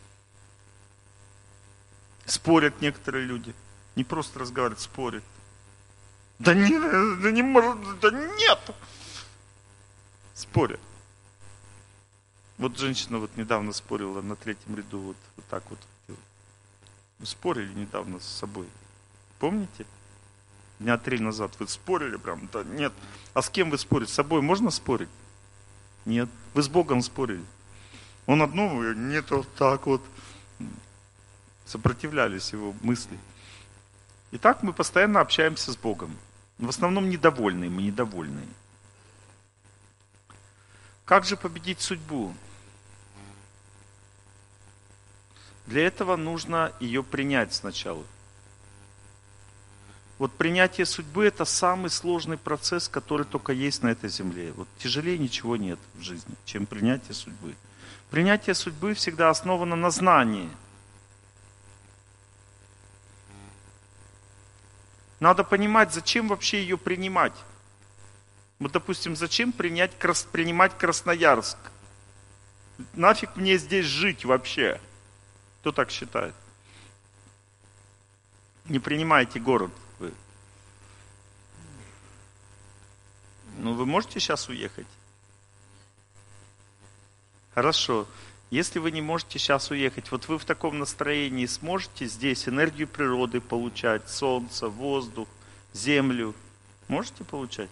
Спорят некоторые люди, не просто разговаривают, спорят. Да не, да не может, да нет. Спорят. Вот женщина вот недавно спорила на третьем ряду, вот, вот так вот. Спорили недавно с собой. Помните? Дня три назад вы спорили прям, да нет. А с кем вы спорите? С собой можно спорить? Нет. Вы с Богом спорили. Он одно, нет, вот так вот. Сопротивлялись его мысли. И так мы постоянно общаемся с Богом. В основном недовольные, мы недовольные. Как же победить судьбу? Для этого нужно ее принять сначала. Вот принятие судьбы – это самый сложный процесс, который только есть на этой земле. Вот тяжелее ничего нет в жизни, чем принятие судьбы. Принятие судьбы всегда основано на знании. Надо понимать, зачем вообще ее принимать. Вот, допустим, зачем принять, принимать Красноярск? Нафиг мне здесь жить вообще? Кто так считает? Не принимайте город вы. Ну, вы можете сейчас уехать? Хорошо. Если вы не можете сейчас уехать, вот вы в таком настроении сможете здесь энергию природы получать, солнце, воздух, землю? Можете получать?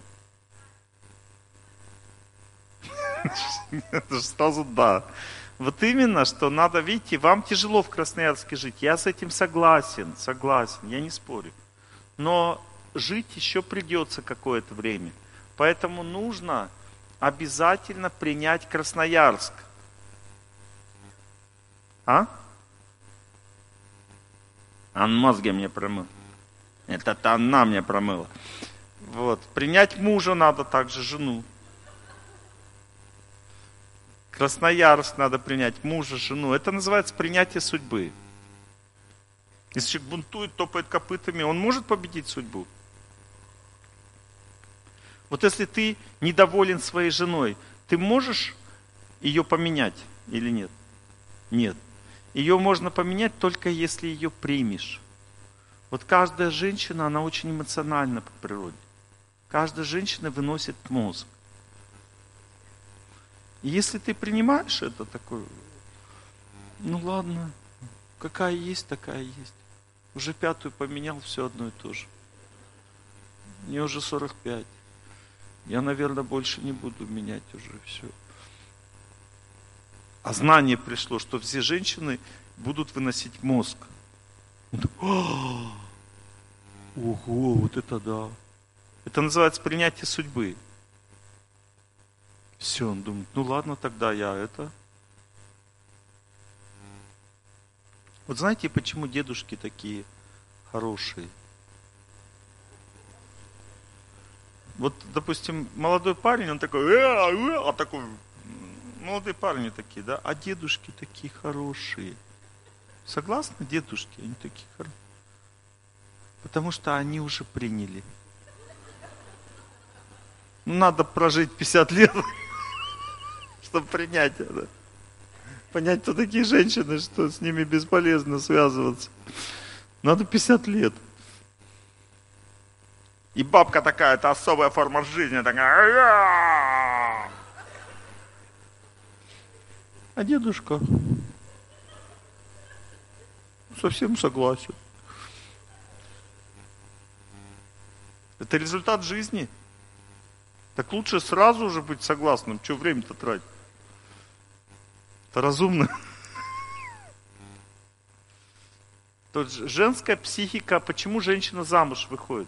Это же сразу да. Вот именно, что надо, видите, вам тяжело в Красноярске жить. Я с этим согласен, согласен, я не спорю. Но жить еще придется какое-то время. Поэтому нужно обязательно принять Красноярск. А? Он мозги мне промыл. Это она мне промыла. Вот. Принять мужа надо также, жену. Красноярск надо принять, мужа, жену. Это называется принятие судьбы. Если человек бунтует, топает копытами, он может победить судьбу? Вот если ты недоволен своей женой, ты можешь ее поменять или нет? Нет. Ее можно поменять только если ее примешь. Вот каждая женщина, она очень эмоциональна по природе. Каждая женщина выносит мозг. И если ты принимаешь это такое, ну ладно, какая есть, такая есть. Уже пятую поменял, все одно и то же. Мне уже сорок пять. Я, наверное, больше не буду менять уже все. А знание пришло, что все женщины будут выносить мозг. Он такой, ого, вот это да. Это называется принятие судьбы. Все, он думает, ну ладно, тогда я это. Вот знаете, почему дедушки такие хорошие? Вот, допустим, молодой парень, он такой, э, э, а такой, молодые парни такие, да, а дедушки такие хорошие. Согласны, дедушки, они такие хорошие. Потому что они уже приняли. Ну, надо прожить пятьдесят лет, чтобы принять это. Понять, кто такие женщины, что с ними бесполезно связываться. Надо пятьдесят лет. И бабка такая, это особая форма жизни, такая. А дедушка совсем согласен. Это результат жизни. Так лучше сразу же быть согласным. Что время-то тратить? Это разумно. То женская психика, почему женщина замуж выходит?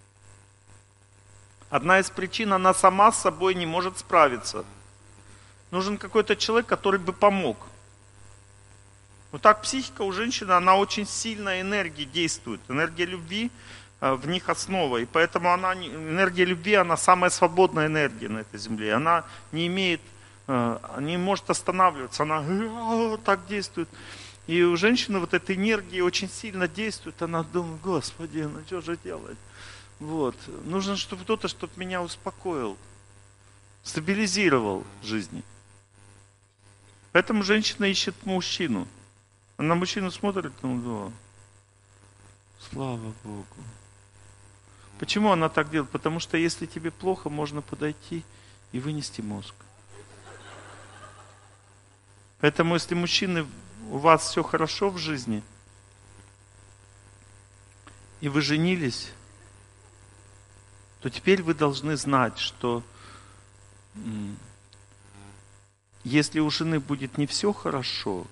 Одна из причин, она сама с собой не может справиться. Нужен какой-то человек, который бы помог. Вот так психика у женщины, она очень сильно энергией действует. Энергия любви в них основа. И поэтому она, энергия любви, она самая свободная энергия на этой земле. Она не имеет, не может останавливаться. Она так действует. И у женщины вот эта энергия очень сильно действует. Она думает, Господи, ну что же делать? Вот. Нужно, чтобы кто-то, чтобы меня успокоил, стабилизировал в жизни. Поэтому женщина ищет мужчину. Она на мужчину смотрит, ну да, слава Богу. Почему она так делает? Потому что если тебе плохо, можно подойти и вынести мозг. Поэтому если мужчины, у вас все хорошо в жизни, и вы женились, то теперь вы должны знать, что если у жены будет не все хорошо,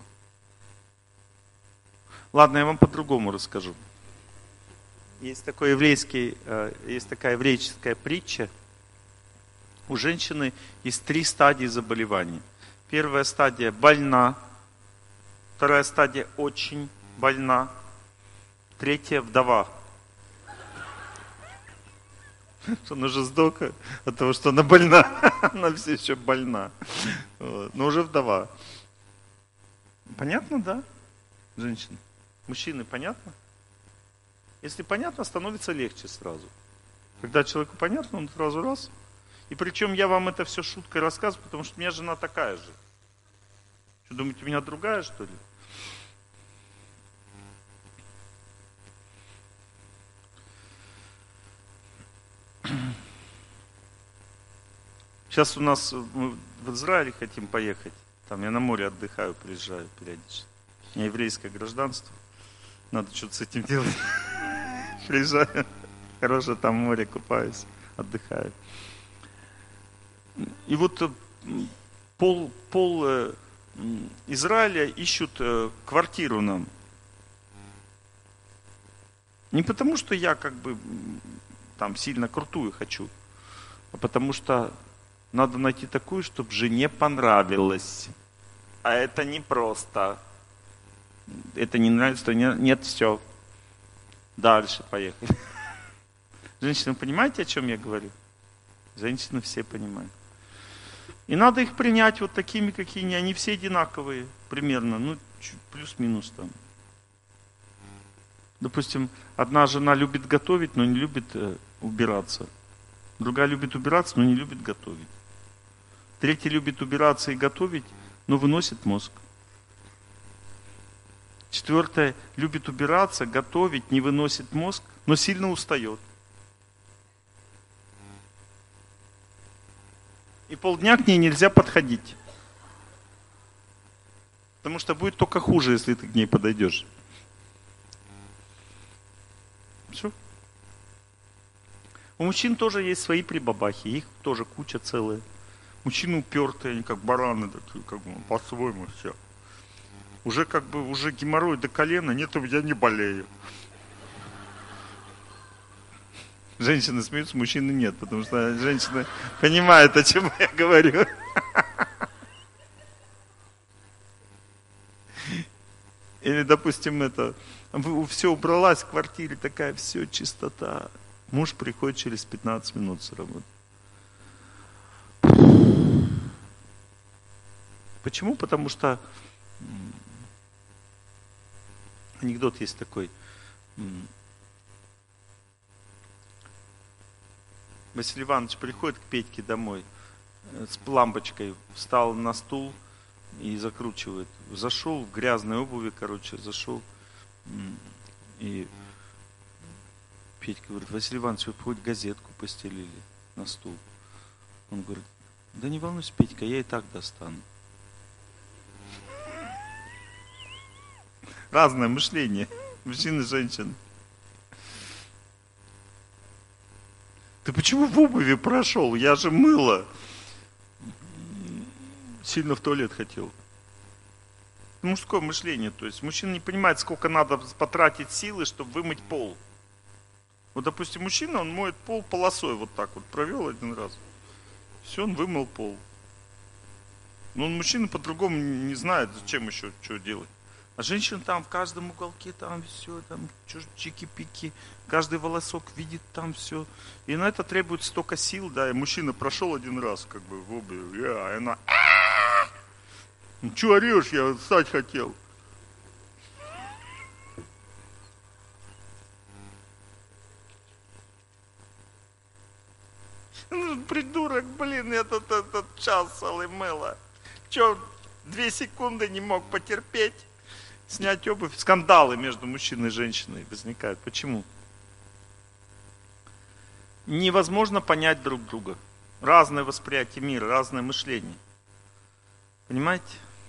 ладно, я вам по-другому расскажу. Есть такой еврейский, есть такая еврейская притча. У женщины есть три стадии заболеваний. Первая стадия больна, вторая стадия очень больна, третья вдова. Она уже сдохла от того, что она больна. Она все еще больна. Вот. Но уже вдова. Понятно, да, женщины? Мужчины, понятно? Если понятно, становится легче сразу. Когда человеку понятно, он сразу раз. И причем я вам это все шуткой рассказываю, потому что у меня жена такая же. Что, думаете, у меня другая, что ли? Сейчас у нас, мы в Израиле хотим поехать. Там я на море отдыхаю, приезжаю периодически. У меня еврейское гражданство. Надо что-то с этим делать. Приезжаю. Хорошее там море, купаюсь, отдыхаю. И вот пол, пол Израиля ищут квартиру нам. Не потому, что я как бы там сильно крутую хочу, а потому что надо найти такую, чтобы жене понравилось. А это не просто. Это не нравится, то нет, нет, все. Дальше поехали. Женщины, понимаете, о чем я говорю? Женщины все понимают. И надо их принять вот такими, какие они. Они все одинаковые примерно. Ну, плюс-минус там. Допустим, одна жена любит готовить, но не любит э, убираться. Другая любит убираться, но не любит готовить. Третья любит убираться и готовить, но выносит мозг. Четвертое, любит убираться, готовить, не выносит мозг, но сильно устает. И полдня к ней нельзя подходить. Потому что будет только хуже, если ты к ней подойдешь. Все. У мужчин тоже есть свои прибабахи, их тоже куча целая. Мужчины упертые, они как бараны такие, как бы по-своему все. Уже как бы, уже геморрой до колена, нет, я не болею. Женщины смеются, мужчины нет, потому что женщины понимают, о чем я говорю. Или, допустим, это, все убралась в квартире, такая, все, чистота. Муж приходит через пятнадцать минут с работы. Почему? Потому что анекдот есть такой. Василий Иванович приходит к Петьке домой с лампочкой, встал на стул и закручивает. Зашел в грязной обуви, короче, зашел. И Петька говорит: Василий Иванович, вы хоть газетку постелили на стул? Он говорит: да не волнуйся, Петька, я и так достану. Разное мышление мужчин и женщин. Ты почему в обуви прошел? Я же мыло. Сильно в туалет хотел. Мужское мышление. То есть мужчина не понимает, сколько надо потратить силы, чтобы вымыть пол. Вот, допустим, мужчина, он моет пол полосой вот так вот. Провел один раз. Все, он вымыл пол. Но он, мужчина, по-другому не знает, зачем еще что делать. А женщина там в каждом уголке, там все, там чики-пики, каждый волосок видит там все. И на это требуется столько сил, да, и мужчина прошел один раз, как бы, в обуви, а она: ну что орешь, я встать хотел. Ну, придурок, блин, этот, этот час целый мыло. Че, две секунды не мог потерпеть? Снять обувь. Скандалы между мужчиной и женщиной возникают. Почему? Невозможно понять друг друга. Разное восприятие мира, разное мышление. Понимаете?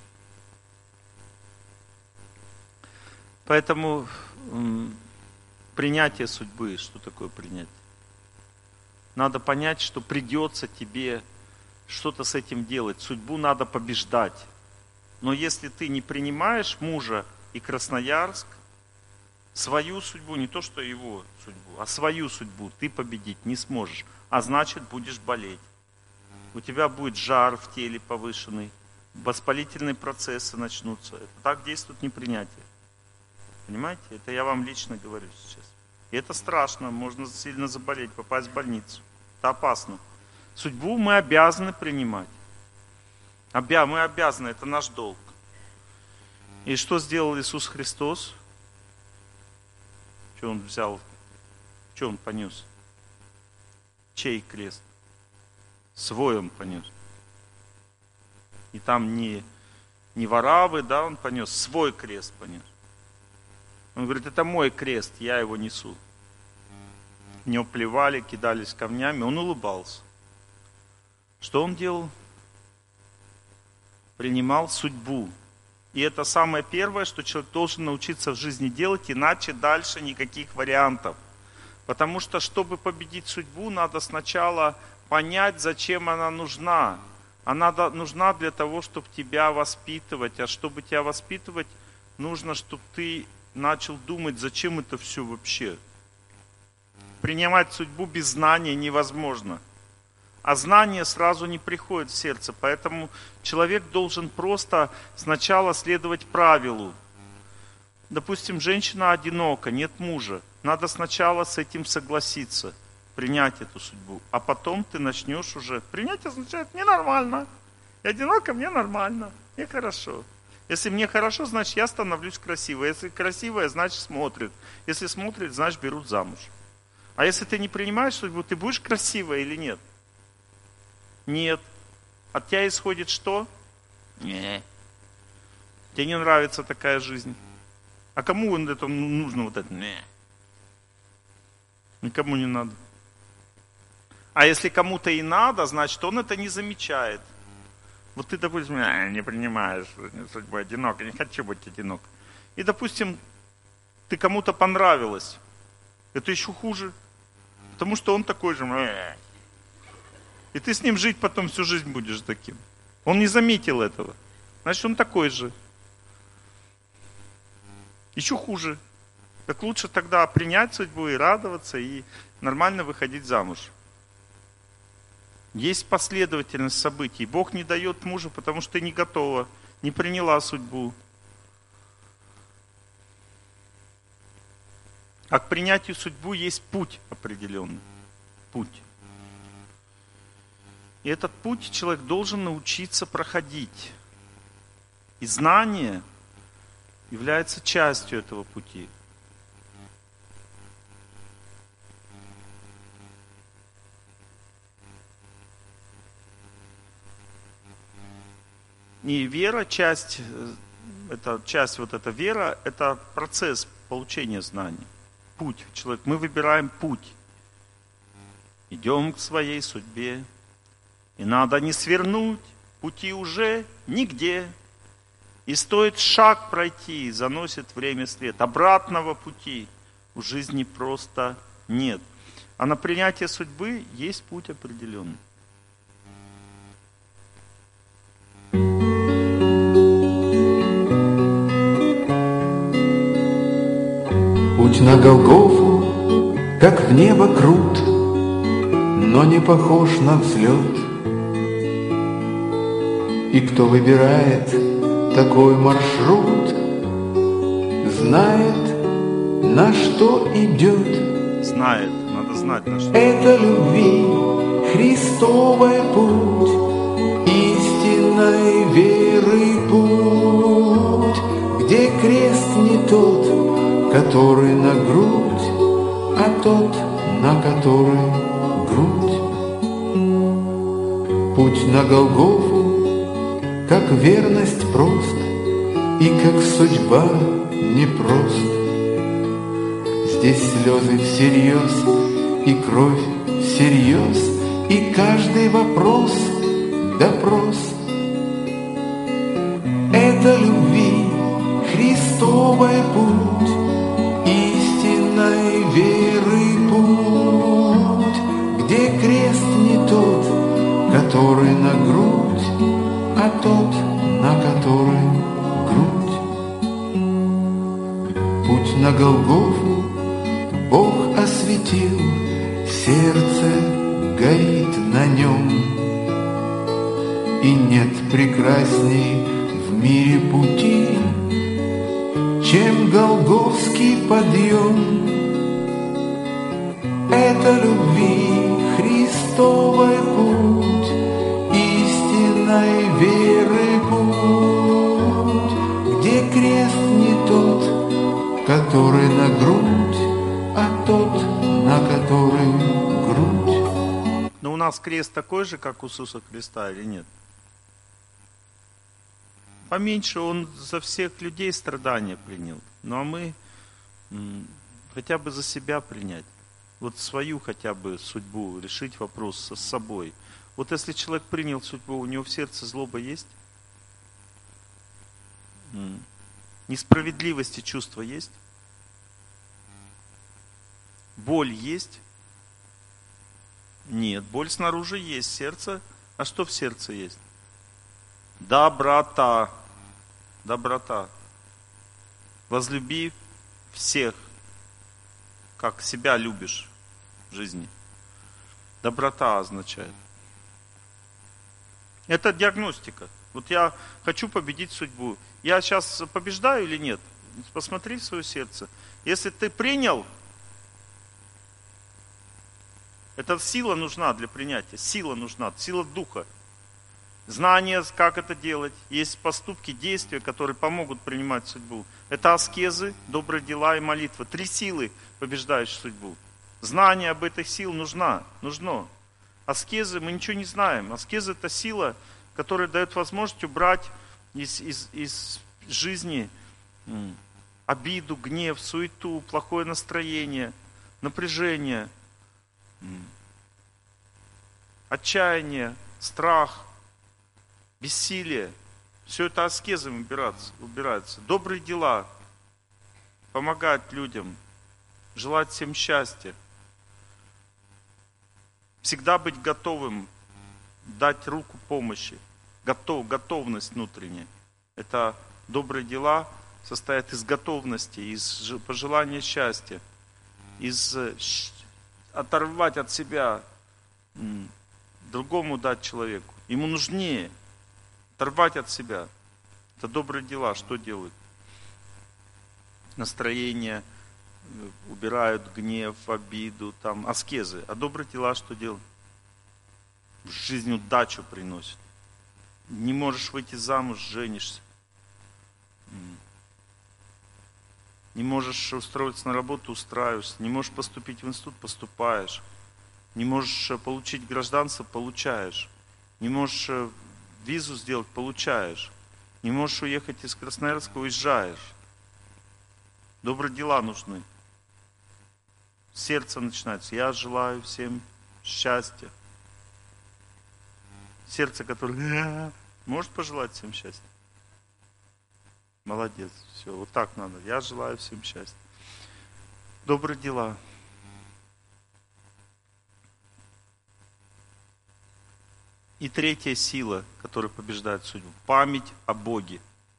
Поэтому м- принятие судьбы. Что такое принятие? Надо понять, что придется тебе что-то с этим делать. Судьбу надо побеждать. Но если ты не принимаешь мужа и Красноярск, свою судьбу, не то что его судьбу, а свою судьбу ты победить не сможешь. А значит, будешь болеть. У тебя будет жар в теле повышенный, воспалительные процессы начнутся. Это так действует непринятие. Понимаете? Это я вам лично говорю сейчас. И это страшно, можно сильно заболеть, попасть в больницу. Это опасно. Судьбу мы обязаны принимать. Обя... Мы обязаны, это наш долг. И что сделал Иисус Христос? Что Он взял? Что Он понес? Чей крест? Свой Он понес. И там не, не воравы, да, Он понес, свой крест понес. Он говорит: это мой крест, я его несу. В него плевали, кидались камнями, Он улыбался. Что Он делал? Принимал судьбу. И это самое первое, что человек должен научиться в жизни делать, иначе дальше никаких вариантов. Потому что, чтобы победить судьбу, надо сначала понять, зачем она нужна. Она нужна для того, чтобы тебя воспитывать. А чтобы тебя воспитывать, нужно, чтобы ты начал думать, зачем это все вообще. Принимать судьбу без знания невозможно. А знание сразу не приходит в сердце. Поэтому человек должен просто сначала следовать правилу. Допустим, женщина одинока, нет мужа. Надо сначала с этим согласиться, принять эту судьбу. А потом ты начнешь уже... Принять означает: мне нормально. Я одинока, мне нормально. Мне хорошо. Если мне хорошо, значит, я становлюсь красивой. Если красивая, значит, смотрит. Если смотрит, значит, берут замуж. А если ты не принимаешь судьбу, ты будешь красивой или нет? Нет. От тебя исходит что? Нет. Тебе не нравится такая жизнь. А кому это нужно вот это? Не. Никому не надо. А если кому-то и надо, значит, он это не замечает. Вот ты, допустим, не принимаешь судьбу одинок, я не хочу быть одинок. И, допустим, ты кому-то понравилась. Это еще хуже. Потому что он такой же. И ты с ним жить потом всю жизнь будешь таким. Он не заметил этого. Значит, он такой же. Еще хуже. Так лучше тогда принять судьбу и радоваться, и нормально выходить замуж. Есть последовательность событий. Бог не дает мужа, потому что ты не готова, не приняла судьбу. А к принятию судьбы есть путь определенный. Путь. И этот путь человек должен научиться проходить. И знание является частью этого пути. И вера, часть, это часть вот эта вера, это процесс получения знаний. Путь. Человек, мы выбираем путь. Идем к своей судьбе. И надо не свернуть, пути уже нигде. И стоит шаг пройти, заносит время след. Обратного пути в жизни просто нет. А на принятие судьбы есть путь определенный. Путь на Голгофу, как в небо крут, но не похож на взлет. И кто выбирает такой маршрут, знает, на что идет. Знает, надо знать, на что. Это любви Христовый путь, истинной веры путь, где крест не тот, который на грудь, а тот, на который грудь. Путь на Голгофу, как верность прост, и как судьба непрост. Здесь слезы всерьез, и кровь всерьез, и каждый вопрос допрос. Это любви Христовый путь, истинной веры путь, где крест не тот, который на грудь, а тот, на который грудь. Путь на Голгофу Бог осветил, сердце горит на нем. И нет прекрасней в мире пути, чем Голгофский подъем. Это любви Христовый путь, истинной веры путь, где крест не тот, который на грудь, а тот, на который грудь. Но у нас крест такой же, как у Иисуса Христа, или нет? Поменьше, он за всех людей страдания принял. Ну а мы м, хотя бы за себя принять. Вот свою хотя бы судьбу, решить вопрос с собой. Вот если человек принял судьбу, у него в сердце злоба есть? М. Несправедливости чувства есть? Боль есть? Нет, боль снаружи есть, сердце. А что в сердце есть? Доброта. Доброта. Возлюби всех, как себя любишь в жизни. Доброта означает. Это диагностика. Вот я хочу победить судьбу. Я сейчас побеждаю или нет? Посмотри в свое сердце. Если ты принял, эта сила нужна для принятия. Сила нужна, сила духа. Знание, как это делать. Есть поступки, действия, которые помогут принимать судьбу. Это аскезы, добрые дела и молитва. Три силы, побеждающие судьбу. Знание об этих сил нужна, нужно. Аскезы, мы ничего не знаем. Аскезы — это сила, которая дает возможность убрать из, из, из жизни обиду, гнев, суету, плохое настроение, напряжение, отчаяние, страх, бессилие. Все это аскезом убирается, убирается. Добрые дела, помогать людям, желать всем счастья. Всегда быть готовым, дать руку помощи. Готов, готовность внутренняя. Это добрые дела состоят из готовности, из пожелания счастья, из оторвать от себя, другому дать человеку. Ему нужнее оторвать от себя. Это добрые дела. Что делают? Настроение, убирают гнев, обиду, там, аскезы. А добрые дела что делают? В жизнь удачу приносят. Не можешь выйти замуж, женишься. Не можешь устроиться на работу, устраиваешься. Не можешь поступить в институт, поступаешь. Не можешь получить гражданство, получаешь. Не можешь визу сделать, получаешь. Не можешь уехать из Красноярска, уезжаешь. Добрые дела нужны. Сердце начинается. Я желаю всем счастья. Сердце, которое может пожелать всем счастья. Молодец. Все, вот так надо. Я желаю всем счастья. Добрые дела. И третья сила, которая побеждает судьбу. Память о Боге.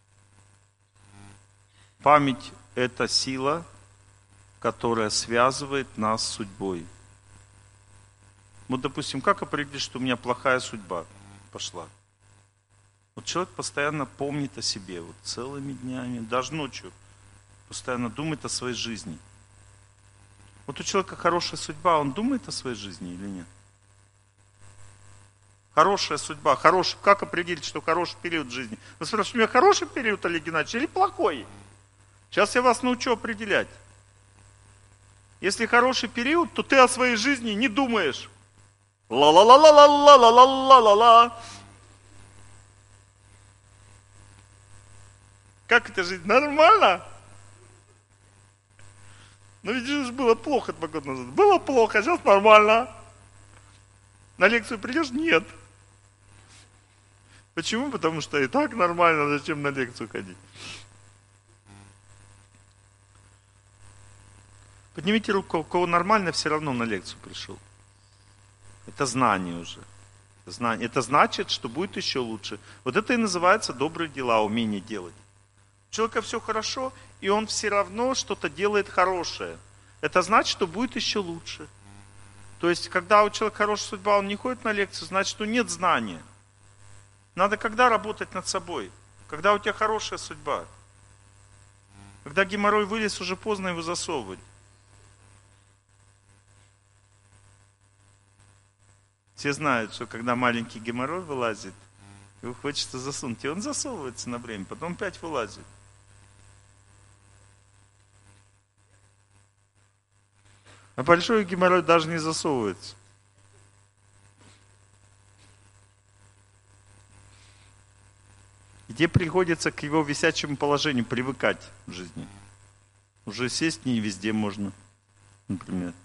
Память – это сила, которая связывает нас с судьбой. Вот, допустим, как определить, что у меня плохая судьба пошла? Вот человек постоянно помнит о себе, вот целыми днями, даже ночью, постоянно думает о своей жизни. Вот у человека хорошая судьба, он думает о своей жизни или нет? Хорошая судьба, хороший, как определить, что хороший период жизни? Вы спрашиваете, у меня хороший период, Олег Геннадьевич, или плохой? Сейчас я вас научу определять. Если хороший период, то ты о своей жизни не думаешь. Ла-ла-ла-ла-ла-ла-ла-ла-ла-ла. Как это жить? Нормально? Ну ведь же было плохо два года назад. Было плохо, сейчас нормально. На лекцию придешь? Нет. Почему? Потому что и так нормально, зачем на лекцию ходить? Поднимите руку, у кого нормально, все равно на лекцию пришел. Это знание уже. Знание. Это значит, что будет еще лучше. Вот это и называется добрые дела, умение делать. У человека все хорошо, и он все равно что-то делает хорошее. Это значит, что будет еще лучше. То есть, когда у человека хорошая судьба, он не ходит на лекцию, значит, что нет знания. Надо когда работать над собой? Когда у тебя хорошая судьба. Когда геморрой вылез, уже поздно его засовывать. Все знают, что когда маленький геморрой вылазит, его хочется засунуть. И он засовывается на время, потом опять вылазит. А большой геморрой даже не засовывается. И тебе приходится к его висячему положению привыкать в жизни. Уже сесть не везде можно, например.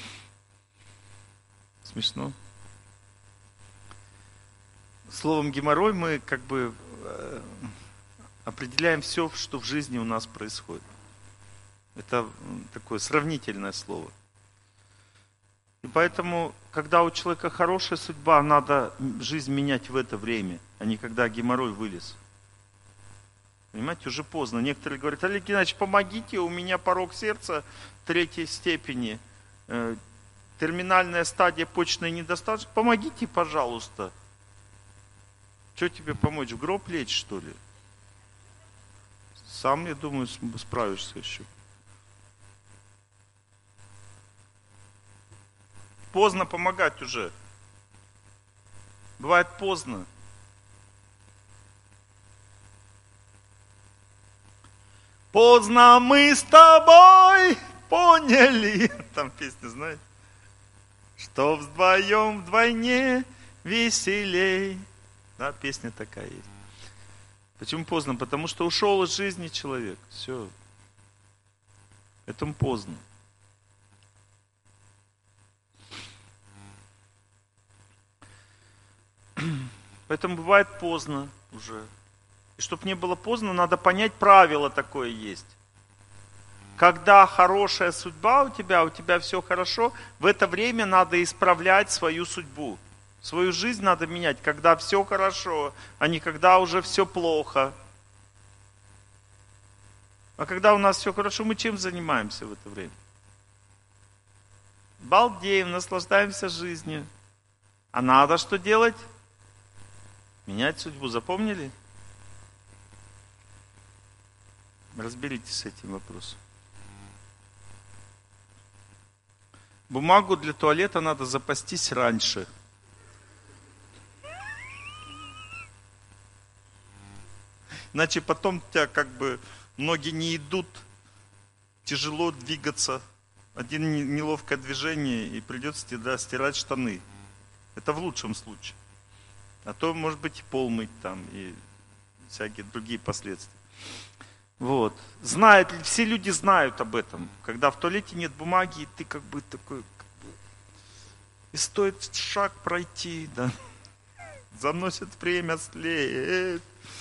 Смешно. Словом геморрой мы как бы э, определяем все, что в жизни у нас происходит. Это такое сравнительное слово. И поэтому, когда у человека хорошая судьба, надо жизнь менять в это время, а не когда геморрой вылез. Понимаете, уже поздно. Некоторые говорят: Олег Геннадьевич, помогите, у меня порог сердца третьей степени, э, терминальная стадия почечной недостаточности. Помогите, пожалуйста. Что тебе помочь, в гроб лечь, что ли? Сам, я думаю, справишься еще. Поздно помогать уже. Бывает поздно. Поздно мы с тобой поняли. Там песня, знаете? Что вдвоем вдвойне веселей. Да, песня такая есть. Почему поздно? Потому что ушел из жизни человек. Все. Поэтому поздно. Поэтому бывает поздно уже. И чтобы не было поздно, надо понять, правило такое есть. Когда хорошая судьба у тебя, у тебя все хорошо, в это время надо исправлять свою судьбу. Свою жизнь надо менять, когда все хорошо, а не когда уже все плохо. А когда у нас все хорошо, мы чем занимаемся в это время? Балдеем, наслаждаемся жизнью. А надо что делать? Менять судьбу. Запомнили? Разберитесь с этим вопросом. Бумагу для туалета надо запастись раньше. Иначе потом у тебя как бы ноги не идут, тяжело двигаться. Один неловкое движение, и придется тебе стирать штаны. Это в лучшем случае. А то, может быть, и пол мыть там, и всякие другие последствия. Вот. Знают, все люди знают об этом. Когда в туалете нет бумаги, и ты как бы такой, как бы, и стоит шаг пройти, да. Заносит время след.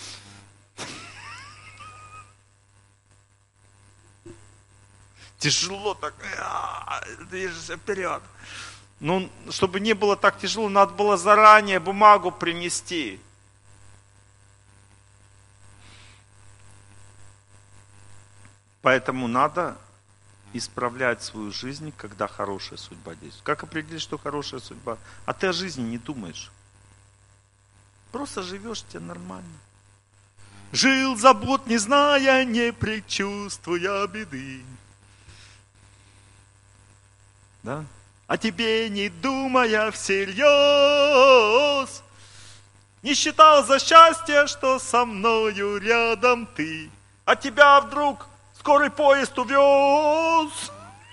Тяжело так, движешься вперед. Ну, чтобы не было так тяжело, надо было заранее бумагу принести. Поэтому надо исправлять свою жизнь, когда хорошая судьба действует. Как определить, что хорошая судьба? А ты о жизни не думаешь. Просто живешь, тебе нормально. Жил забот, не зная, не предчувствуя беды. Да? О тебе не думая всерьез, не считал за счастье, что со мною рядом ты. А тебя вдруг скорый поезд увез.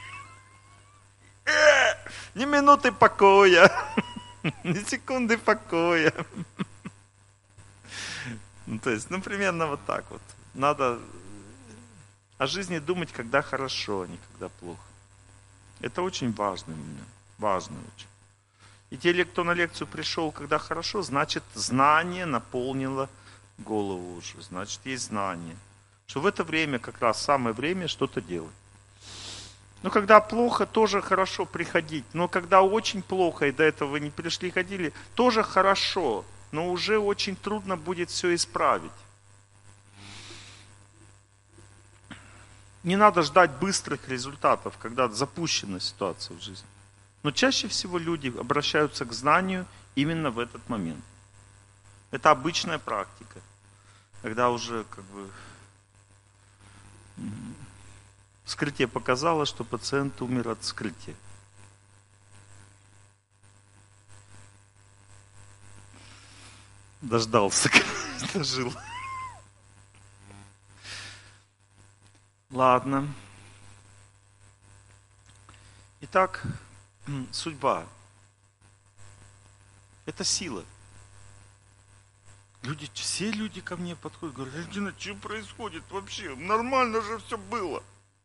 Э, ни минуты покоя, ни секунды покоя. Ну, то есть, ну, примерно вот так вот. Надо о жизни думать, когда хорошо, а не когда плохо. Это очень важный момент. Важный очень. И те, кто на лекцию пришел, когда хорошо, значит, знание наполнило голову уже. Значит, есть знание. Что в это время как раз самое время что-то делать. Но когда плохо, тоже хорошо приходить. Но когда очень плохо, и до этого вы не пришли, ходили, тоже хорошо. Но уже очень трудно будет все исправить. Не надо ждать быстрых результатов, когда запущена ситуация в жизни. Но чаще всего люди обращаются к знанию именно в этот момент. Это обычная практика. Когда уже как бы вскрытие показало, что пациент умер от вскрытия. Дождался, дожил. Ладно. Итак, судьба. Это сила. Люди, все люди ко мне подходят, говорят: Альдина, что происходит вообще? Нормально же все было.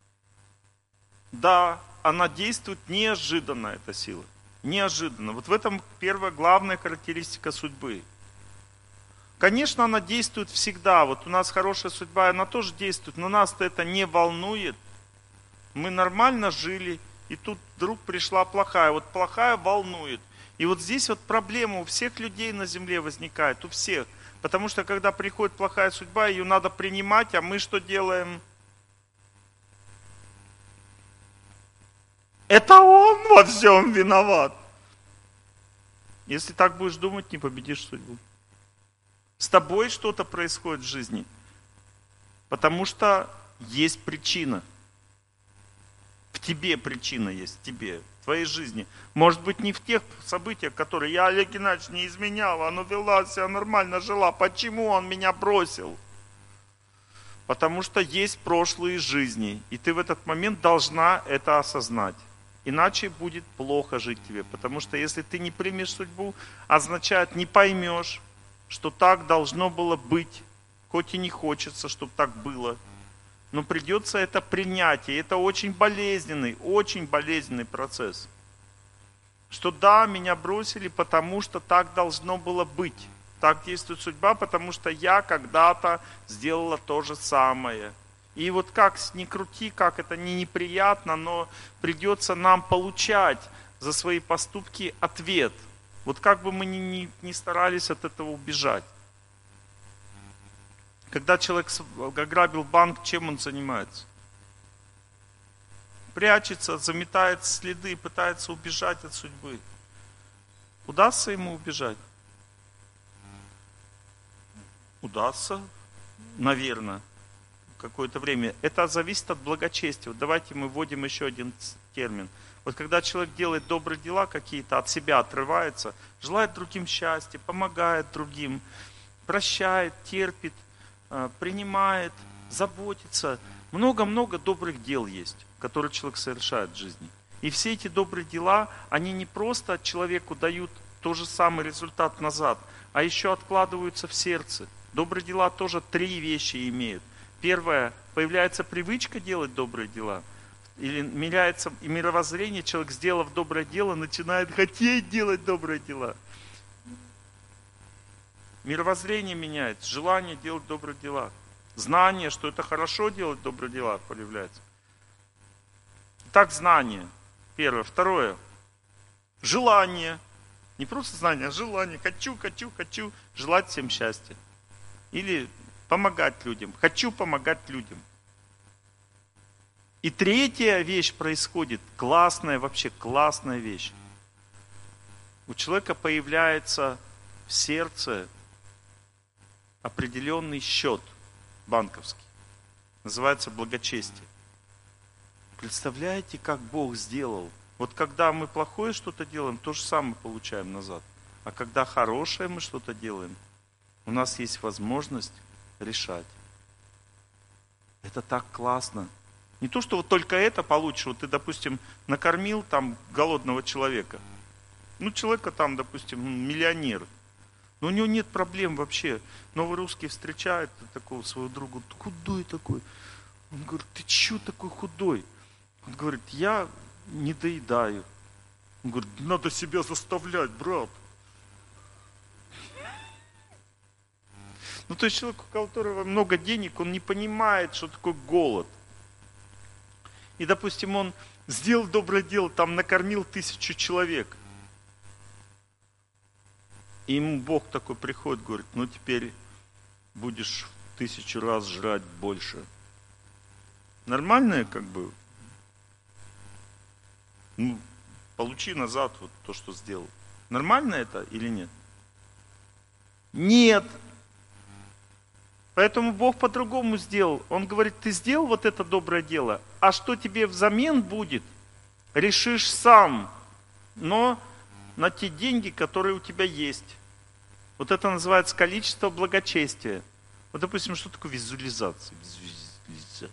Да, она действует неожиданно, эта сила. Неожиданно. Вот в этом первая главная характеристика судьбы. Конечно, она действует всегда. Вот у нас хорошая судьба, она тоже действует, но нас-то это не волнует. Мы нормально жили, и тут вдруг пришла плохая. Вот плохая волнует. И вот здесь вот проблема у всех людей на земле возникает, у всех. Потому что когда приходит плохая судьба, ее надо принимать, а мы что делаем? Это он во всем виноват. Если так будешь думать, не победишь судьбу. С тобой что-то происходит в жизни, потому что есть причина. В тебе причина есть, в тебе, в твоей жизни. Может быть, не в тех событиях, которые я, Олег Геннадьевич, не изменяла, она вела себя нормально, жила. Почему он меня бросил? Потому что есть прошлые жизни, и ты в этот момент должна это осознать. Иначе будет плохо жить тебе, потому что если ты не примешь судьбу, означает не поймешь, что так должно было быть, хоть и не хочется, чтобы так было. Но придется это принять. И это очень болезненный, очень болезненный процесс. Что да, меня бросили, потому что так должно было быть. Так действует судьба, потому что я когда-то сделала то же самое. И вот как ни крути, как это не неприятно, но придется нам получать за свои поступки ответ. Вот как бы мы ни, ни, ни старались от этого убежать. Когда человек ограбил банк, чем он занимается? Прячется, заметает следы, пытается убежать от судьбы. Удастся ему убежать? Удастся, наверное, какое-то время. Это зависит от благочестия. Вот давайте мы вводим еще один термин. Вот когда человек делает добрые дела какие-то, от себя отрывается, желает другим счастья, помогает другим, прощает, терпит, принимает, заботится. Много-много добрых дел есть, которые человек совершает в жизни. И все эти добрые дела, они не просто человеку дают тот же самый результат назад, а еще откладываются в сердце. Добрые дела тоже три вещи имеют. Первое, появляется привычка делать добрые дела. Или меняется мировоззрение, человек, сделав доброе дело, начинает хотеть делать добрые дела. Мировоззрение меняется, желание делать добрые дела. Знание, что это хорошо делать добрые дела, появляется. Так, знание. Первое. Второе. Желание. Не просто знание, а желание. Хочу, хочу, хочу желать всем счастья. Или помогать людям. Хочу помогать людям. И третья вещь происходит. Классная, вообще классная вещь. У человека появляется в сердце определенный счет банковский. Называется благочестие. Представляете, как Бог сделал? Вот когда мы плохое что-то делаем, то же самое получаем назад. А когда хорошее мы что-то делаем, у нас есть возможность решать. Это так классно. Не то, что вот только это получишь. Вот ты, допустим, накормил там голодного человека. Ну, человека там, допустим, миллионер. Но у него нет проблем вообще. Новый русский встречает такого своего друга. Худой такой. Он говорит, ты че такой худой? Он говорит, я не доедаю. Он говорит, надо себя заставлять, брат. Ну, то есть человек, у которого много денег, он не понимает, что такое голод. И, допустим, он сделал доброе дело, там накормил тысячу человек. И ему Бог такой приходит, говорит, ну теперь будешь в тысячу раз жрать больше. Нормальное, как бы, ну, получи назад вот то, что сделал. Нормально это или нет? Нет. Поэтому Бог по-другому сделал. Он говорит, ты сделал вот это доброе дело, а что тебе взамен будет, решишь сам, но на те деньги, которые у тебя есть. Вот это называется количество благочестия. Вот, допустим, что такое визуализация? Визуализация.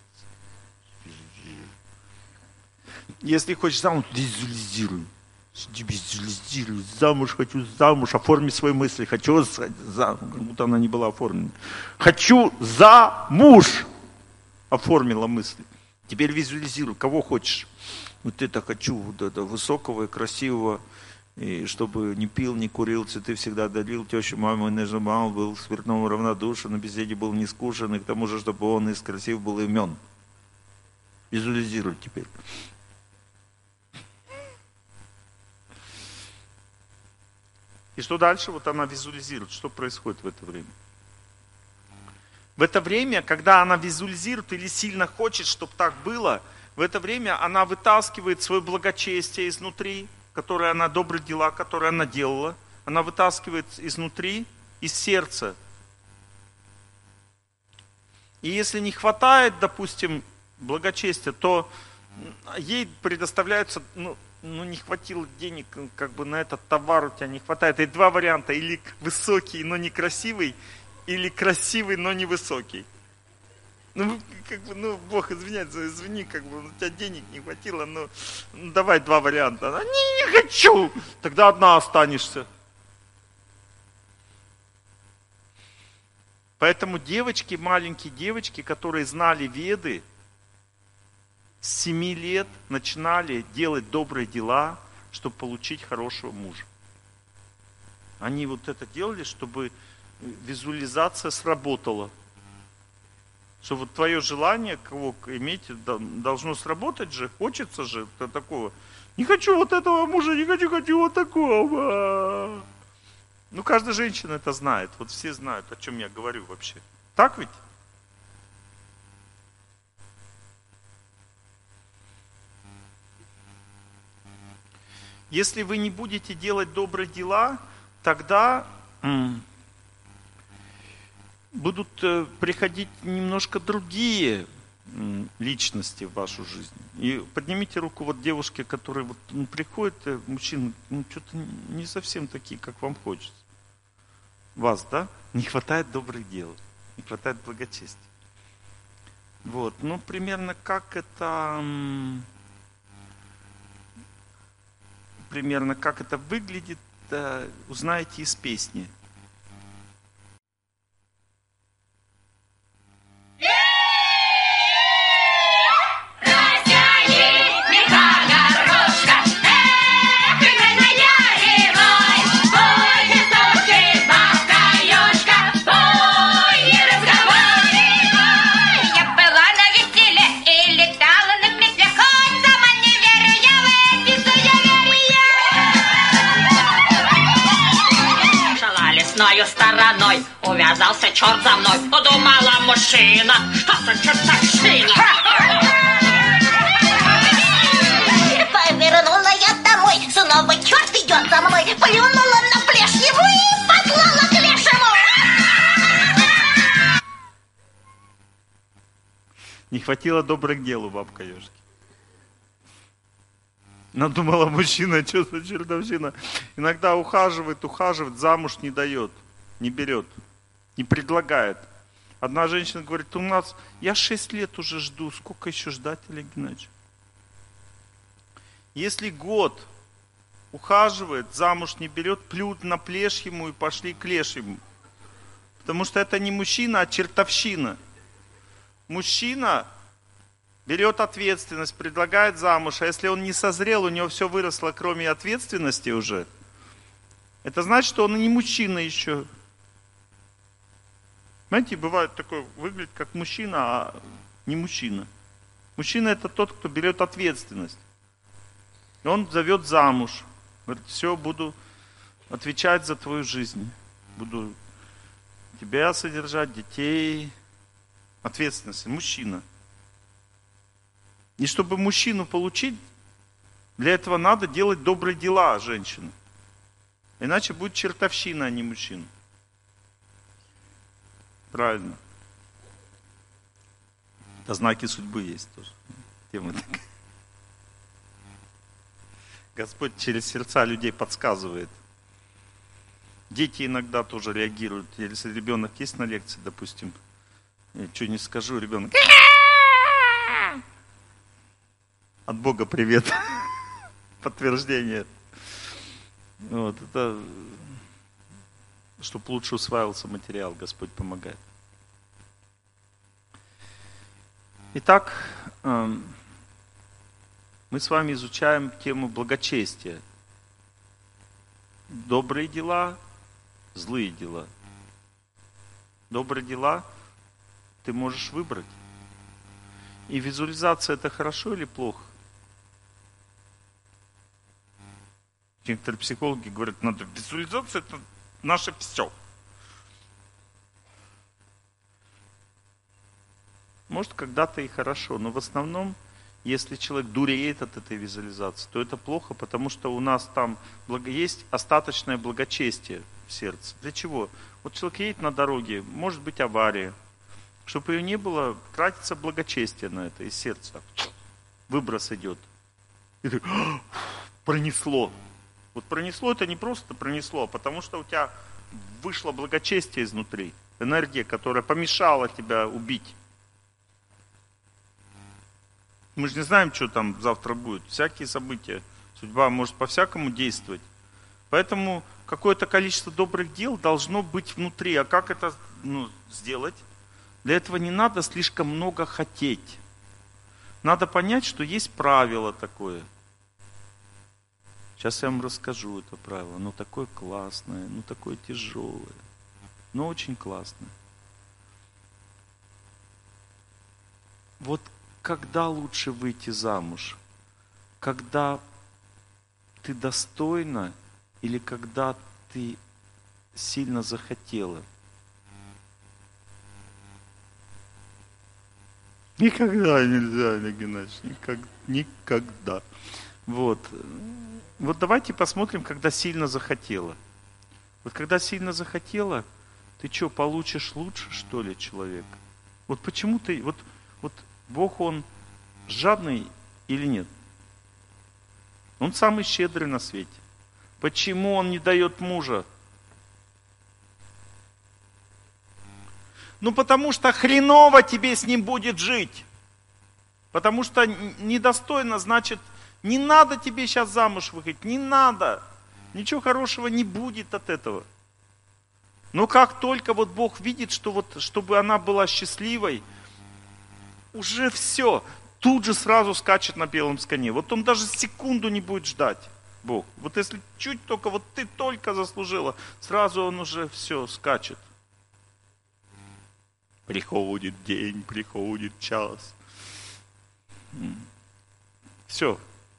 Если хочешь замуж, визуализируй. Визуализируй. Замуж хочу, замуж, оформи свои мысли. Хочу замуж, как будто она не была оформлена. Хочу замуж. Оформила мысли. Теперь визуализируй, кого хочешь. Вот это хочу, вот это высокого и красивого. И чтобы не пил, не курил, цветы всегда дарил, тещу, маму не нажимал, был к спиртному равнодушен, на беседе был не скучен, и к тому же, чтобы он из красив был имен. Визуализируй теперь. И что дальше? Вот она визуализирует, что происходит в это время. В это время, когда она визуализирует или сильно хочет, чтобы так было, в это время она вытаскивает свое благочестие изнутри, которые она, добрые дела, которые она делала, она вытаскивает изнутри, из сердца. И если не хватает, допустим, благочестия, то ей предоставляются, ну, ну не хватило денег, как бы на этот товар у тебя не хватает. И два варианта, или высокий, но некрасивый, или красивый, но невысокий. Ну, как бы, ну, Бог извиняется, извини, как бы, у тебя денег не хватило, но ну, давай два варианта. Она, не, не хочу. Тогда одна останешься. Поэтому девочки, маленькие девочки, которые знали Веды, с семи лет начинали делать добрые дела, чтобы получить хорошего мужа. Они вот это делали, чтобы визуализация сработала. Что вот твое желание, кого иметь, должно сработать же, хочется же такого. Не хочу вот этого мужа, не хочу, хочу вот такого. Ну, каждая женщина это знает. Вот все знают, о чем я говорю вообще. Так ведь? Если вы не будете делать добрые дела, тогда м, будут э, приходить немножко другие м, личности в вашу жизнь. И поднимите руку вот девушки, которые вот, ну, приходят, э, мужчины, ну, что-то не совсем такие, как вам хочется. Вас, да? Не хватает добрых дел, не хватает благочестия. Вот, ну, примерно как это... М, примерно как это выглядит, да, узнаете из песни. Стороной увязался черт за мной. Подумала мужчина, что за чертовщина. Повернула я домой, снова черт идет за мной. Плюнула на плешневу и послала к лешему. Не хватило добрых дел у бабка Ёшки. Надумала мужчина, что за чертовщина. Иногда ухаживает, ухаживает, замуж не дает, не берет, не предлагает. Одна женщина говорит, у нас, я шесть лет уже жду, сколько еще ждать, Олег Геннадьевич? Если год ухаживает, замуж не берет, плюют на плешь ему и пошли к лешему. Потому что это не мужчина, а чертовщина. Мужчина берет ответственность, предлагает замуж, а если он не созрел, у него все выросло, кроме ответственности уже, это значит, что он и не мужчина еще. Знаете, бывает такое, выглядит как мужчина, а не мужчина. Мужчина это тот, кто берет ответственность. И он зовет замуж. Говорит, все, буду отвечать за твою жизнь. Буду тебя содержать, детей. Ответственность. Мужчина. И чтобы мужчину получить, для этого надо делать добрые дела, женщины. Иначе будет чертовщина, а не мужчина. Правильно. Это знаки судьбы есть тоже. Тема такая. Господь через сердца людей подсказывает. Дети иногда тоже реагируют. Если ребенок есть на лекции, допустим, я что не скажу, ребенок... От Бога привет. Подтверждение. Вот, это, чтобы лучше усваивался материал, Господь помогает. Итак, мы с вами изучаем тему благочестия. Добрые дела, злые дела. Добрые дела ты можешь выбрать. И визуализация это хорошо или плохо? Некоторые психологи говорят, надо визуализация это наше все. Может, когда-то и хорошо, но в основном, если человек дуреет от этой визуализации, то это плохо, потому что у нас там есть остаточное благочестие в сердце. Для чего? Вот человек едет на дороге, может быть авария. Чтобы ее не было, тратится благочестие на это из сердца. Выброс идет. И ты, пронесло. Вот пронесло это не просто пронесло, а потому что у тебя вышло благочестие изнутри. Энергия, которая помешала тебя убить. Мы же не знаем, что там завтра будет. Всякие события. Судьба может по-всякому действовать. Поэтому какое-то количество добрых дел должно быть внутри. А как это ну, сделать? Для этого не надо слишком много хотеть. Надо понять, что есть правило такое. Сейчас я вам расскажу это правило. Оно такое классное, ну такое тяжелое, но очень классное. Вот когда лучше выйти замуж? Когда ты достойна или когда ты сильно захотела? Никогда нельзя, Олег Геннадьевич, никак, никогда. Вот. Вот давайте посмотрим, когда сильно захотела. Вот когда сильно захотела, ты что, получишь лучше, что ли, человек? Вот почему ты, вот, вот Бог, Он жадный или нет? Он самый щедрый на свете. Почему Он не дает мужа? Ну, потому что хреново тебе с ним будет жить. Потому что недостойно, значит, не надо тебе сейчас замуж выходить, не надо. Ничего хорошего не будет от этого. Но как только вот Бог видит, что вот, чтобы она была счастливой, уже все, тут же сразу скачет на белом коне. Вот Он даже секунду не будет ждать, Бог. Вот если чуть только, вот ты только заслужила, сразу Он уже все скачет. Приходит день, приходит час. Все.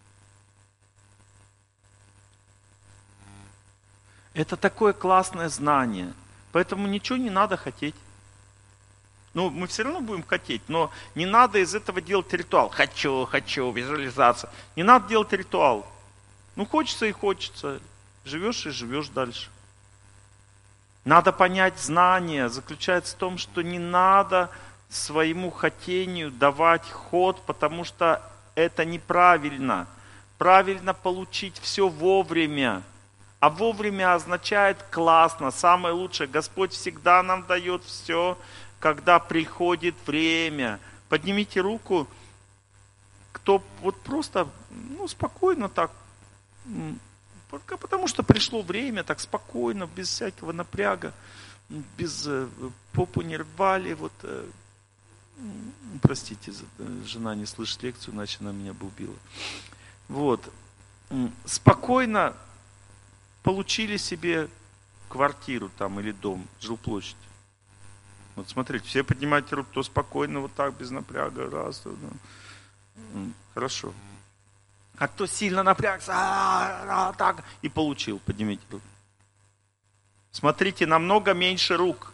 Это такое классное знание. Поэтому ничего не надо хотеть. Ну, мы все равно будем хотеть, но не надо из этого делать ритуал. Хочу, хочу, визуализация. Не надо делать ритуал. Ну, хочется и хочется. Живешь и живешь дальше. Надо понять, знание заключается в том, что не надо своему хотению давать ход, потому что это неправильно. Правильно получить все вовремя. А вовремя означает классно, самое лучшее. Господь всегда нам дает все, когда приходит время. Поднимите руку, кто вот просто, ну, спокойно так, потому что пришло время, так спокойно, без всякого напряга, без попу не рвали, вот, простите, жена не слышит лекцию, иначе она меня бы убила. Вот, спокойно получили себе квартиру там или дом, жилплощадь. Вот смотрите, все поднимайте руку, кто спокойно, вот так, без напряга, раз, да. Хорошо. А кто сильно напрягся, а, а, так, и получил, поднимите руку. Смотрите, намного меньше рук.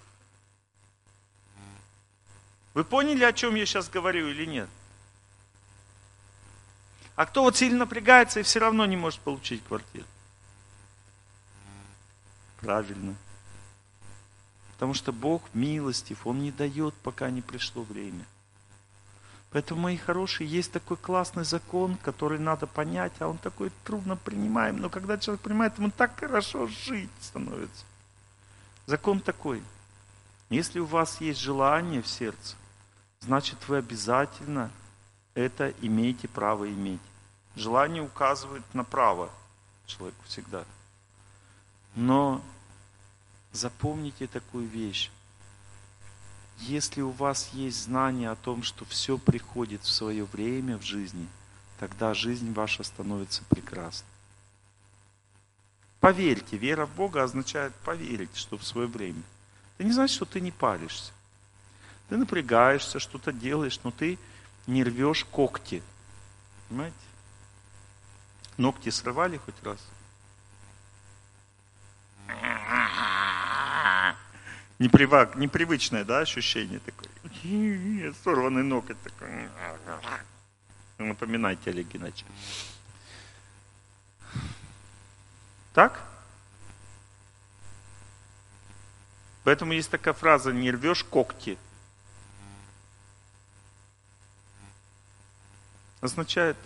Вы поняли, о чем я сейчас говорю или нет? А кто вот сильно напрягается и все равно не может получить квартиру? Правильно. Потому что Бог милостив, Он не дает, пока не пришло время. Поэтому, мои хорошие, есть такой классный закон, который надо понять, а он такой трудно принимаем. Но когда человек принимает, ему так хорошо жить становится. Закон такой. Если у вас есть желание в сердце, значит вы обязательно это имеете право иметь. Желание указывает на право человеку всегда. Но запомните такую вещь. Если у вас есть знание о том, что все приходит в свое время в жизни, тогда жизнь ваша становится прекрасной. Поверьте, вера в Бога означает поверить, что в свое время. Это не значит, что ты не паришься. Ты напрягаешься, что-то делаешь, но ты не рвешь когти. Понимаете? Ногти срывали хоть раз? Непривык, непривычное, да, ощущение такое. Сорванный ноготь такой. Напоминайте, Олег Геннадьевич. Так? Поэтому есть такая фраза: не рвешь когти. Означает,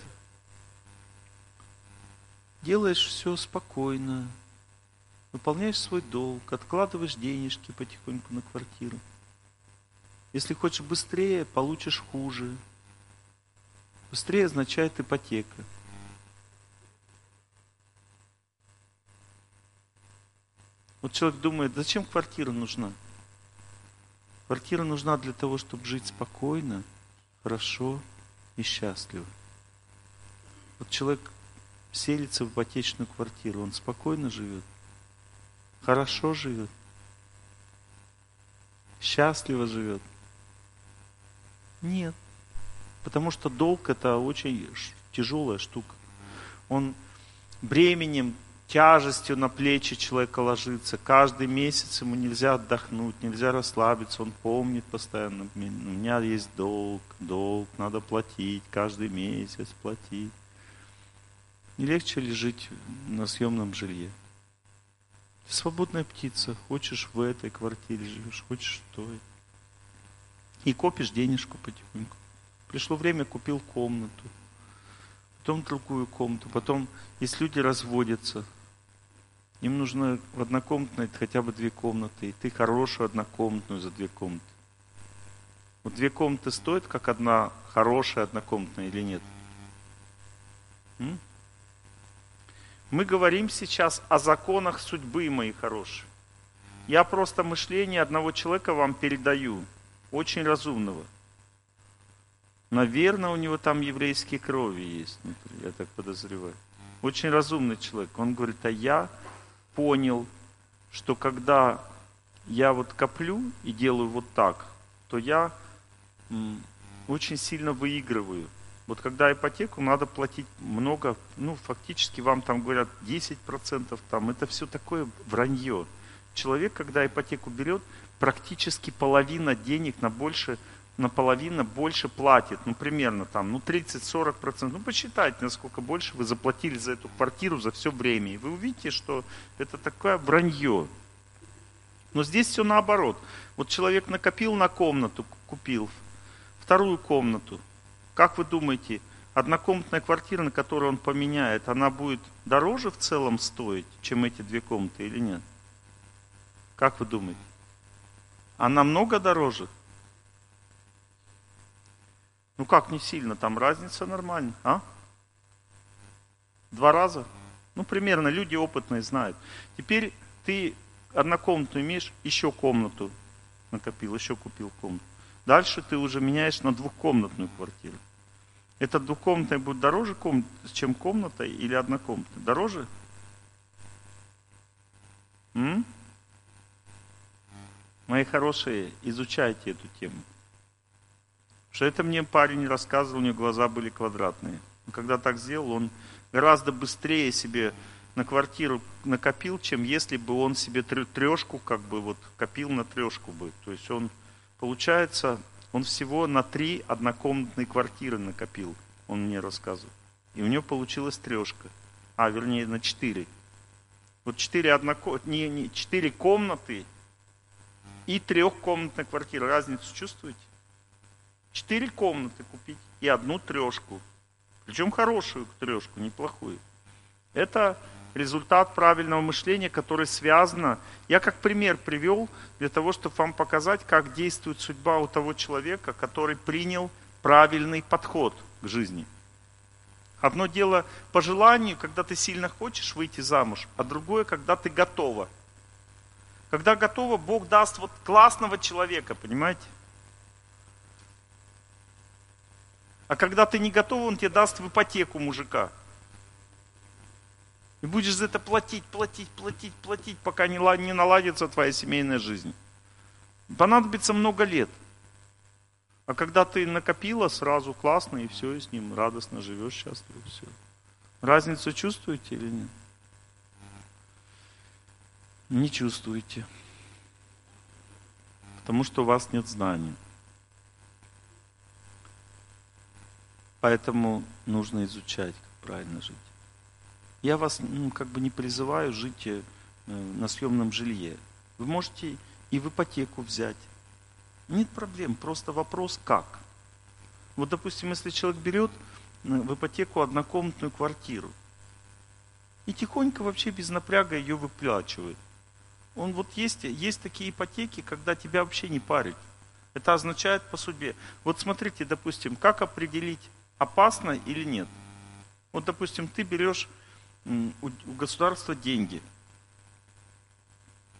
делаешь все спокойно, выполняешь свой долг, откладываешь денежки потихоньку на квартиру. Если хочешь быстрее, получишь хуже. Быстрее означает ипотека. Вот человек думает, зачем квартира нужна? Квартира нужна для того, чтобы жить спокойно, хорошо и счастливо. Вот человек селится в ипотечную квартиру, он спокойно живет, хорошо живет, счастливо живет. Нет. Потому что долг это очень тяжелая штука. Он бременем, тяжестью на плечи человека ложится. Каждый месяц ему нельзя отдохнуть, нельзя расслабиться. Он помнит постоянно, у меня есть долг, долг, надо платить, каждый месяц платить. Не легче ли жить на съемном жилье? Ты свободная птица, хочешь в этой квартире живешь, хочешь в той. И копишь денежку потихоньку. Пришло время, купил комнату, потом другую комнату, потом, если люди разводятся, им нужно в однокомнатной хотя бы две комнаты, и ты хорошую однокомнатную за две комнаты. Вот две комнаты стоят, как одна хорошая однокомнатная или нет? М? Мы говорим сейчас о законах судьбы, мои хорошие. Я просто мышление одного человека вам передаю, очень разумного. Наверное, у него там еврейские крови есть, я так подозреваю. Очень разумный человек. Он говорит, а я понял, что когда я вот коплю и делаю вот так, то я м, очень сильно выигрываю. Вот когда ипотеку надо платить много, ну фактически вам там говорят десять процентов, там, это все такое вранье. Человек, когда ипотеку берет, практически половина денег на больше, наполовину больше платит, ну примерно там, ну тридцать-сорок процентов, ну посчитайте, насколько больше вы заплатили за эту квартиру за все время, и вы увидите, что это такое вранье. Но здесь все наоборот. Вот человек накопил на комнату, купил вторую комнату, как вы думаете, однокомнатная квартира, на которую он поменяет, она будет дороже в целом стоить, чем эти две комнаты или нет? Как вы думаете? Она много дороже? Ну как, не сильно, там разница нормальная, а? Два раза? Ну, примерно, люди опытные знают. Теперь ты однокомнатную имеешь, еще комнату накопил, еще купил комнату. Дальше ты уже меняешь на двухкомнатную квартиру. Эта двухкомнатная будет дороже, чем комната или однокомнатная? Дороже? М? Мои хорошие, изучайте эту тему. Что это мне парень рассказывал, у него глаза были квадратные. Когда так сделал, он гораздо быстрее себе на квартиру накопил, чем если бы он себе трешку, как бы вот копил на трешку бы. То есть он, получается, он всего на три однокомнатные квартиры накопил, он мне рассказывал. И у него получилась трешка. А, вернее, на четыре. Вот четыре, одноко... не, не, четыре комнаты и трехкомнатная квартира. Разницу чувствуете? Четыре комнаты купить и одну трешку. Причем хорошую трешку, неплохую. Это результат правильного мышления, которое связано. Я как пример привел для того, чтобы вам показать, как действует судьба у того человека, который принял правильный подход к жизни. Одно дело по желанию, когда ты сильно хочешь выйти замуж, а другое, когда ты готова. Когда готова, Бог даст вот классного человека, понимаете? А когда ты не готов, он тебе даст в ипотеку мужика. И будешь за это платить, платить, платить, платить, пока не наладится твоя семейная жизнь. Понадобится много лет. А когда ты накопила, сразу классно, и все, и с ним радостно живешь, счастливо, все. Разницу чувствуете или нет? Не чувствуете. Потому что у вас нет знаний. Поэтому нужно изучать, как правильно жить. Я вас ну, как бы не призываю жить э, на съемном жилье. Вы можете и в ипотеку взять. Нет проблем, просто вопрос как. Вот, допустим, если человек берет в ипотеку однокомнатную квартиру и тихонько вообще без напряга ее выплачивает. Он вот есть, есть такие ипотеки, когда тебя вообще не парит. Это означает по судьбе. Вот смотрите, допустим, как определить, опасно или нет. Вот, допустим, ты берешь у государства деньги.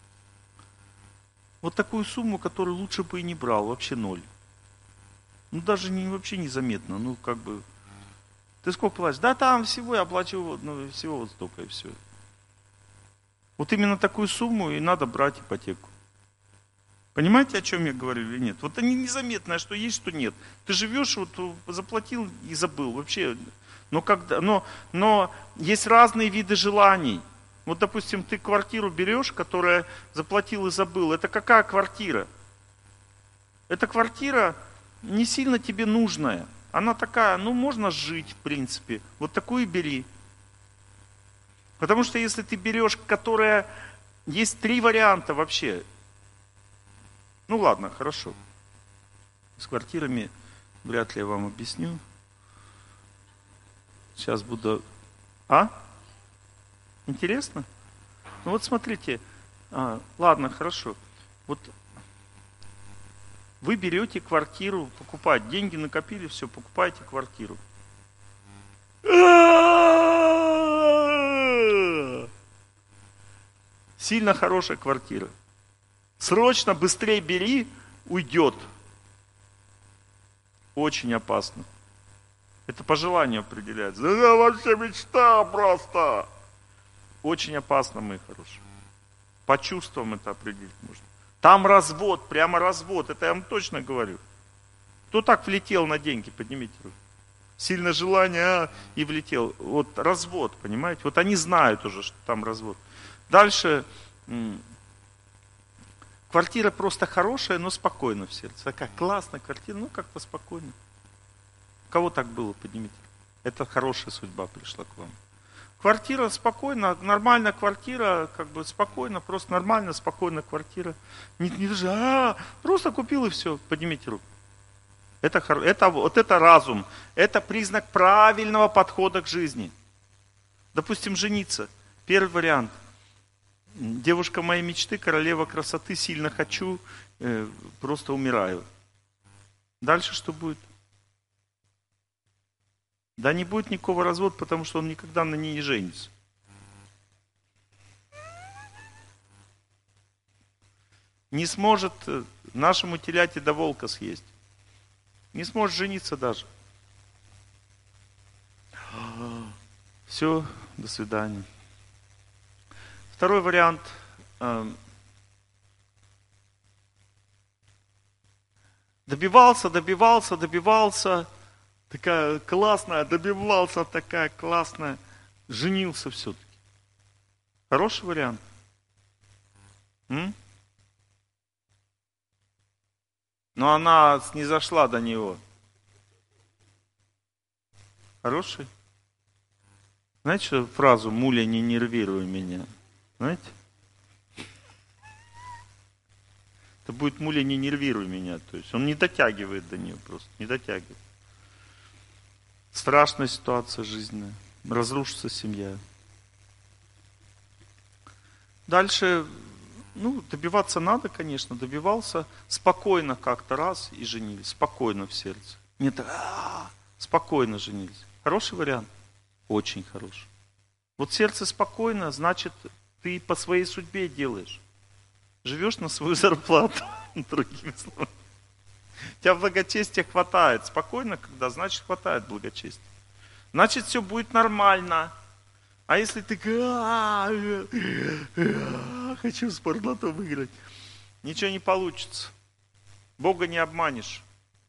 Вот такую сумму, которую лучше бы и не брал, вообще ноль. Ну даже не, вообще незаметно, ну как бы. Ты сколько платишь? Да там всего я плачу, ну всего вот столько и все. Вот именно такую сумму и надо брать ипотеку. Понимаете, о чем я говорю или нет? Вот они незаметное, что есть, что нет. Ты живешь, вот заплатил и забыл вообще. Но, когда, но, но есть разные виды желаний. Вот, допустим, ты квартиру берешь, которая заплатил и забыл. Это какая квартира? Эта квартира не сильно тебе нужная. Она такая, ну, можно жить, в принципе. Вот такую бери. Потому что если ты берешь, которая... Есть три варианта вообще. Ну, ладно, хорошо. С квартирами вряд ли я вам объясню. Сейчас буду... А? Интересно? Ну вот смотрите. А, ладно, хорошо. Вот вы берете квартиру, покупать. Деньги накопили, все, покупаете квартиру. Сильно хорошая квартира. Срочно, быстрее бери, уйдет. Очень опасно. Это по желанию определяется. Это вообще мечта просто. Очень опасно, мои хорошие. По чувствам это определить можно. Там развод, прямо развод. Это я вам точно говорю. Кто так влетел на деньги? Поднимите руку. Сильно желание, а, и влетел. Вот развод, понимаете? Вот они знают уже, что там развод. Дальше... Квартира просто хорошая, но спокойно в сердце. Такая классная квартира, ну как-то спокойно. У кого так было, поднимите. Это хорошая судьба пришла к вам. Квартира спокойно, нормальная квартира, как бы спокойно, просто нормальная, спокойная квартира. Не, не даже, а, просто купил и все, поднимите руку. Это, это, вот это разум, это признак правильного подхода к жизни. Допустим, жениться. Первый вариант. Девушка моей мечты, королева красоты, сильно хочу, э, просто умираю. Дальше что будет? Да не будет никакого развода, потому что он никогда на ней не женится. Не сможет нашему теляте до волка съесть. Не сможет жениться даже. Все, до свидания. Второй вариант. Добивался, добивался, добивался. Такая классная, добивался, такая классная. Женился все-таки. Хороший вариант. М? Но она не зашла до него. Хороший? Знаете, что фразу «Муля, не нервируй меня»? Знаете? Это будет «Муля, не нервируй меня». То есть он не дотягивает до нее просто, не дотягивает. Страшная ситуация жизненная. Разрушится семья. Дальше, ну, добиваться надо, конечно, добивался. Спокойно как-то раз и женились. Спокойно в сердце. Не так, а-а-а, спокойно женились. Хороший вариант? Очень хороший. Вот сердце спокойно, значит, ты по своей судьбе делаешь. Живешь на свою зарплату, другими словами. Тебя благочестия хватает. Спокойно, когда, значит, хватает благочестия. Значит, все будет нормально. А если ты хочу в спортлото выиграть, ничего не получится. Бога не обманешь.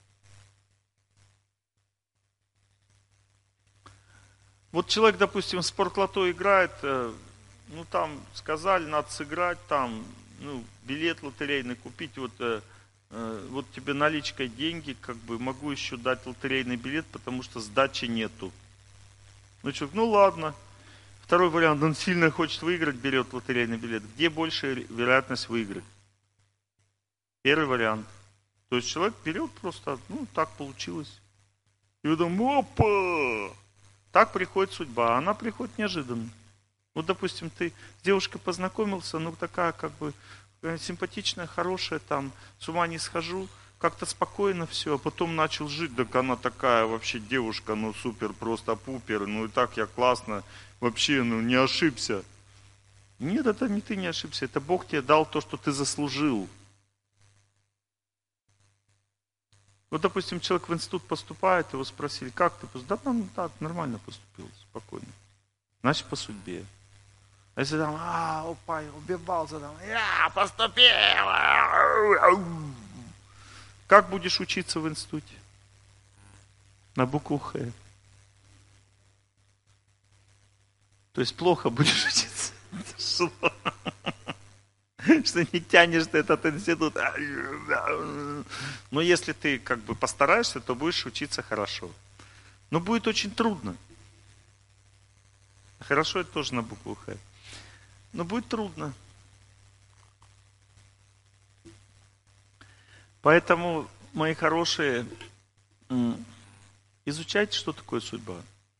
Вот человек, допустим, в спортлото играет, ну там сказали, надо сыграть, там, ну, билет лотерейный купить, вот, вот тебе наличкой деньги, как бы могу еще дать лотерейный билет, потому что сдачи нету. Ну человек, ну ладно. Второй вариант, он сильно хочет выиграть, берет лотерейный билет. Где большая вероятность выиграть? Первый вариант. То есть человек берет просто, ну так получилось. И вот он, опа! Так приходит судьба, она приходит неожиданно. Вот, допустим, ты с девушкой познакомился, ну такая как бы симпатичная, хорошая, там, с ума не схожу, как-то спокойно все, а потом начал жить, так она такая вообще девушка, ну супер, просто пупер, ну и так я классно, вообще, ну не ошибся. Нет, это не ты не ошибся, это Бог тебе дал то, что ты заслужил. Вот, допустим, человек в институт поступает, его спросили, как ты поступил? Да, там так, нормально поступил, спокойно. Значит, по судьбе. А если там, а, упай, убивался, там, я поступил. Как будешь учиться в институте? На букву Х. То есть плохо будешь учиться. Что не тянешь ты этот институт. Но если ты как бы постараешься, то будешь учиться хорошо. Но будет очень трудно. Хорошо, это тоже на букву Х. Но будет трудно. Поэтому, мои хорошие, изучайте, что такое судьба.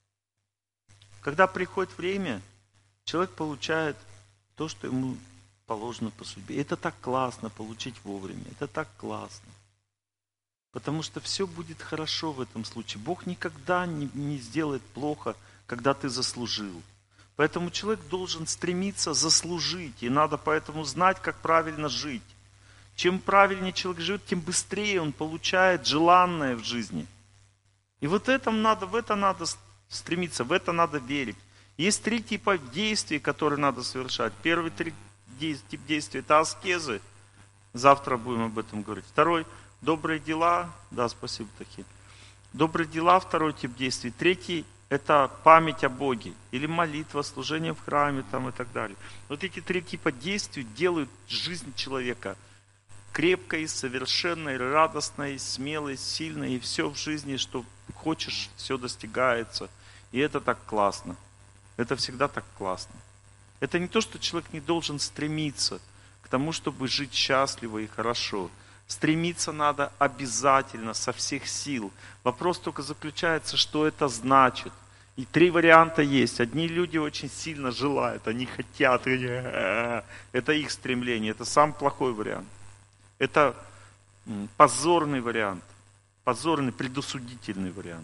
Когда приходит время, человек получает то, что ему положено по судьбе. Это так классно получить вовремя. Это так классно. Потому что все будет хорошо в этом случае. Бог никогда не, не сделает плохо, когда ты заслужил. Поэтому человек должен стремиться заслужить. И надо поэтому знать, как правильно жить. Чем правильнее человек живет, тем быстрее он получает желанное в жизни. И вот этом надо, в это надо стремиться, в это надо верить. Есть три типа действий, которые надо совершать. Первый тип действий – это аскезы. Завтра будем об этом говорить. Второй – добрые дела. Да, спасибо, такие. Добрые дела – второй тип действий. Третий – это память о Боге. Или молитва, служение в храме там, и так далее. Вот эти три типа действий делают жизнь человека крепкой, совершенной, радостной, смелой, сильной. И все в жизни, что хочешь, все достигается. И это так классно. Это всегда так классно. Это не то, что человек не должен стремиться к тому, чтобы жить счастливо и хорошо. Стремиться надо обязательно, со всех сил. Вопрос только заключается, что это значит. И три варианта есть. Одни люди очень сильно желают, они хотят. Это их стремление. Это самый плохой вариант. Это позорный вариант. Позорный, предосудительный вариант.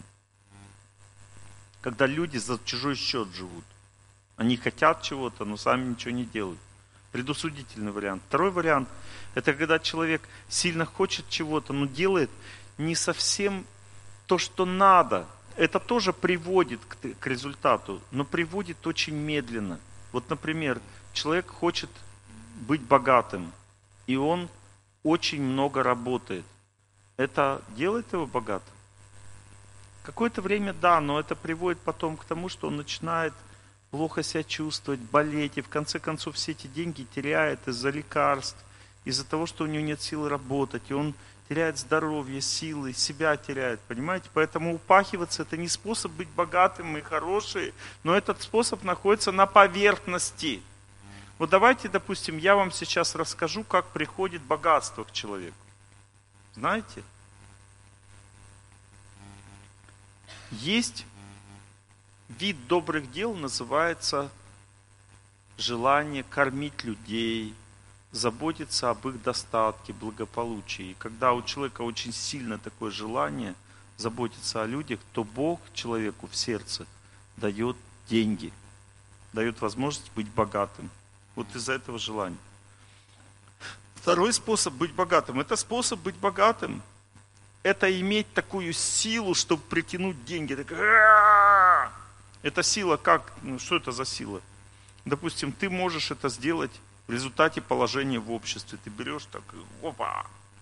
Когда люди за чужой счет живут. Они хотят чего-то, но сами ничего не делают. Предусудительный вариант. Второй вариант, это когда человек сильно хочет чего-то, но делает не совсем то, что надо. Это тоже приводит к, к результату, но приводит очень медленно. Вот, например, человек хочет быть богатым, и он очень много работает. Это делает его богатым? Какое-то время да, но это приводит потом к тому, что он начинает плохо себя чувствовать, болеть, и в конце концов все эти деньги теряет из-за лекарств, из-за того, что у него нет сил работать, и он теряет здоровье, силы, себя теряет, понимаете? Поэтому упахиваться – это не способ быть богатым и хорошим, но этот способ находится на поверхности. Вот давайте, допустим, я вам сейчас расскажу, как приходит богатство к человеку. Знаете? Есть вид добрых дел, называется желание кормить людей, заботиться об их достатке, благополучии. И когда у человека очень сильно такое желание заботиться о людях, то Бог человеку в сердце дает деньги, дает возможность быть богатым. Вот из-за этого желания. Второй способ быть богатым. Это способ быть богатым. Это иметь такую силу, чтобы притянуть деньги. Это сила как? Ну, что это за сила? Допустим, ты можешь это сделать в результате положения в обществе. Ты берешь так, опа.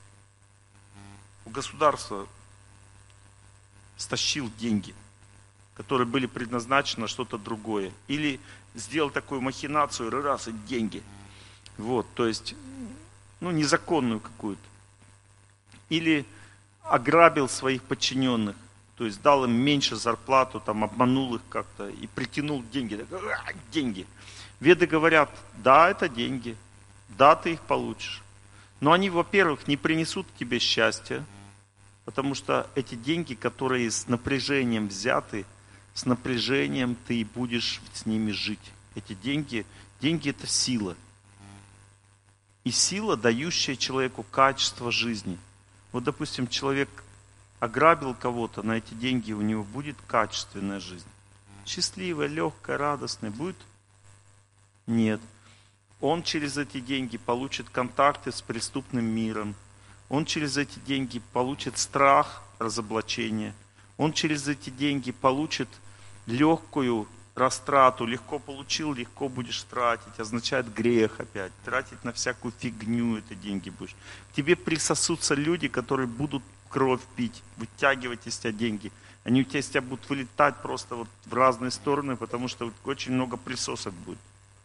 У государства стащил деньги, которые были предназначены на что-то другое. Или сделал такую махинацию, раз, и деньги. Вот, то есть, ну, незаконную какую-то. Или ограбил своих подчиненных, то есть дал им меньше зарплату, там, обманул их как-то и притянул деньги. Так, а, деньги. Веды говорят, да, это деньги, да, ты их получишь. Но они, во-первых, не принесут тебе счастья, потому что эти деньги, которые с напряжением взяты, с напряжением ты будешь с ними жить. Эти деньги, деньги это сила. И сила, дающая человеку качество жизни. Вот, допустим, человек ограбил кого-то, на эти деньги у него будет качественная жизнь. Счастливая, легкая, радостная будет? Нет. Он через эти деньги получит контакты с преступным миром. он через эти деньги получит страх, разоблачение, он через эти деньги получит легкую растрату, легко получил, легко будешь тратить, означает грех опять, тратить на всякую фигню эти деньги будешь. К тебе присосутся люди, которые будут кровь пить, вытягивать из тебя деньги. Они у тебя, из тебя будут вылетать просто вот в разные стороны, потому что очень много присосок будет.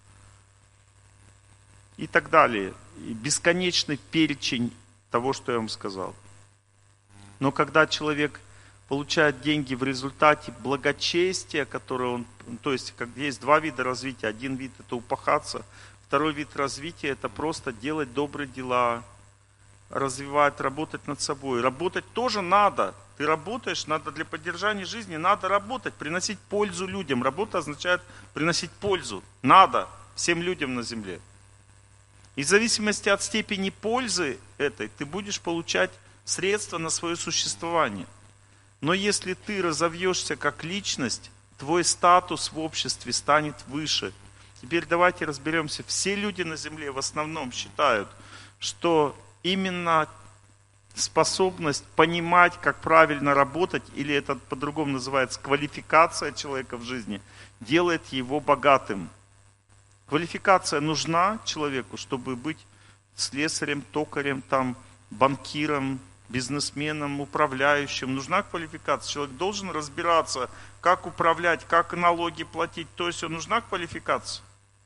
И так далее. И бесконечный перечень того, что я вам сказал. Но когда человек получает деньги в результате благочестия, которое он, то есть как есть два вида развития. Один вид это упахаться, второй вид развития это просто делать добрые дела, развивать, работать над собой. Работать тоже надо. Ты работаешь, надо для поддержания жизни, надо работать, приносить пользу людям. Работа означает приносить пользу. Надо всем людям на земле. И в зависимости от степени пользы этой, ты будешь получать средства на свое существование. Но если ты разовьешься как личность, твой статус в обществе станет выше. Теперь давайте разберемся. Все люди на земле в основном считают, что именно способность понимать, как правильно работать, или это по-другому называется квалификация человека в жизни, делает его богатым. Квалификация нужна человеку, чтобы быть слесарем, токарем, там, банкиром, бизнесменом, управляющим. Нужна квалификация. Человек должен разбираться, как управлять, как налоги платить. То есть нужна квалификация.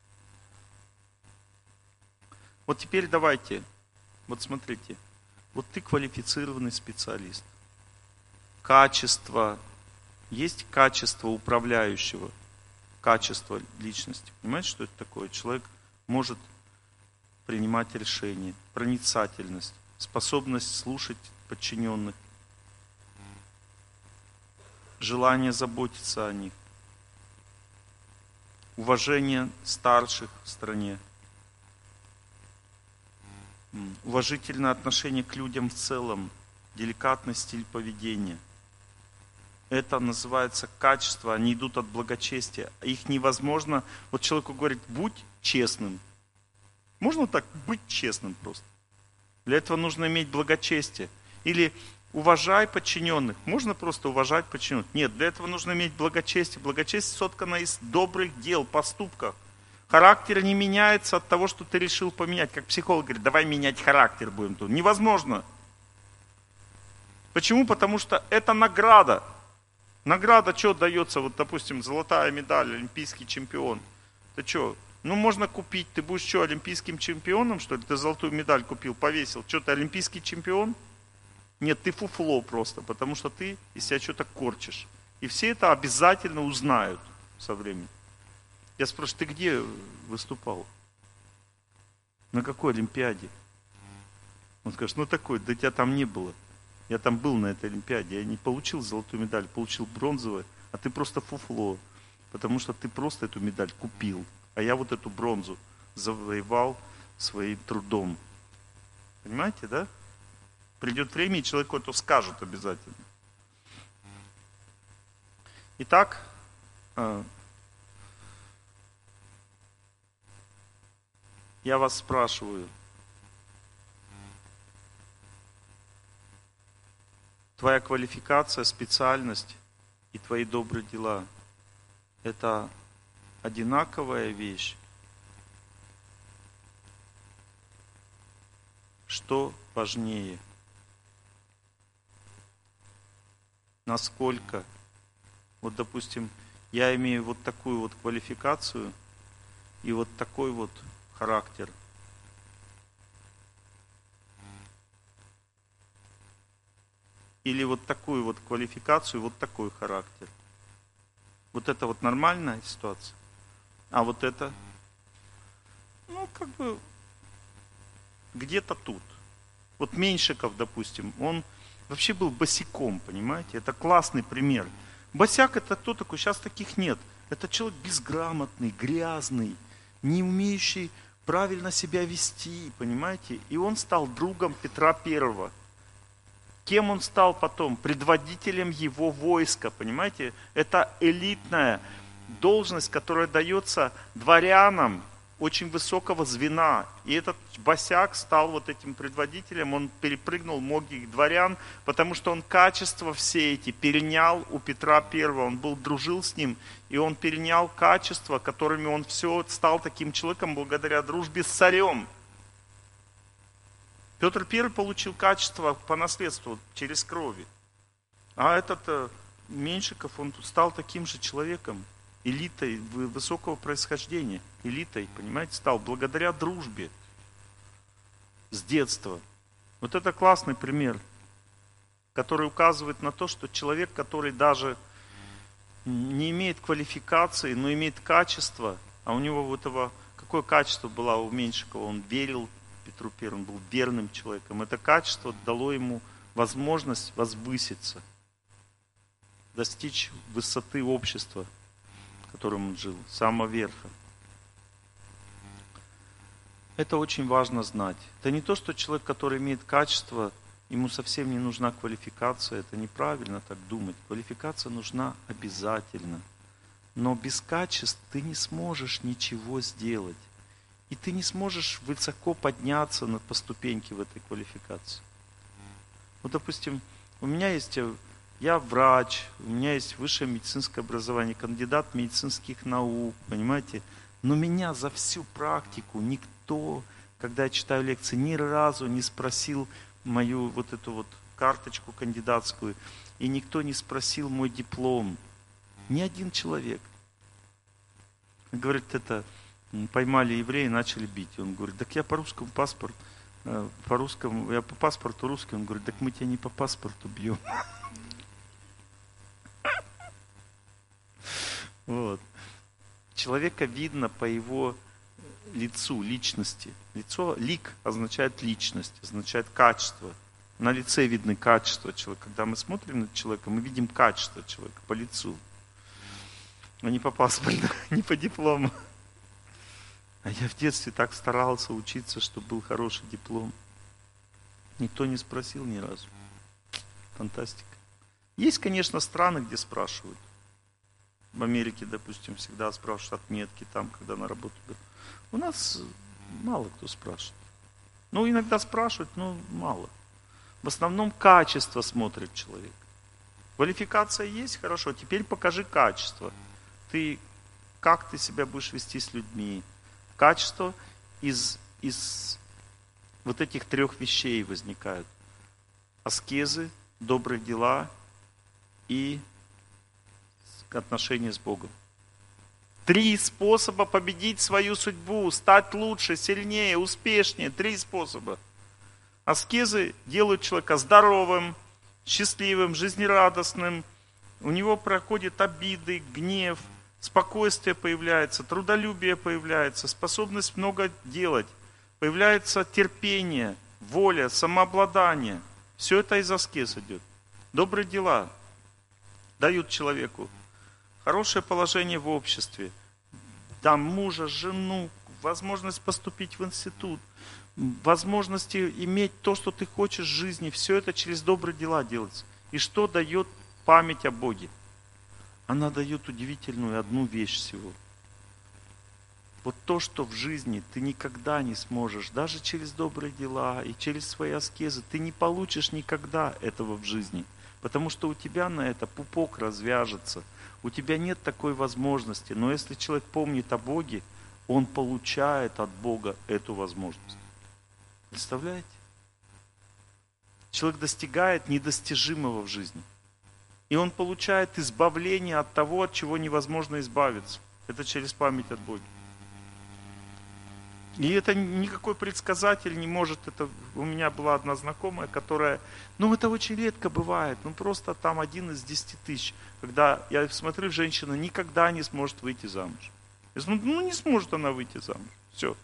Вот теперь давайте, вот смотрите, вот ты квалифицированный специалист. Качество, есть качество управляющего, качество личности. Понимаете, что это такое? Человек может принимать решения, проницательность, способность слушать подчиненных, желание заботиться о них, уважение старших в стране, уважительное отношение к людям в целом, деликатный стиль поведения. Это называется качество, они идут от благочестия. Их невозможно, вот человеку говорит, будь честным. Можно так быть честным просто? Для этого нужно иметь благочестие. Или уважай подчиненных. Можно просто уважать подчиненных? Нет, для этого нужно иметь благочестие. Благочестие соткано из добрых дел, поступков. Характер не меняется от того, что ты решил поменять. Как психолог говорит, давай менять характер будем тут. Невозможно. Почему? Потому что это награда. Награда что дается? Вот, допустим, золотая медаль, олимпийский чемпион. Ты что? Ну, можно купить. Ты будешь что, олимпийским чемпионом, что ли? Ты золотую медаль купил, повесил. Что, ты олимпийский чемпион? Нет, ты фуфло просто, потому что ты из себя что-то корчишь. И все это обязательно узнают со временем. Я спрашиваю, ты где выступал? На какой олимпиаде? Он скажет, ну такой, да тебя там не было. Я там был на этой олимпиаде, я не получил золотую медаль, получил бронзовую, а ты просто фуфло, потому что ты просто эту медаль купил. А я вот эту бронзу завоевал своим трудом. Понимаете, да? Придет время, и человеку это скажут обязательно. Итак, я вас спрашиваю, твоя квалификация, специальность и твои добрые дела – это одинаковая вещь? Что важнее? Насколько? Вот, допустим, я имею вот такую вот квалификацию и вот такой вот характер. Или вот такую вот квалификацию, вот такой характер. Вот это вот нормальная ситуация. А вот это, ну, как бы, где-то тут. Вот Меньшиков, допустим, он вообще был босиком, понимаете? Это классный пример. Босяк это кто такой? Сейчас таких нет. Это человек безграмотный, грязный, не умеющий правильно себя вести, понимаете? И он стал другом Петра Первого. Кем он стал потом? Предводителем его войска, понимаете? Это элитная должность, которая дается дворянам, очень высокого звена. И этот босяк стал вот этим предводителем, он перепрыгнул многих дворян, потому что он качества все эти перенял у Петра Первого. Он был, дружил с ним, и он перенял качества, которыми он все стал таким человеком благодаря дружбе с царем. Петр Первый получил качество по наследству через крови. А этот Меньшиков, он стал таким же человеком, элитой высокого происхождения, элитой, понимаете, стал благодаря дружбе с детства. Вот это классный пример, который указывает на то, что человек, который даже не имеет квалификации, но имеет качество, а у него вот этого, какое качество было у Меньшикова, он верил Петру Первому, он был верным человеком. Это качество дало ему возможность возвыситься, достичь высоты общества, в котором он жил, самого верха. Это очень важно знать. Это не то, что человек, который имеет качество, ему совсем не нужна квалификация. Это неправильно так думать. Квалификация нужна обязательно. Но без качеств ты не сможешь ничего сделать. И ты не сможешь высоко подняться по ступеньке в этой квалификации. Вот, допустим, у меня есть... Я врач, у меня есть высшее медицинское образование, кандидат медицинских наук, понимаете? Но меня за всю практику никто, когда я читаю лекции, ни разу не спросил мою вот эту вот карточку кандидатскую, и никто не спросил мой диплом. Ни один человек. Говорит, это поймали еврея и начали бить. Он говорит, так я по русскому паспорту, по русскому, я по паспорту русский. Он говорит, так мы тебя не по паспорту бьем. Вот. Человека видно по его лицу, личности. Лицо, лик означает личность, означает качество. На лице видны качества человека. Когда мы смотрим на человека, мы видим качество человека по лицу. А не по паспорту, не по диплому. А я в детстве так старался учиться, чтобы был хороший диплом. Никто не спросил ни разу. Фантастика. Есть, конечно, страны, где спрашивают. В Америке, допустим, всегда спрашивают отметки там, когда на работу идут. У нас мало кто спрашивает. Ну, иногда спрашивают, но мало. В основном качество смотрит человек. Квалификация есть, хорошо. Теперь покажи качество. Ты, как ты себя будешь вести с людьми. Качество из, из вот этих трех вещей возникают. Аскезы, добрые дела и отношения с Богом. Три способа победить свою судьбу, стать лучше, сильнее, успешнее. Три способа. Аскезы делают человека здоровым, счастливым, жизнерадостным. У него проходят обиды, гнев, спокойствие появляется, трудолюбие появляется, способность много делать. Появляется терпение, воля, самообладание. Все это из аскез идет. Добрые дела дают человеку хорошее положение в обществе, там мужа, жену, возможность поступить в институт, возможности иметь то, что ты хочешь в жизни. Все это через добрые дела делается. И что дает память о Боге? Она дает удивительную одну вещь всего. Вот то, что в жизни ты никогда не сможешь, даже через добрые дела и через свои аскезы, ты не получишь никогда этого в жизни. Потому что у тебя на это пупок развяжется. У тебя нет такой возможности. Но если человек помнит о Боге, он получает от Бога эту возможность. Представляете? Человек достигает недостижимого в жизни. И он получает избавление от того, от чего невозможно избавиться. Это через память от Бога. И это никакой предсказатель не может. Это у меня была одна знакомая, которая, ну это очень редко бывает, ну просто там один из десяти тысяч, когда я смотрю, женщина никогда не сможет выйти замуж. Я смотрю, ну не сможет она выйти замуж. Все.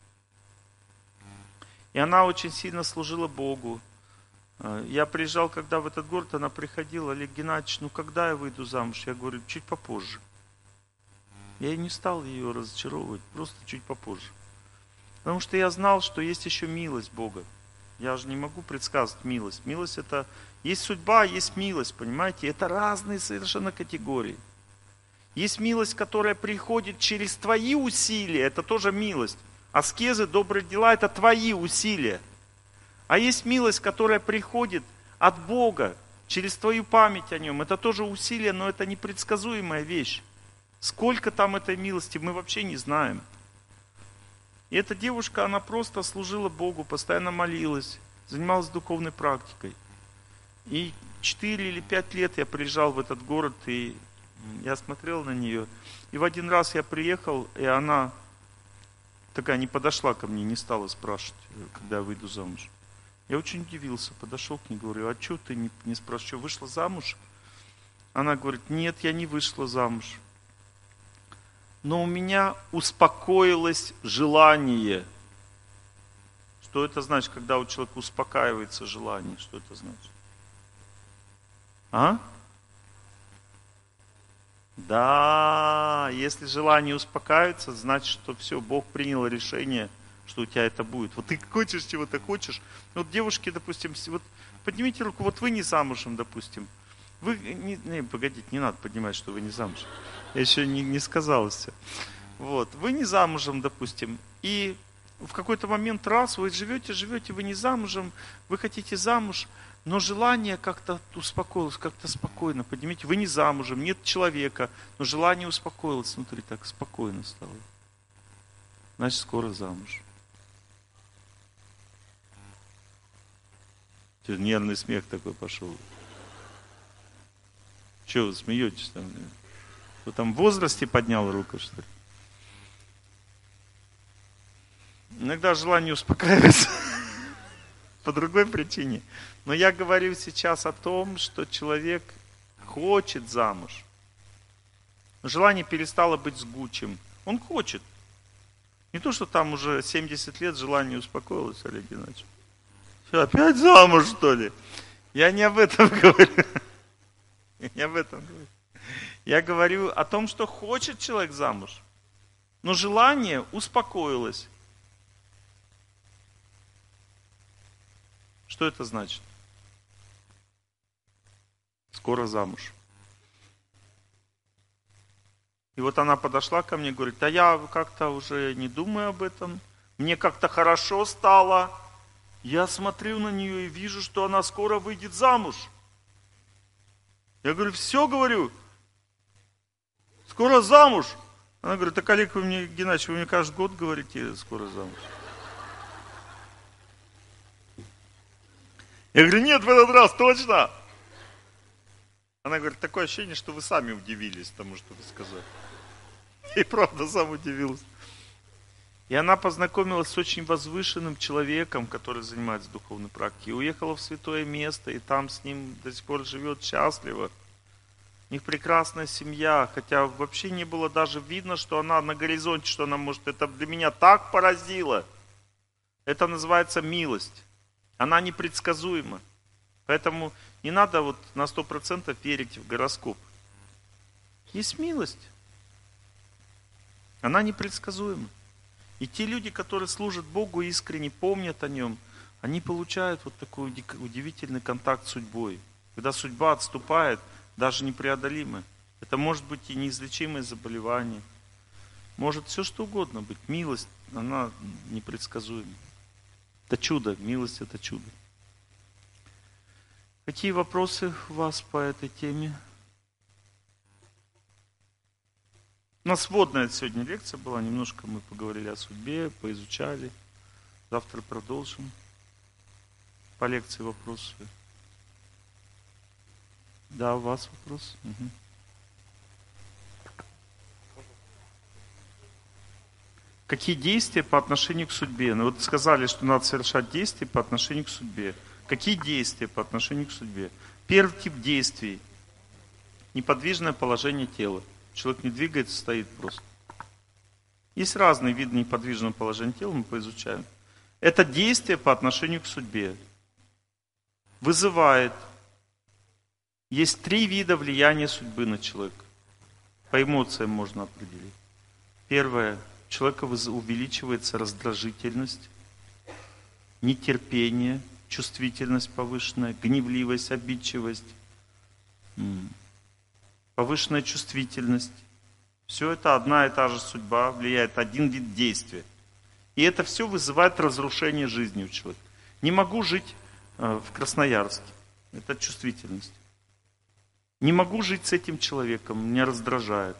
И она очень сильно служила Богу. Я приезжал, когда в этот город, она приходила, Олег Геннадьевич, ну когда я выйду замуж? Я говорю, чуть попозже. Я и не стал ее разочаровывать, просто чуть попозже. Потому что я знал, что есть еще милость Бога. Я же не могу предсказывать милость. Милость это... Есть судьба, есть милость, понимаете? Это разные совершенно категории. Есть милость, которая приходит через твои усилия, это тоже милость. Аскезы, добрые дела – это твои усилия. А есть милость, которая приходит от Бога, через твою память о Нем. Это тоже усилие, но это непредсказуемая вещь. Сколько там этой милости, мы вообще не знаем. И эта девушка, она просто служила Богу, постоянно молилась, занималась духовной практикой. И четыре или пять лет я приезжал в этот город, и я смотрел на нее. И в один раз я приехал, и она такая не подошла ко мне, не стала спрашивать, когда я выйду замуж. Я очень удивился, подошел к ней, говорю, а что ты не, не спрашиваешь, что, вышла замуж? Она говорит, нет, я не вышла замуж. Но у меня успокоилось желание. Что это значит, когда у человека успокаивается желание? Что это значит? А? Да, если желание успокаивается, значит, что все, Бог принял решение, что у тебя это будет. Вот ты хочешь чего-то, хочешь. Вот девушки, допустим, вот поднимите руку, вот вы не замужем, допустим. Вы, не, не, погодите, не надо поднимать, что вы не замужем. Я еще не, не сказал все. Вот, вы не замужем, допустим, и в какой-то момент раз вы живете, живете, вы не замужем, вы хотите замуж, но желание как-то успокоилось, как-то спокойно. Поднимите, вы не замужем, нет человека, но желание успокоилось внутри, так спокойно стало. Значит, скоро замуж. Нервный смех такой пошел. Чего вы смеетесь там? Кто там в возрасте поднял руку, что ли? Иногда желание успокаивается по другой причине. Но я говорю сейчас о том, что человек хочет замуж. Желание перестало быть жгучим. Он хочет. Не то, что там уже семьдесят лет желание успокоилось, Олег Геннадьевич. Что, опять замуж, что ли? Я не об этом говорю. Я не об этом говорю. Я говорю о том, что хочет человек замуж. Но желание успокоилось. Что это значит? Скоро замуж. И вот она подошла ко мне и говорит, а я как-то уже не думаю об этом. Мне как-то хорошо стало. Я смотрю на нее и вижу, что она скоро выйдет замуж. Я говорю, все, говорю, скоро замуж. Она говорит, так, Олег, вы мне, Геннадьевич, вы мне каждый год говорите, скоро замуж. Я говорю, нет, в этот раз точно. Она говорит, такое ощущение, что вы сами удивились тому, что вы сказали. И правда сам удивился. И она познакомилась с очень возвышенным человеком, который занимается духовной практикой. И уехала в святое место, и там с ним до сих пор живет счастливо. У них прекрасная семья, хотя вообще не было даже видно, что она на горизонте, что она может. Это для меня так поразило. Это называется милость. Она непредсказуема. Поэтому не надо вот на сто процентов верить в гороскоп. Есть милость. Она непредсказуема. И те люди, которые служат Богу искренне, помнят о Нем, они получают вот такой удивительный контакт с судьбой. Когда судьба отступает, даже непреодолимое. Это может быть и неизлечимое заболевание. Может все что угодно быть. Милость, она непредсказуема. Это чудо. Милость – это чудо. Какие вопросы у вас по этой теме? У нас вводная сегодня лекция была, немножко мы поговорили о судьбе, поизучали. Завтра продолжим. По лекции вопросы. Да, у вас вопрос? Угу. Какие действия по отношению к судьбе? Ну вот сказали, что надо совершать действия по отношению к судьбе. Какие действия по отношению к судьбе? Первый тип действий. Неподвижное положение тела. Человек не двигается, стоит просто. Есть разные виды неподвижного положения тела, мы поизучаем. Это действие по отношению к судьбе. Вызывает. Есть три вида влияния судьбы на человека. По эмоциям можно определить. Первое. У человека увеличивается раздражительность, нетерпение, чувствительность повышенная, гневливость, обидчивость. Повышенная чувствительность, Все это одна и та же судьба, влияет один вид действия. И это все вызывает разрушение жизни у человека. Не могу жить в Красноярске. Это чувствительность. Не могу жить с этим человеком, меня раздражает.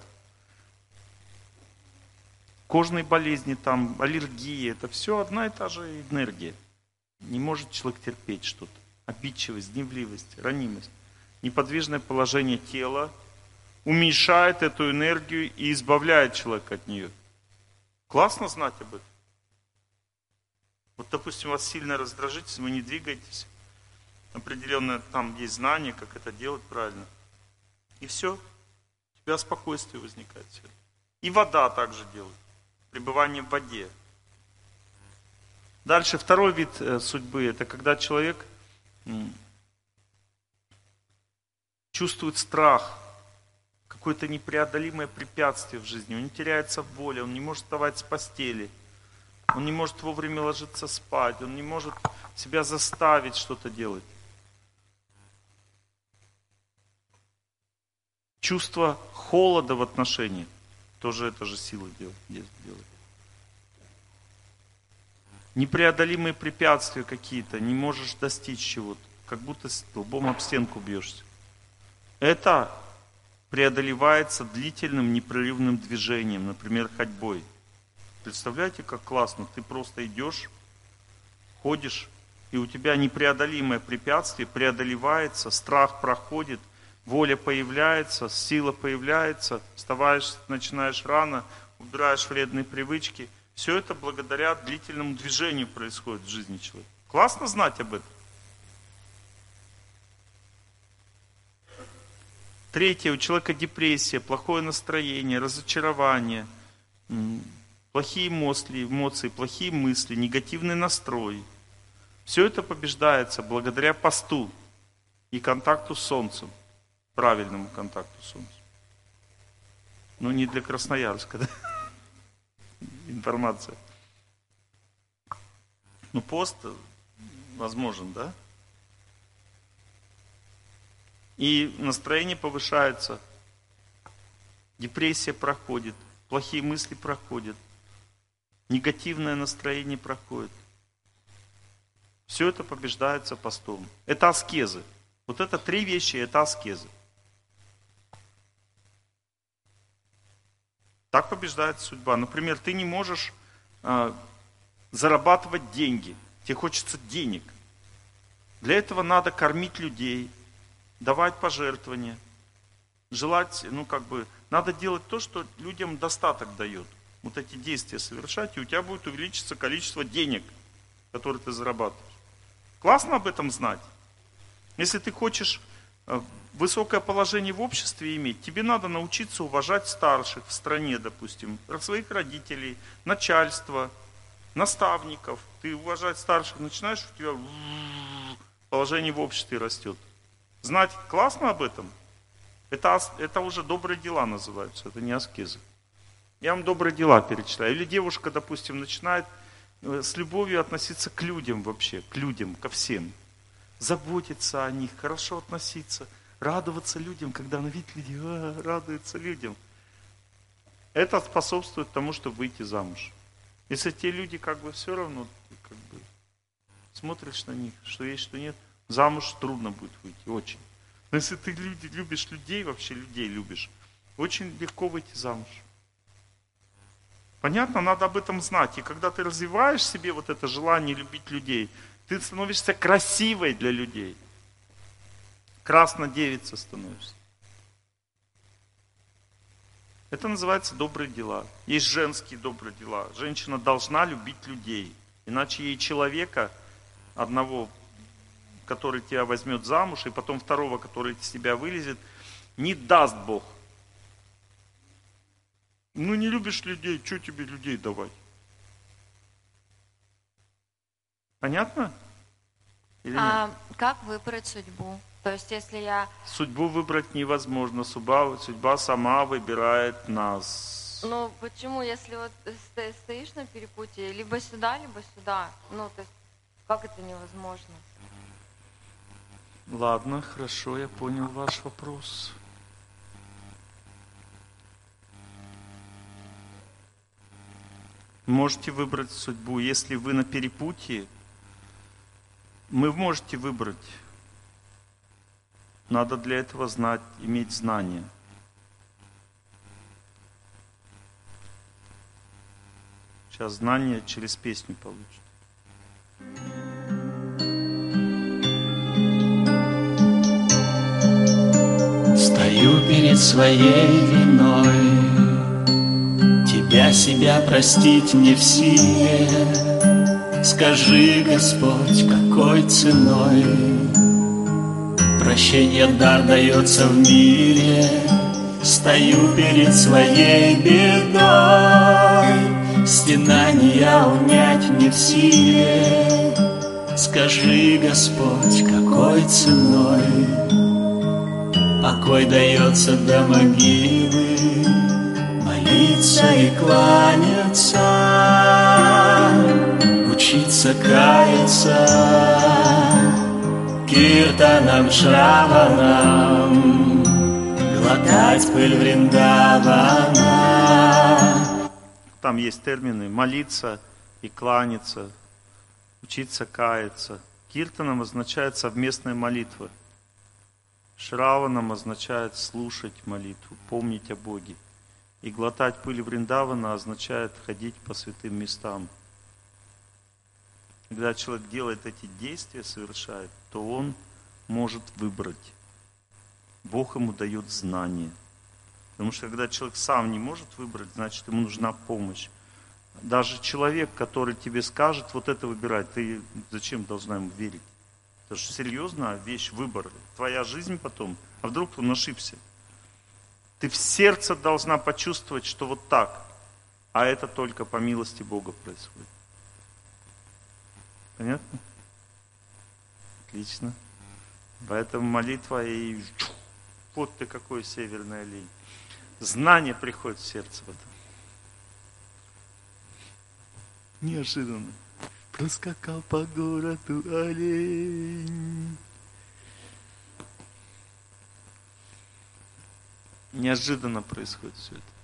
Кожные болезни, там, аллергии, это все одна и та же энергия. Не может человек терпеть что-то. Обидчивость, гневливость, ранимость. Неподвижное положение тела уменьшает эту энергию и избавляет человека от нее. Классно знать об этом. Вот, допустим, у вас сильная раздражительность, вы не двигаетесь. Определенное там есть знание, как это делать правильно. И все. У тебя спокойствие возникает. И вода также делает. Пребывание в воде. Дальше второй вид судьбы. Это когда человек чувствует страх, какое-то непреодолимое препятствие в жизни. Он не теряется в воле, он не может вставать с постели, он не может вовремя ложиться спать, он не может себя заставить что-то делать. Чувство холода в отношениях, тоже это же сила делает. Непреодолимые препятствия какие-то, не можешь достичь чего-то, как будто лбом об стенку бьешься. Это преодолевается длительным непрерывным движением, например, ходьбой. Представляете, как классно, ты просто идешь, ходишь, и у тебя непреодолимое препятствие преодолевается, страх проходит, воля появляется, сила появляется, вставаешь, начинаешь рано, убираешь вредные привычки. Все это благодаря длительному движению происходит в жизни человека. Классно знать об этом. Третье, у человека депрессия, плохое настроение, разочарование, плохие эмоции, эмоции, плохие мысли, негативный настрой. Все это побеждается благодаря посту и контакту с Солнцем, правильному контакту с Солнцем. Ну, не для Красноярска, да? Информация. Ну, пост возможен, да? И настроение повышается, депрессия проходит, плохие мысли проходят, негативное настроение проходит. Все это побеждается постом. Это аскезы. Вот это три вещи, это аскезы. Так побеждает судьба. Например, ты не можешь э, зарабатывать деньги. Тебе хочется денег. Для этого надо кормить людей, давать пожертвования, желать, ну как бы, надо делать то, что людям достаток дает. Вот эти действия совершать, и у тебя будет увеличиться количество денег, которые ты зарабатываешь. Классно об этом знать. Если ты хочешь высокое положение в обществе иметь, тебе надо научиться уважать старших в стране, допустим, своих родителей, начальство, наставников. Ты уважать старших начинаешь, у тебя положение в обществе растет. Знать классно об этом, это, это уже добрые дела называются, это не аскезы. Я вам добрые дела перечисляю. Или девушка, допустим, начинает с любовью относиться к людям вообще, к людям, ко всем. Заботиться о них, хорошо относиться, радоваться людям, когда она видит людей, а, радуется людям. Это способствует тому, чтобы выйти замуж. Если те люди как бы все равно, как бы, смотришь на них, что есть, что нет, замуж трудно будет выйти, очень. Но если ты люди, любишь людей, вообще людей любишь, очень легко выйти замуж. Понятно? Надо об этом знать. И когда ты развиваешь в себе вот это желание любить людей, ты становишься красивой для людей. Краснодевица становишься. Это называется добрые дела. Есть женские добрые дела. Женщина должна любить людей. Иначе ей человека, одного, который тебя возьмет замуж, и потом второго, который из тебя вылезет, не даст Бог. Ну не любишь людей, что тебе людей давать? Понятно? Или а нет? Как выбрать судьбу? То есть, если я... Судьбу выбрать невозможно. Судьба, судьба сама выбирает нас. Ну, почему, если вот стоишь на перепутье, либо сюда, либо сюда? Ну, то есть, как это невозможно? Ладно, хорошо, я понял ваш вопрос. Можете выбрать судьбу. Если вы на перепутье, вы можете выбрать. Надо для этого знать, иметь знания. Сейчас знания через песню получат. Стою перед своей виной, тебя, себя простить не в силе. Скажи, Господь, какой ценой прощение дар дается в мире. Стою перед своей бедой, стенания унять не в силе. Скажи, Господь, какой ценой покой дается до могилы. Молиться и кланяться, учиться каяться, киртанам, шраванам, глотать пыль Вриндавана. Там есть термины: молиться и кланяться, учиться каяться. Киртанам означает совместная молитва. Шраванам означает слушать молитву, помнить о Боге. И глотать пыль Вриндавана означает ходить по святым местам. Когда человек делает эти действия, совершает, то он может выбрать. Бог ему дает знание. Потому что когда человек сам не может выбрать, значит, ему нужна помощь. Даже человек, который тебе скажет, вот это выбирай, ты зачем должна ему верить? Это же серьезная вещь, выбор. Твоя жизнь потом. А вдруг он ошибся? Ты в сердце должна почувствовать, что вот так. А это только по милости Бога происходит. Понятно? Отлично. Поэтому молитва и... Вот ты какой северный олень. Знание приходит в сердце потом. Неожиданно. Проскакал по городу олень. Неожиданно происходит все это.